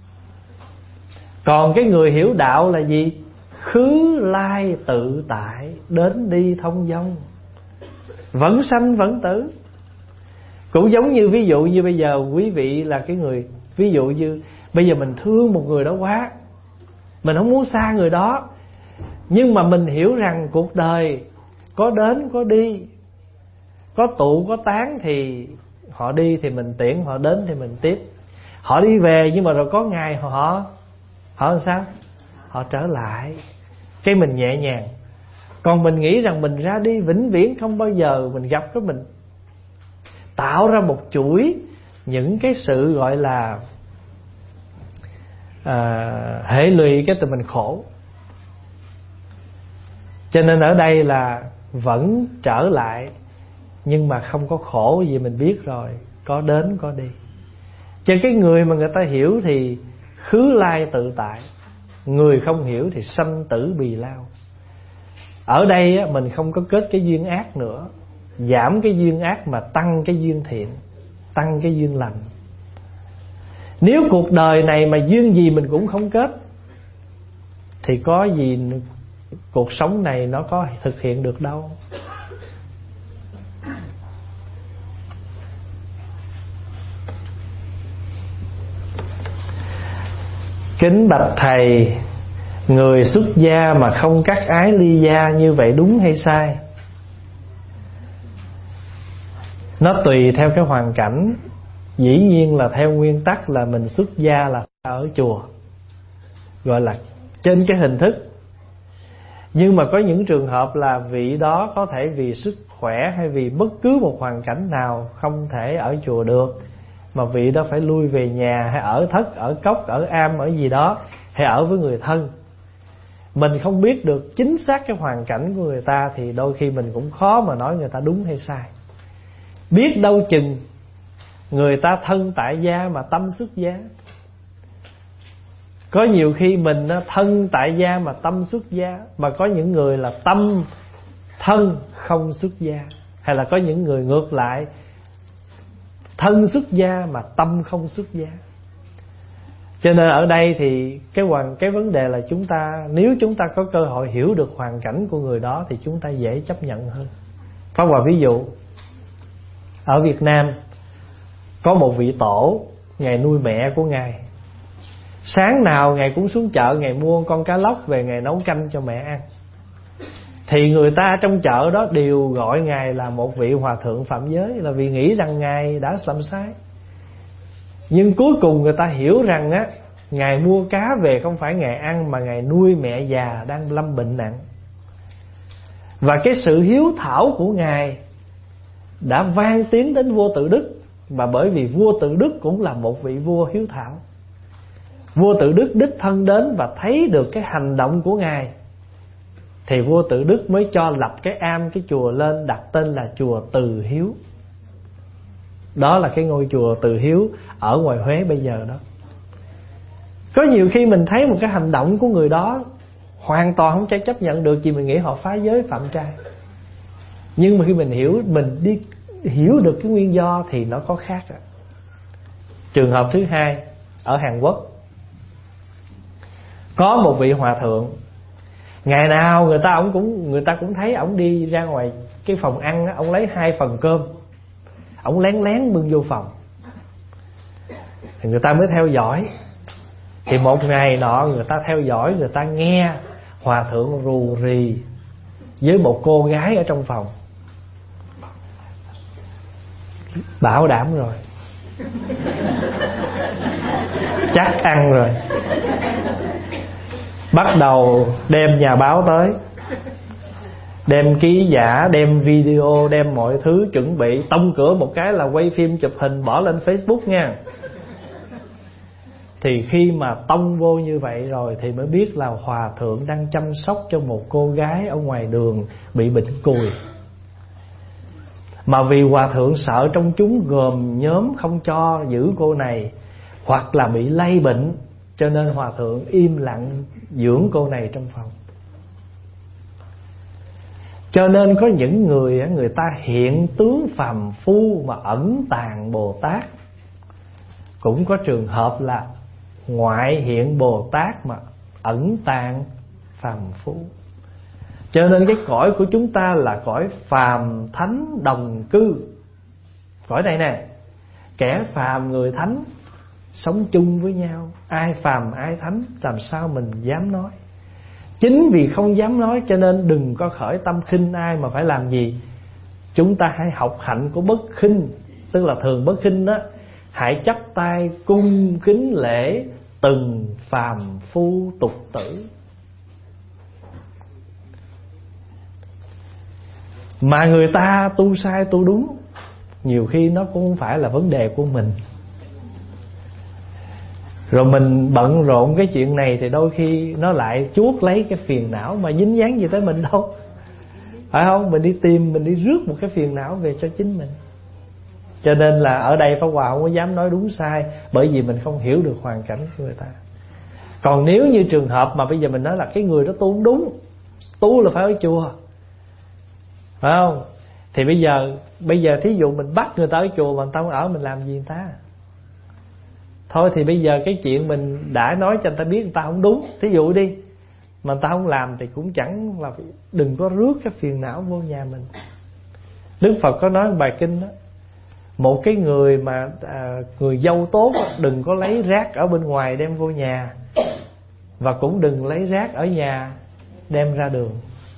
Còn cái người hiểu đạo là gì? Khứ lai tự tại, đến đi thông dong, vẫn sanh vẫn tử. Cũng giống như ví dụ như bây giờ quý vị là cái người, ví dụ như bây giờ mình thương một người đó quá, mình không muốn xa người đó, nhưng mà mình hiểu rằng cuộc đời có đến có đi, có tụ có tán, thì họ đi thì mình tiễn, họ đến thì mình tiếp. Họ đi về nhưng mà rồi có ngày họ họ làm sao? Họ trở lại, cái mình nhẹ nhàng. Còn mình nghĩ rằng mình ra đi vĩnh viễn không bao giờ mình gặp, cái mình tạo ra một chuỗi những cái sự gọi là à, hệ lụy, cái từ mình khổ. Cho nên ở đây là vẫn trở lại, nhưng mà không có khổ gì, mình biết rồi, có đến có đi. Cho cái người mà người ta hiểu thì khứ lai tự tại, người không hiểu thì sanh tử bì lao. Ở đây á, mình không có kết cái duyên ác nữa, giảm cái duyên ác mà tăng cái duyên thiện, tăng cái duyên lành. Nếu cuộc đời này mà duyên gì mình cũng không kết thì có gì cuộc sống này nó có thực hiện được đâu. Kính bạch thầy, Người xuất gia mà không cắt ái ly gia, như vậy đúng hay sai? Nó tùy theo cái hoàn cảnh. Dĩ nhiên là theo nguyên tắc là mình xuất gia là ở chùa, gọi là trên cái hình thức. Nhưng mà có những trường hợp là vị đó có thể vì sức khỏe hay vì bất cứ một hoàn cảnh nào không thể ở chùa được, mà vị đó phải lui về nhà, hay ở thất, ở cốc, ở am, ở gì đó, hay ở với người thân. Mình không biết được chính xác cái hoàn cảnh của người ta, thì đôi khi mình cũng khó mà nói người ta đúng hay sai. Biết đâu chừng người ta thân tại gia mà tâm xuất gia. Có nhiều khi mình thân tại gia mà tâm xuất gia, mà có những người là tâm thân không xuất gia. Hay là có những người ngược lại, thân xuất gia mà tâm không xuất gia. Cho nên ở đây thì cái hoàn cái vấn đề là chúng ta, nếu chúng ta có cơ hội hiểu được hoàn cảnh của người đó thì chúng ta dễ chấp nhận hơn. Pháp Hòa ví dụ, ở Việt Nam có một vị tổ, Ngài nuôi mẹ của Ngài. Sáng nào Ngài cũng xuống chợ, Ngài mua con cá lóc về, Ngài nấu canh cho mẹ ăn. Thì người ta trong chợ đó đều gọi Ngài là một vị hòa thượng phạm giới, là vì nghĩ rằng Ngài đã làm sai. Nhưng cuối cùng người ta hiểu rằng á, Ngài mua cá về không phải Ngài ăn, mà Ngài nuôi mẹ già đang lâm bệnh nặng. Và cái sự hiếu thảo của Ngài đã vang tiếng đến vua Tự Đức. Và bởi vì vua Tự Đức cũng là một vị vua hiếu thảo, vua Tự Đức đích thân đến và thấy được cái hành động của Ngài, thì vua Tự Đức mới cho lập cái am, cái chùa lên, đặt tên là chùa Từ Hiếu. Đó là cái ngôi chùa Từ Hiếu ở ngoài Huế bây giờ đó. Có nhiều khi mình thấy một cái hành động của người đó hoàn toàn không thể chấp nhận được, vì mình nghĩ họ phá giới phạm trai. Nhưng mà khi mình hiểu, mình đi hiểu được cái nguyên do thì nó có khác rồi. Trường hợp thứ hai, ở Hàn Quốc có một vị hòa thượng, ngày nào người ta ông cũng người ta cũng thấy ổng đi ra ngoài cái phòng ăn á, ổng lấy hai phần cơm, ổng lén lén bưng vô phòng, thì người ta mới theo dõi. Thì một ngày nọ người ta theo dõi, người ta nghe hòa thượng rù rì với một cô gái ở trong phòng. Bảo đảm rồi, chắc ăn rồi. Bắt đầu đem nhà báo tới, đem ký giả, đem video, đem mọi thứ, chuẩn bị tông cửa một cái là quay phim chụp hình bỏ lên Facebook nha. Thì khi mà tông vô như vậy rồi thì mới biết là hòa thượng đang chăm sóc cho một cô gái ở ngoài đường bị bệnh cùi. Mà vì hòa thượng sợ trong chúng gồm nhóm không cho giữ cô này, hoặc là bị lây bệnh, cho nên hòa thượng im lặng dưỡng cô này trong phòng. Cho nên có những người, người ta hiện tướng phàm phu mà ẩn tàng Bồ Tát. Cũng có trường hợp là ngoại hiện Bồ Tát mà ẩn tàng phàm phu. Cho nên cái cõi của chúng ta là cõi phàm thánh đồng cư. Cõi này nè, kẻ phàm người thánh sống chung với nhau. Ai phàm ai thánh, làm sao mình dám nói. Chính vì không dám nói cho nên đừng có khởi tâm khinh ai, mà phải làm gì? Chúng ta hãy học hạnh của bất khinh. Tức là thường bất khinh đó, hãy chắp tay cung kính lễ từng phàm phu tục tử. Mà người ta tu sai tu đúng, nhiều khi nó cũng không phải là vấn đề của mình. Rồi mình bận rộn cái chuyện này thì đôi khi nó lại chuốc lấy cái phiền não mà dính dáng gì tới mình đâu, phải không? Mình đi tìm, mình đi rước một cái phiền não về cho chính mình. Cho nên là ở đây Pháp Hòa không có dám nói đúng sai, bởi vì mình không hiểu được hoàn cảnh của người ta. Còn nếu như trường hợp mà bây giờ mình nói là cái người đó tu không đúng, tu là phải ở chùa, phải không? Thì bây giờ Bây giờ thí dụ mình bắt người ta ở chùa mà người ta không ở, mình làm gì người ta? Thôi thì bây giờ cái chuyện mình đã nói cho người ta biết người ta không đúng, thí dụ đi, mà người ta không làm thì cũng chẳng là, đừng có rước cái phiền não vô nhà mình. Đức Phật có nói bài kinh đó, một cái người mà à, người dâu tốt đừng có lấy rác ở bên ngoài đem vô nhà. và cũng đừng lấy rác ở nhà đem ra đường.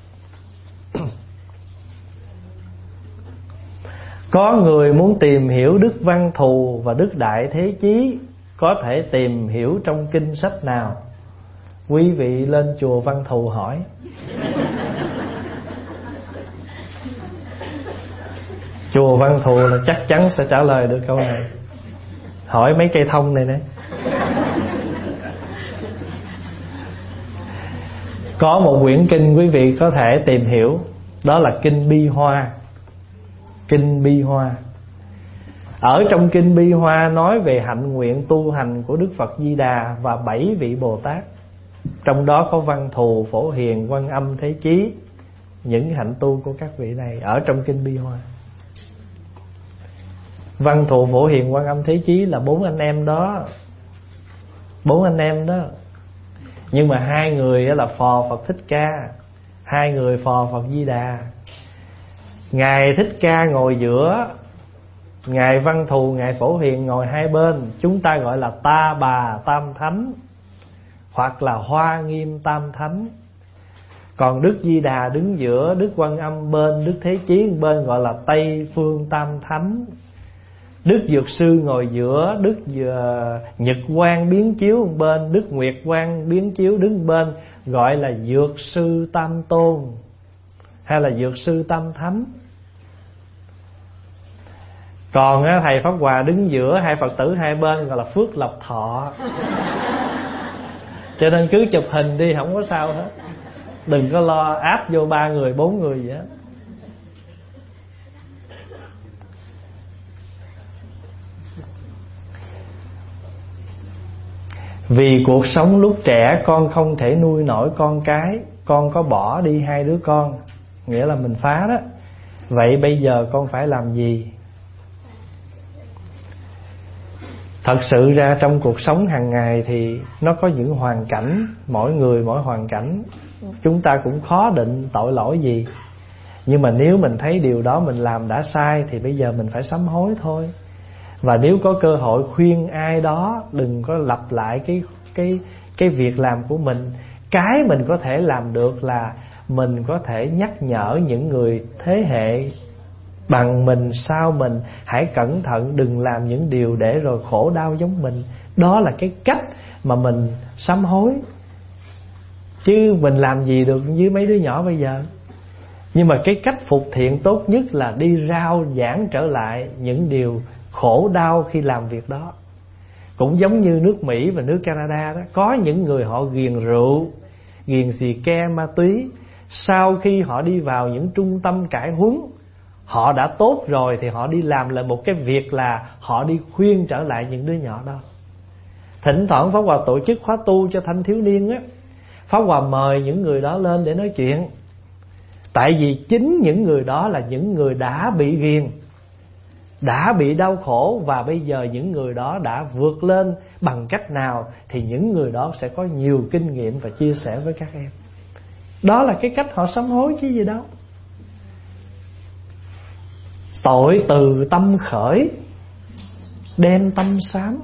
Có người muốn tìm hiểu Đức Văn Thù và Đức Đại Thế Chí, có thể tìm hiểu trong kinh sách nào? Quý vị lên chùa Văn Thù hỏi. Chùa Văn Thù là chắc chắn sẽ trả lời được câu này. Hỏi mấy cây thông này nè. Có một quyển kinh quý vị có thể tìm hiểu, đó là Kinh Bi Hoa. Kinh Bi Hoa. Ở trong Kinh Bi Hoa nói về hạnh nguyện tu hành của Đức Phật Di Đà và bảy vị Bồ Tát. Trong đó có Văn Thù, Phổ Hiền, Quan Âm, Thế Chí. Những hạnh tu của các vị này ở trong Kinh Bi Hoa. Văn Thù, Phổ Hiền, Quan Âm, Thế Chí là bốn anh em đó. Bốn anh em đó. Nhưng mà hai người là phò Phật Thích Ca, hai người phò Phật Di Đà. Ngài Thích Ca ngồi giữa, Ngài Văn Thù, Ngài Phổ Hiền ngồi hai bên. Chúng ta gọi là Ta Bà Tam Thánh, hoặc là Hoa Nghiêm Tam Thánh. Còn Đức Di Đà đứng giữa, Đức Quan Âm bên, Đức Thế Chí bên, gọi là Tây Phương Tam Thánh. Đức Dược Sư ngồi giữa, Đức Nhật Quang biến chiếu bên, Đức Nguyệt Quang biến chiếu đứng bên, gọi là Dược Sư Tam Tôn hay là Dược Sư Tam Thánh. Còn thầy Pháp Hòa đứng giữa, hai Phật tử hai bên gọi là Phước Lộc Thọ. Cho nên cứ chụp hình đi, không có sao hết. Đừng có lo áp vô ba người, bốn người gì hết. Vì cuộc sống lúc trẻ con không thể nuôi nổi con cái, con có bỏ đi hai đứa con, nghĩa là mình phá đó. Vậy bây giờ con phải làm gì? Thật sự ra trong cuộc sống hàng ngày thì nó có những hoàn cảnh, mỗi người mỗi hoàn cảnh, chúng ta cũng khó định tội lỗi gì. Nhưng mà nếu mình thấy điều đó mình làm đã sai thì bây giờ mình phải sám hối thôi. Và nếu có cơ hội khuyên ai đó đừng có lặp lại cái cái cái việc làm của mình. Cái mình có thể làm được là mình có thể nhắc nhở những người thế hệ bằng mình, sau mình, hãy cẩn thận, đừng làm những điều để rồi khổ đau giống mình. Đó là cái cách mà mình sám hối. Chứ mình làm gì được với mấy đứa nhỏ bây giờ. Nhưng mà cái cách phục thiện tốt nhất là đi rao giảng trở lại những điều khổ đau khi làm việc đó. Cũng giống như nước Mỹ và nước Canada đó, có những người họ ghiền rượu, ghiền xì ke, ma túy. Sau khi họ đi vào những trung tâm cải huấn, họ đã tốt rồi thì họ đi làm lại một cái việc là họ đi khuyên trở lại những đứa nhỏ đó. Thỉnh thoảng Pháp Hòa tổ chức khóa tu cho thanh thiếu niên á, Pháp Hòa mời những người đó lên để nói chuyện. Tại vì chính những người đó là những người đã bị ghiền, đã bị đau khổ, và bây giờ những người đó đã vượt lên bằng cách nào thì những người đó sẽ có nhiều kinh nghiệm và chia sẻ với các em. Đó là cái cách họ sám hối chứ gì đâu. Tội từ tâm khởi, đem tâm sám.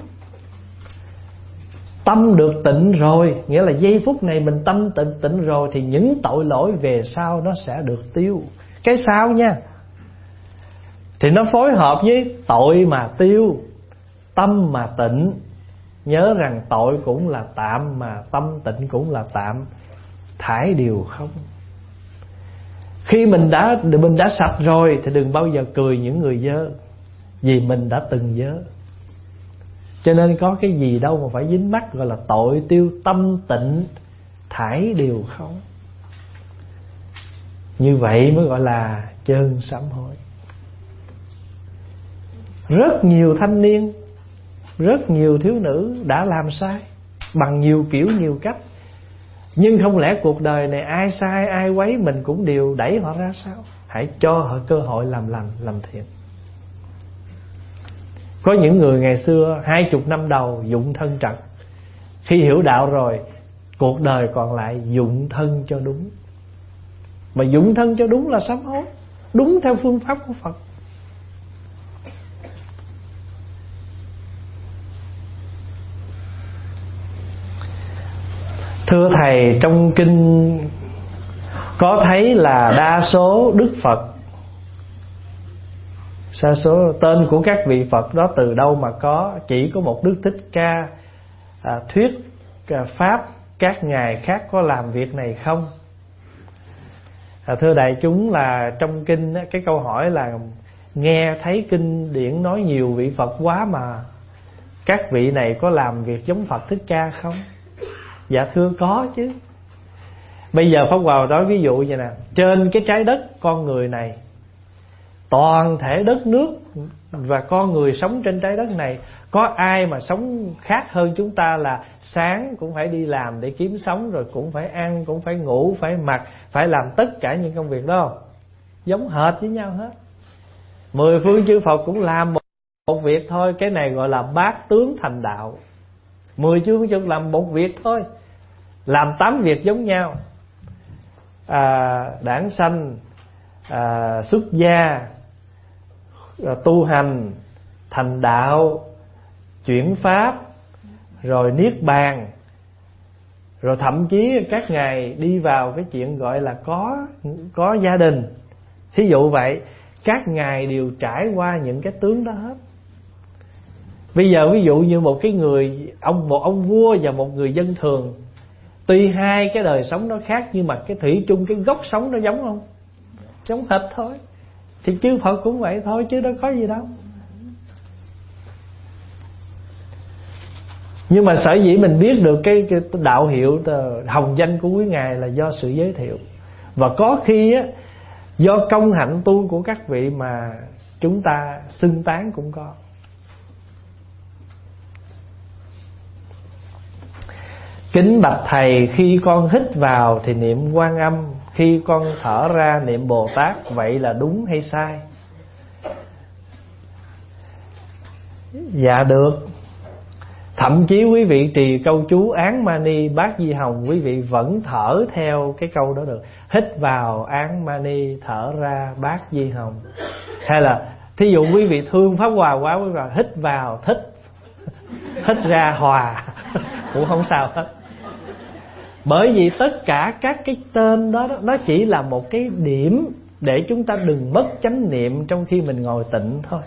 Tâm được tịnh rồi, nghĩa là giây phút này mình tâm tịnh tịnh rồi thì những tội lỗi về sau nó sẽ được tiêu. Cái sau nha, thì nó phối hợp với tội mà tiêu, tâm mà tịnh. Nhớ rằng tội cũng là tạm, mà tâm tịnh cũng là tạm, thải điều không. Khi mình đã mình đã sạch rồi thì đừng bao giờ cười những người dơ, vì mình đã từng dơ. Cho nên có cái gì đâu mà phải dính mắc, gọi là tội tiêu tâm tịnh, thải điều không. Như vậy mới gọi là chân sám hối. Rất nhiều thanh niên, rất nhiều thiếu nữ đã làm sai bằng nhiều kiểu nhiều cách. Nhưng không lẽ cuộc đời này ai sai ai quấy mình cũng đều đẩy họ ra sao? Hãy cho họ cơ hội làm lành, làm thiện. Có những người ngày xưa hai chục năm đầu dụng thân trật, khi hiểu đạo rồi, cuộc đời còn lại dụng thân cho đúng. Mà dụng thân cho đúng là sám hối, đúng theo phương pháp của Phật. Thưa Thầy, trong kinh có thấy là đa số Đức Phật, đa số tên của các vị Phật đó từ đâu mà có? Chỉ có một Đức Thích Ca à, thuyết à, pháp, các ngài khác có làm việc này không? À, thưa đại chúng, là trong kinh cái câu hỏi là nghe thấy kinh điển nói nhiều vị Phật quá mà các vị này có làm việc giống Phật Thích Ca không? Dạ thưa có chứ. Bây giờ Pháp Hòa nói ví dụ vậy nè, trên cái trái đất con người này, toàn thể đất nước và con người sống trên trái đất này, có ai mà sống khác hơn chúng ta là sáng cũng phải đi làm để kiếm sống, rồi cũng phải ăn, cũng phải ngủ, phải mặc, phải làm tất cả những công việc đó không? Giống hệt với nhau hết. Mười phương chư Phật cũng làm một, một việc thôi. Cái này gọi là bát tướng thành đạo. Mười phương chư Phật làm một việc thôi, làm tám việc giống nhau. à, Đản sanh, à, xuất gia, tu hành, thành đạo, chuyển pháp, rồi niết bàn, rồi thậm chí các ngài đi vào cái chuyện gọi là có có gia đình. Thí dụ vậy, các ngài đều trải qua những cái tướng đó hết. Bây giờ ví dụ như một cái người ông một ông vua và một người dân thường, tuy hai cái đời sống nó khác nhưng mà cái thủy chung cái gốc sống nó giống không? Giống hệt thôi. Thì chư Phật cũng vậy thôi chứ đâu có gì đâu. Nhưng mà sở dĩ mình biết được cái, cái đạo hiệu hồng danh của quý ngài là do sự giới thiệu. Và có khi á, do công hạnh tu của các vị mà chúng ta xưng tán cũng có. Kính bạch Thầy, khi con hít vào thì niệm Quan Âm, khi con thở ra niệm Bồ Tát, vậy là đúng hay sai? Dạ được. Thậm chí quý vị trì câu chú Án Mani Bát Di Hồng, quý vị vẫn thở theo cái câu đó được. Hít vào Án Mani, thở ra Bát Di Hồng. Hay là thí dụ quý vị thương Pháp Hòa quá, quý vị hít vào thích, hít ra hòa cũng không sao hết. Bởi vì tất cả các cái tên đó, nó chỉ là một cái điểm để chúng ta đừng mất chánh niệm trong khi mình ngồi tịnh thôi,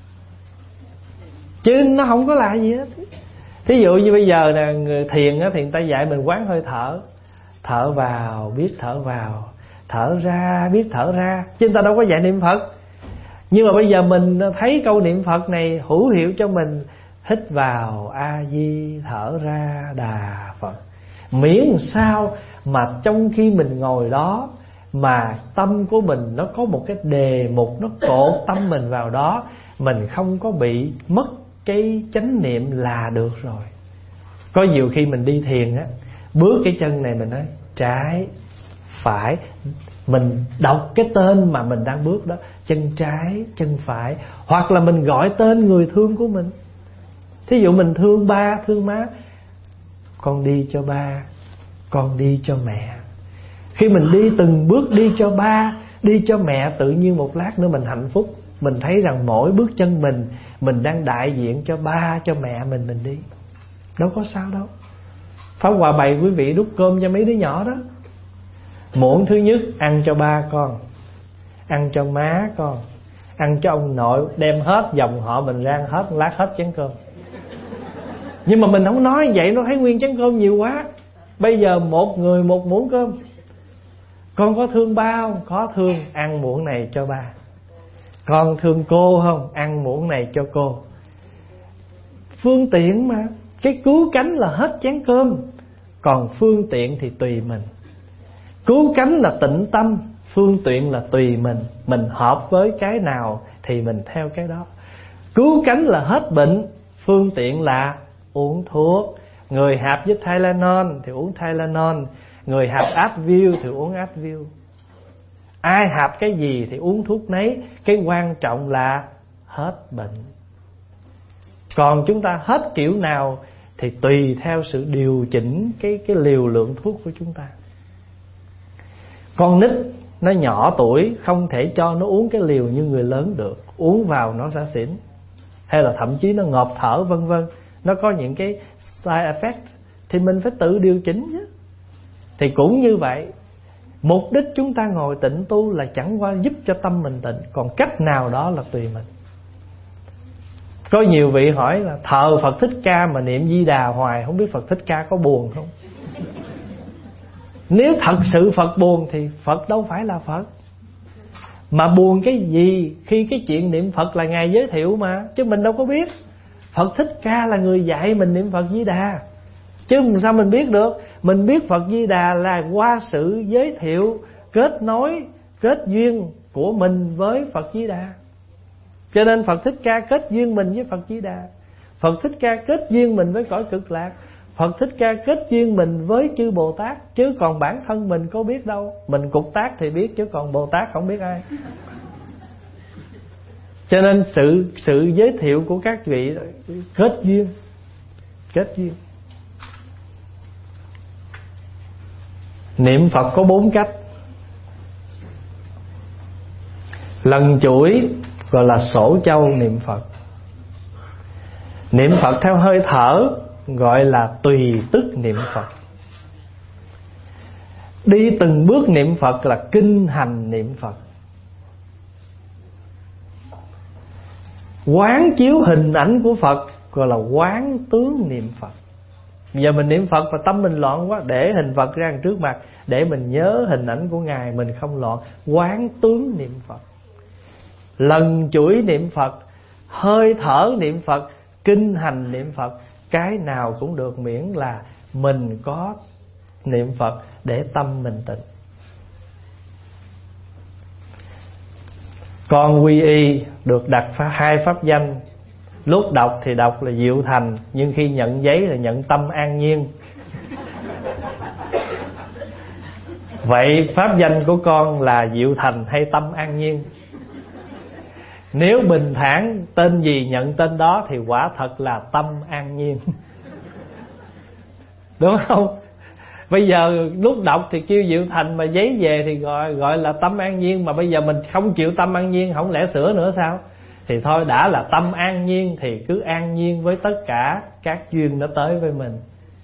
chứ nó không có là gì hết. Thí dụ như bây giờ nè, người thiền á, thì người ta dạy mình quán hơi thở. Thở vào biết thở vào, thở ra biết thở ra, chứ người ta đâu có dạy niệm Phật. Nhưng mà bây giờ mình thấy câu niệm Phật này hữu hiệu cho mình. Hít vào A Di, thở ra Đà Phật. Miễn sao mà trong khi mình ngồi đó mà tâm của mình nó có một cái đề mục, nó cột tâm mình vào đó, mình không có bị mất cái chánh niệm là được rồi. Có nhiều khi mình đi thiền á, bước cái chân này mình nói trái, phải, mình đọc cái tên mà mình đang bước đó, chân trái, chân phải, hoặc là mình gọi tên người thương của mình. Thí dụ mình thương ba, thương má, con đi cho ba, con đi cho mẹ. Khi mình đi từng bước đi cho ba, đi cho mẹ, tự nhiên một lát nữa mình hạnh phúc. Mình thấy rằng mỗi bước chân mình, mình đang đại diện cho ba, cho mẹ mình, mình đi. Đâu có sao đâu. Pháp Hòa bày quý vị đút cơm cho mấy đứa nhỏ đó. Muỗng thứ nhất ăn cho ba con, ăn cho má con, ăn cho ông nội, đem hết dòng họ mình rang hết, lát hết chén cơm. Nhưng mà mình không nói vậy, nó thấy nguyên chén cơm nhiều quá. Bây giờ một người một muỗng cơm. Con có thương ba không? Có thương, ăn muỗng này cho ba. Con thương cô không? Ăn muỗng này cho cô. Phương tiện mà. Cái cứu cánh là hết chén cơm, còn phương tiện thì tùy mình. Cứu cánh là tịnh tâm, phương tiện là tùy mình. Mình hợp với cái nào thì mình theo cái đó. Cứu cánh là hết bệnh, phương tiện là uống thuốc. Người hạp với Tylenol thì uống Tylenol, người hạp Advil thì uống Advil. Ai hạp cái gì thì uống thuốc nấy. Cái quan trọng là hết bệnh. Còn chúng ta hết kiểu nào thì tùy theo sự điều chỉnh cái, cái liều lượng thuốc của chúng ta. Con nít nó nhỏ tuổi, không thể cho nó uống cái liều như người lớn được. Uống vào nó sẽ xỉn, hay là thậm chí nó ngộp thở vân vân. Nó có những cái side effect thì mình phải tự điều chỉnh chứ. Thì cũng như vậy, mục đích chúng ta ngồi tịnh tu là chẳng qua giúp cho tâm mình tịnh, còn cách nào đó là tùy mình. Có nhiều vị hỏi là thờ Phật Thích Ca mà niệm Di Đà hoài, không biết Phật Thích Ca có buồn không? Nếu thật sự Phật buồn thì Phật đâu phải là Phật. Mà buồn cái gì khi cái chuyện niệm Phật là Ngài giới thiệu mà, chứ mình đâu có biết. Phật Thích Ca là người dạy mình niệm Phật Di Đà, chứ sao mình biết được. Mình biết Phật Di Đà là qua sự giới thiệu, kết nối, kết duyên của mình với Phật Di Đà. Cho nên Phật Thích Ca kết duyên mình với Phật Di Đà, Phật Thích Ca kết duyên mình với cõi Cực Lạc, Phật Thích Ca kết duyên mình với chư Bồ Tát. Chứ còn bản thân mình có biết đâu. Mình cục tác thì biết, chứ còn Bồ Tát không biết ai. Cho nên sự sự giới thiệu của các vị kết duyên, kết duyên. Niệm Phật có bốn cách. Lần chuỗi gọi là sổ châu niệm Phật. Niệm Phật theo hơi thở gọi là tùy tức niệm Phật. Đi từng bước niệm Phật là kinh hành niệm Phật. Quán chiếu hình ảnh của Phật gọi là quán tướng niệm Phật. Bây giờ mình niệm Phật và tâm mình loạn quá, để hình Phật ra trước mặt, để mình nhớ hình ảnh của Ngài, mình không loạn. Quán tướng niệm Phật. Lần chuỗi niệm Phật, hơi thở niệm Phật, kinh hành niệm Phật. Cái nào cũng được, miễn là mình có niệm Phật để tâm mình tịnh. Con quy y được đặt hai pháp danh. Lúc đọc thì đọc là Diệu Thành, nhưng khi nhận giấy là nhận Tâm An Nhiên. Vậy pháp danh của con là Diệu Thành hay Tâm An Nhiên? Nếu bình thản tên gì nhận tên đó thì quả thật là Tâm An Nhiên. Đúng không? Bây giờ lúc đọc thì kêu Diệu Thành, mà giấy về thì gọi gọi là Tâm An Nhiên. Mà bây giờ mình không chịu Tâm An Nhiên, không lẽ sửa nữa sao? Thì thôi, đã là Tâm An Nhiên thì cứ an nhiên với tất cả các duyên nó tới với mình.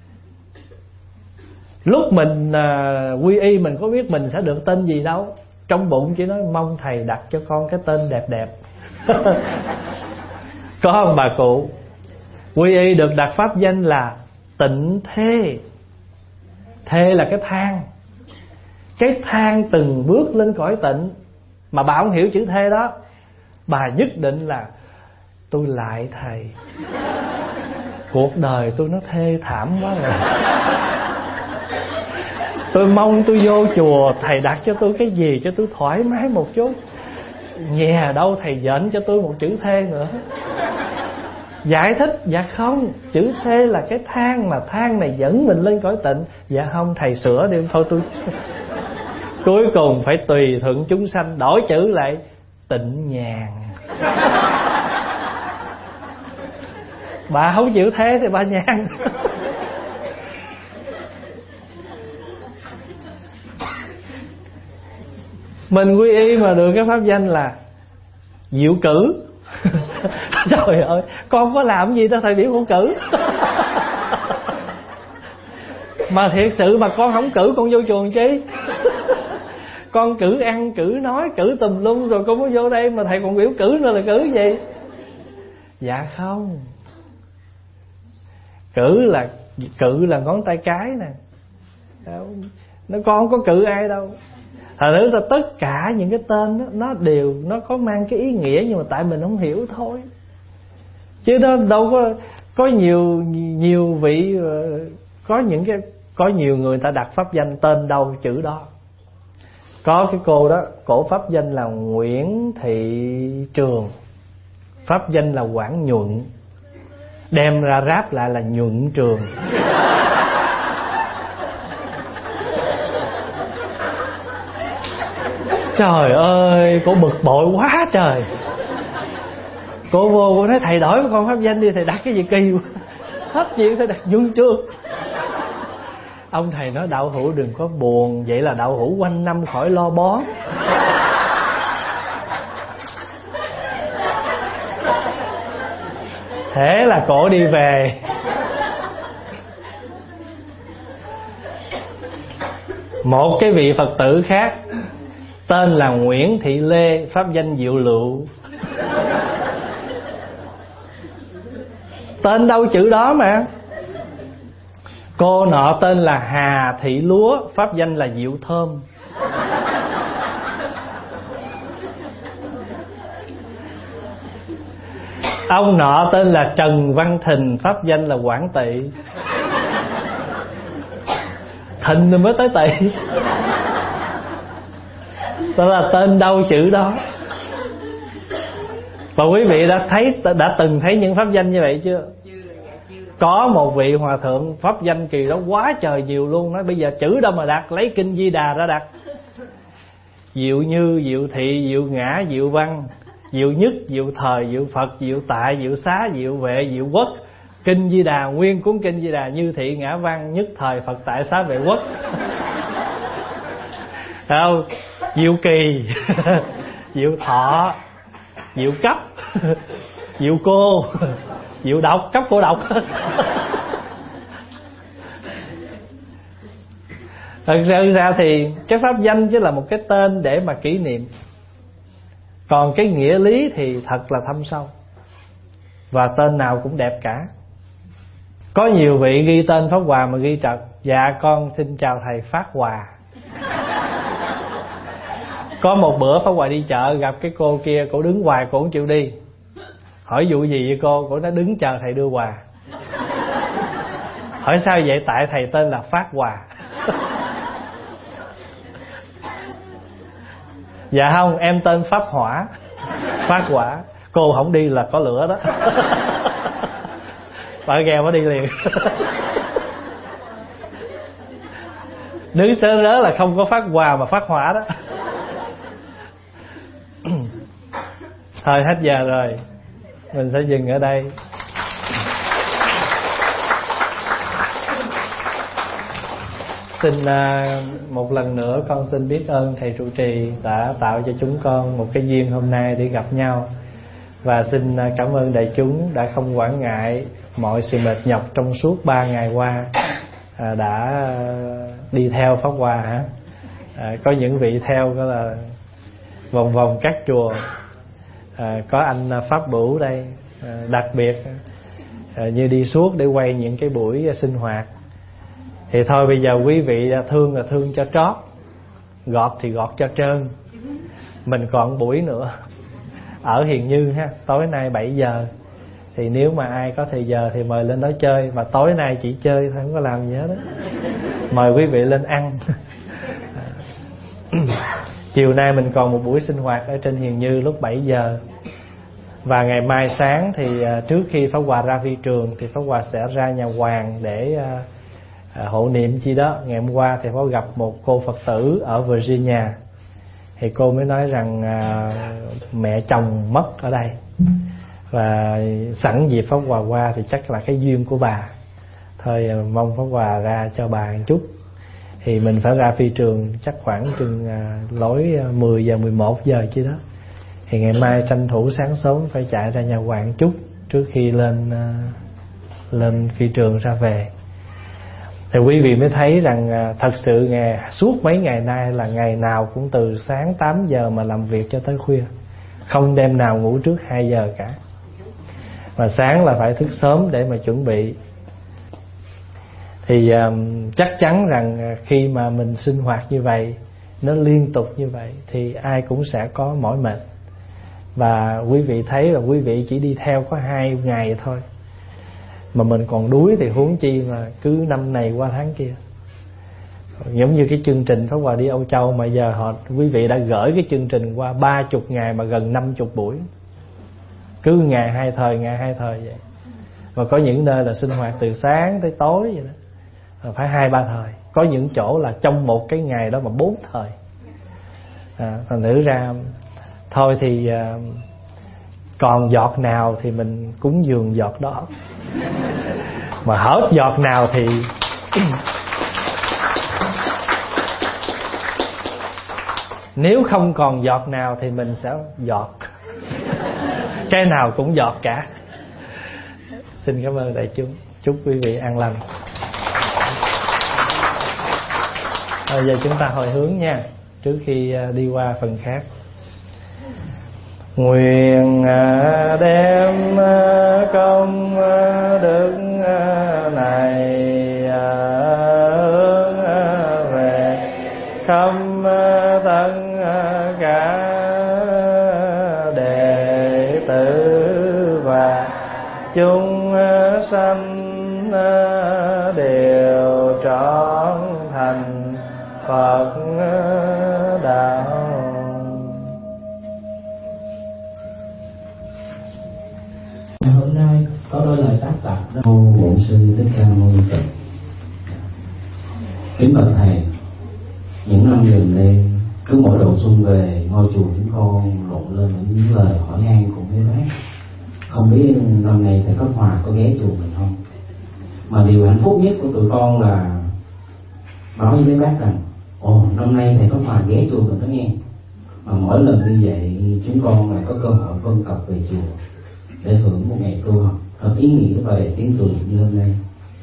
Lúc mình uh, quy y mình có biết mình sẽ được tên gì đâu. Trong bụng chỉ nói mong thầy đặt cho con cái tên đẹp đẹp. Có ông bà cụ quy y được đặt pháp danh là Tịnh Thê. Thê là cái thang, cái thang từng bước lên cõi tịnh. Mà bà không hiểu chữ thê đó, bà nhất định là tôi lại thầy, cuộc đời tôi nó thê thảm quá rồi, tôi mong tôi vô chùa thầy đặt cho tôi cái gì cho tôi thoải mái một chút. Nhà đâu thầy dễn cho tôi một chữ thê nữa. Giải thích, dạ không, chữ thê là cái thang, mà thang này dẫn mình lên cõi tịnh. Dạ không, thầy sửa đi, thôi tôi cuối cùng phải tùy thuận chúng sanh, đổi chữ lại tịnh nhàn. Bà không chịu thế thì bà nhàn. Mình quy y mà được cái pháp danh là Diệu Cử. Trời ơi, con có làm gì đâu thầy biểu con cử. Mà thiệt sự mà con không cử con vô chùa chi. Con cử ăn, cử nói, cử tùm lum rồi con mới vô đây, mà thầy còn biểu cử nữa là cử gì? Dạ không, cử là cử là ngón tay cái nè. Nó con không có cử ai đâu. Thật ra là tất cả những cái tên đó, nó đều nó có mang cái ý nghĩa, nhưng mà tại mình không hiểu thôi. Chứ nó đâu có có nhiều nhiều vị, có những cái có nhiều người ta đặt pháp danh tên đâu chữ đó. Có cái cô đó, cổ pháp danh là Nguyễn Thị Trường, pháp danh là Quảng Nhuận, đem ra ráp lại là Nhuận Trường. Trời ơi, cô bực bội quá trời. Cô vô, cô nói thầy đổi con pháp danh đi, thầy đặt cái gì kỳ quá. Hết chuyện thầy đặt Nhuận Trường. Ông thầy nói đạo hữu đừng có buồn, vậy là đạo hữu quanh năm khỏi lo bón. Thế là cổ đi về. Một cái vị Phật tử khác tên là Nguyễn Thị Lê, pháp danh Diệu Lựu. Tên đâu chữ đó mà. Cô nọ tên là Hà Thị Lúa, pháp danh là Diệu Thơm. Ông nọ tên là Trần Văn Thình, pháp danh là Quảng Tỵ. Thình rồi mới tới Tỵ. Đó là tên đâu chữ đó. Và quý vị đã thấy, đã từng thấy những pháp danh như vậy chưa? Có một vị hòa thượng pháp danh kỳ đó quá trời nhiều luôn. Nói bây giờ chữ đâu mà đặt, lấy kinh Di Đà ra đặt. Diệu Như, Diệu Thị, Diệu Ngã, Diệu Văn, Diệu Nhất, Diệu Thời, Diệu Phật, Diệu Tại, Diệu Xá, Diệu Vệ, Diệu Quốc. Kinh Di Đà, nguyên cuốn kinh Di Đà, Như Thị, Ngã Văn, Nhất Thời, Phật Tại, Xá, Vệ, Quốc. Không? Diệu Kỳ, Diệu Thọ, Diệu Cấp, Diệu Cô, Diệu Độc, cấp cô độc. Thật ra, ra thì cái pháp danh chỉ là một cái tên để mà kỷ niệm. Còn cái nghĩa lý thì thật là thâm sâu. Và tên nào cũng đẹp cả. Có nhiều vị ghi tên Pháp Hòa mà ghi trật: dạ con xin chào thầy Phát Hòa. Có một bữa Pháp Hòa đi chợ, gặp cái cô kia, cổ đứng hoài, cổ không chịu đi. Hỏi vụ gì vậy cô? Cổ nói đứng chờ thầy đưa quà. Hỏi sao vậy? Tại thầy tên là Phát Hòa. Dạ không, em tên Pháp Hỏa, Phát Hỏa. Cô không đi là có lửa đó. Bà gheo mới đi liền. Đứng sớ rớ là không có Phát Hòa mà Phát Hỏa đó. Thôi hết giờ rồi, mình sẽ dừng ở đây. Xin uh, một lần nữa con xin biết ơn thầy trụ trì đã tạo cho chúng con một cái duyên hôm nay để gặp nhau. Và xin uh, cảm ơn đại chúng đã không quản ngại mọi sự mệt nhọc trong suốt ba ngày qua, uh, đã uh, đi theo Pháp Hòa hả? Uh, có những vị theo đó là vòng vòng các chùa. À, có anh Pháp Bửu đây, à, đặc biệt à, như đi suốt để quay những cái buổi à, sinh hoạt. Thì thôi bây giờ quý vị thương là thương cho trót, gọt thì gọt cho trơn. Mình còn buổi nữa ở Hiền Như ha, tối nay bảy giờ. Thì nếu mà ai có thời giờ thì mời lên đó chơi. Mà tối nay chỉ chơi thôi, không có làm gì hết đó. Mời quý vị lên ăn. Chiều nay mình còn một buổi sinh hoạt ở trên Hiền Như lúc bảy giờ. Và ngày mai sáng thì trước khi Pháp Hòa ra phi trường thì Pháp Hòa sẽ ra nhà Hoàng để hộ niệm chi đó. Ngày hôm qua thì Pháp gặp một cô Phật tử ở Virginia. Thì cô mới nói rằng mẹ chồng mất ở đây. Và sẵn dịp Pháp Hòa qua thì chắc là cái duyên của bà. Thôi mong Pháp Hòa ra cho bà một chút. Thì mình phải ra phi trường chắc khoảng chừng à, lối mười giờ mười một giờ chứ đó. Thì ngày mai tranh thủ sáng sớm phải chạy ra nhà Hoàng chút trước khi lên à, lên phi trường ra về. Thì quý vị mới thấy rằng à, thật sự ngày suốt mấy ngày nay là ngày nào cũng từ sáng tám giờ mà làm việc cho tới khuya, không đêm nào ngủ trước hai giờ cả. Mà sáng là phải thức sớm để mà chuẩn bị. Thì um, chắc chắn rằng khi mà mình sinh hoạt như vậy, nó liên tục như vậy, thì ai cũng sẽ có mỏi mệt. Và quý vị thấy là quý vị chỉ đi theo có hai ngày thôi, mà mình còn đuối thì huống chi mà cứ năm này qua tháng kia. Giống như cái chương trình Pháp Hòa đi Âu Châu mà giờ họ quý vị đã gửi cái chương trình qua ba chục ngày mà gần năm chục buổi, cứ ngày hai thời ngày hai thời vậy. Và có những nơi là sinh hoạt từ sáng tới tối vậy đó, phải hai ba thời. Có những chỗ là trong một cái ngày đó mà bốn thời. À, thành thử ra thôi thì à, còn giọt nào thì mình cúng dường giọt đó, mà hết giọt nào thì nếu không còn giọt nào thì mình sẽ giọt. Cái nào cũng giọt cả. Xin cảm ơn đại chúng. Chúc quý vị an lành. Bây giờ chúng ta hồi hướng nha, trước khi đi qua phần khác. Nguyện đem công đức này hướng về khắp tất cả đệ tử và chúng sanh đều trọn thành Phật đạo. Hôm nay có đôi lời tác tập đó. Bổn sư Thích Ca Mâu Ni Phật. Kính bạch thầy, những năm gần đây cứ mỗi độ xuân về, ngôi chùa chúng con rộn lên những lời hỏi han của mấy bác. Không biết năm nay thầy Pháp Hòa có ghé chùa mình không? Mà điều hạnh phúc nhất của tụi con là nói với mấy bác rằng ồ, năm nay thầy Pháp Hòa ghé chùa mình đó nghe. Mà mỗi lần như vậy chúng con lại có cơ hội vân tập về chùa để hưởng một ngày tu học thật ý nghĩa và đầy tiếng cười như hôm nay.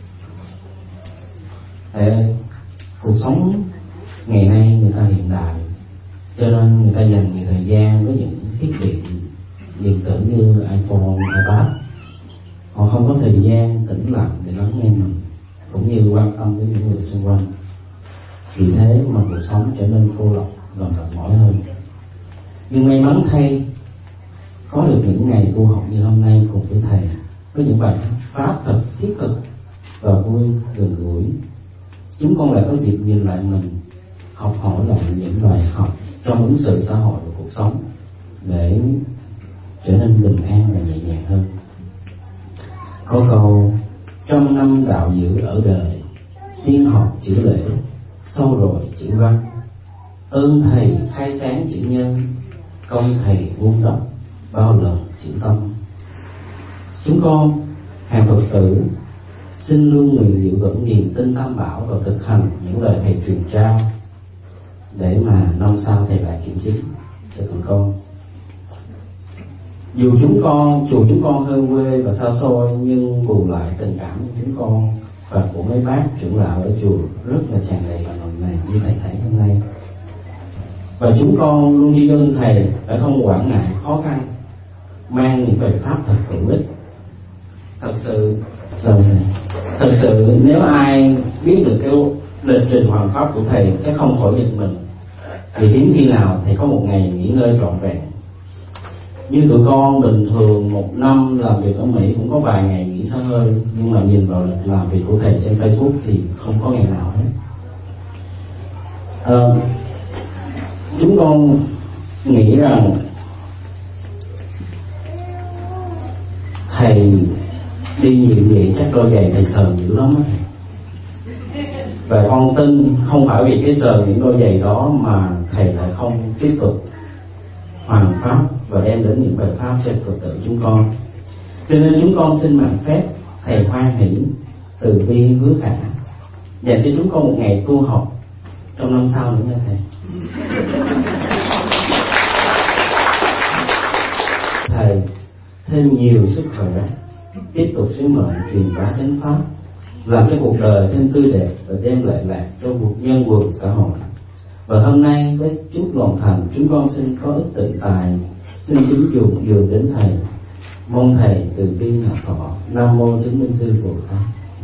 Thầy ơi, cuộc sống ngày nay người ta hiện đại, cho nên người ta dành nhiều thời gian với những thiết bị điện tử như iPhone, iPad. Họ không có thời gian tĩnh lặng để lắng nghe mình, cũng như quan tâm đến những người xung quanh. Vì thế mà cuộc sống trở nên cô độc và mệt mỏi hơn. Nhưng may mắn thay, có được những ngày tu học như hôm nay cùng với thầy, với những bài pháp thật thiết thực và vui gần gũi, chúng con lại có dịp nhìn lại mình, học hỏi lại những bài học trong ứng xử xã hội và cuộc sống để trở nên bình an và nhẹ nhàng hơn. Có câu trong năm đạo giữ ở đời, tiên học chữ lễ, sâu rồi chữ văn, ơn thầy khai sáng chữ nhân, công thầy vuông đắp bao lần chữ tâm. Chúng con hàng Phật tử xin luôn nguyện giữ vững niềm tin Tam Bảo và thực hành những lời thầy truyền trao, để mà năm sau thầy lại kiểm chứng cho tụi con. Dù chúng con chùa chúng con hơi quê và xa xôi, nhưng bù lại tình cảm của chúng con và của mấy bác trưởng lão ở chùa rất là tràn đầy và nồng nàn như thầy thấy hôm nay. Và chúng con luôn tri ân thầy đã không quản ngại khó khăn, mang những bài pháp thật hữu ích. Thật sự rồi, thật sự nếu ai biết được cái lịch trình hoàn pháp của thầy chắc không khỏi giật mình, vì hiếm khi nào thầy có một ngày nghỉ ngơi trọn vẹn. Như tụi con bình thường một năm làm việc ở Mỹ cũng có vài ngày nghỉ xả hơi, nhưng mà nhìn vào lịch làm việc của thầy trên Facebook thì không có ngày nào hết. À, chúng con nghĩ rằng thầy đi nhiều vậy chắc đôi giày thầy sờn dữ lắm á. Và con tin không phải vì cái sờn những đôi giày đó mà thầy lại không tiếp tục hoàn pháp và đem đến những bài pháp cho Phật tử chúng con. Cho nên chúng con xin mạn phép thầy hoan hỷ từ bi hứa khả dành cho chúng con một ngày tu học trong năm sau nữa nha thầy. Thầy thêm nhiều sức khỏe, tiếp tục sứ mệnh truyền bá chánh pháp, làm cho cuộc đời thêm tươi đẹp và đem lại lạc cho cuộc nhân quần xã hội. Và hôm nay với chút lòng thành, chúng con xin có ít tịnh tài, xin kính dùng dường đến thầy, mong thầy từ bi nhập thọ. Nam mô Chứng Minh Sư Bồ Tát.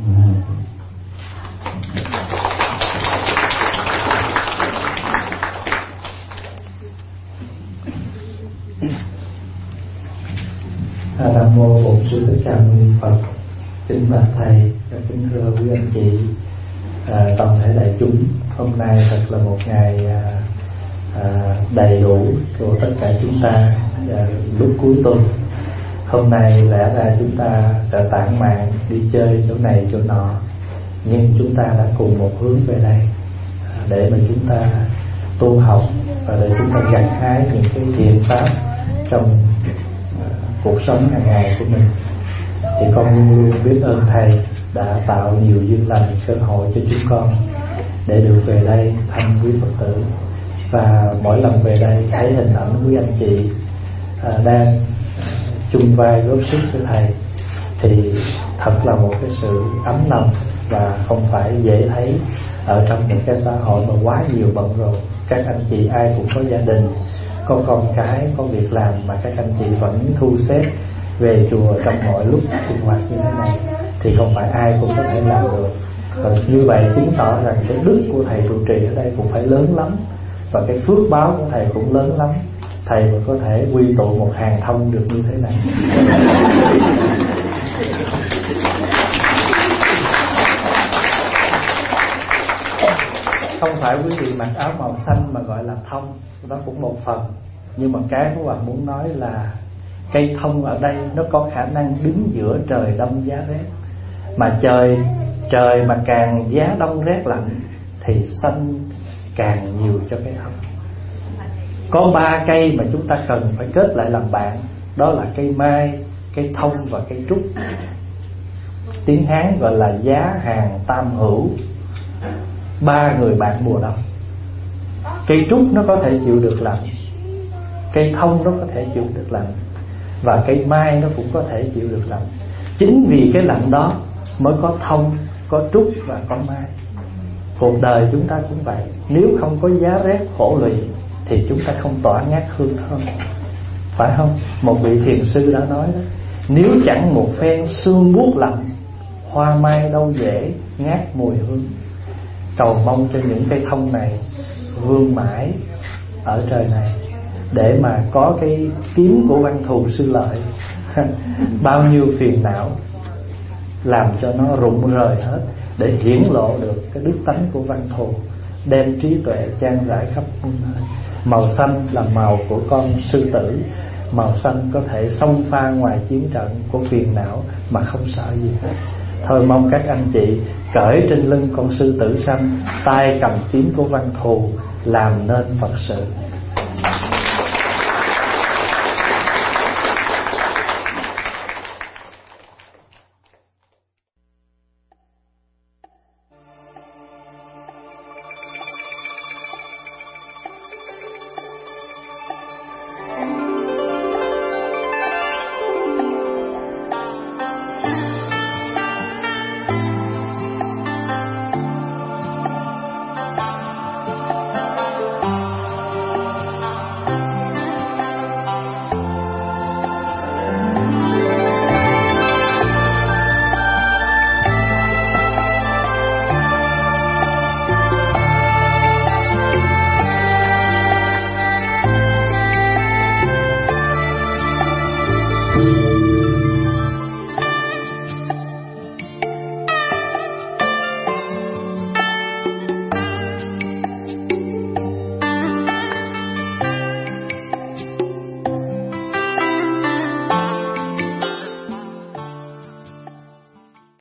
Nam mô Bổn Sư Thích Ca Mâu Ni Phật. Kính bạch thầy, kính thưa quý anh chị, à, toàn thể đại chúng, hôm nay thật là một ngày à, à, đầy đủ của tất cả chúng ta. À, lúc cuối tuần hôm nay lẽ ra chúng ta sẽ tản mạn đi chơi chỗ này chỗ nọ, nhưng chúng ta đã cùng một hướng về đây à, để mà chúng ta tu học và để chúng ta gặt hái những cái thiện pháp trong cuộc sống hàng ngày của mình. Thì con luôn luôn biết ơn thầy đã tạo nhiều duyên lành cơ hội cho chúng con để được về đây thăm quý Phật tử. Và mỗi lần về đây thấy hình ảnh quý anh chị à, đang chung vai góp sức với thầy thì thật là một cái sự ấm lòng và không phải dễ thấy ở trong những cái xã hội mà quá nhiều bận rộn. Các anh chị ai cũng có gia đình, có con cái, có việc làm, mà các anh chị vẫn thu xếp về chùa trong mọi lúc sinh hoạt như thế này, thì không phải ai cũng có thể làm được. Còn như vậy chứng tỏ rằng cái đức của thầy trụ trì ở đây cũng phải lớn lắm, và cái phước báo của thầy cũng lớn lắm, thầy mới có thể quy tụ một hàng thông được như thế này. Không phải quý vị mặc áo màu xanh mà gọi là thông, đó cũng một phần. Nhưng mà cái của bạn muốn nói là cây thông ở đây nó có khả năng đứng giữa trời đông giá rét. Mà trời trời mà càng giá đông rét lạnh thì xanh càng nhiều cho cây thông. Có ba cây mà chúng ta cần phải kết lại làm bạn, đó là cây mai, cây thông và cây trúc. Tiếng Hán gọi là giá hàng tam hữu, ba người bạn mùa đông. Cây trúc nó có thể chịu được lạnh, cây thông nó có thể chịu được lạnh, và cây mai nó cũng có thể chịu được lạnh. Chính vì cái lạnh đó mới có thông, có trúc và có mai. Cuộc đời chúng ta cũng vậy. Nếu không có giá rét khổ lụy thì chúng ta không tỏa ngát hương thơm, phải không? Một vị thiền sư đã nói đó: nếu chẳng một phen sương buốt lạnh, hoa mai đâu dễ ngát mùi hương. Cầu mong cho những cây thông này vương mãi ở trời này, để mà có cái kiếm của Văn Thù Sư Lợi. Bao nhiêu phiền não làm cho nó rụng rời hết, để hiển lộ được cái đức tánh của Văn Thù, đem trí tuệ chan rải khắp muôn nơi. Màu xanh là màu của con sư tử, màu xanh có thể xông pha ngoài chiến trận của phiền não mà không sợ gì hết. Thôi mong các anh chị cởi trên lưng con sư tử xanh, tay cầm kiếm của Văn Thù, làm nên Phật sự.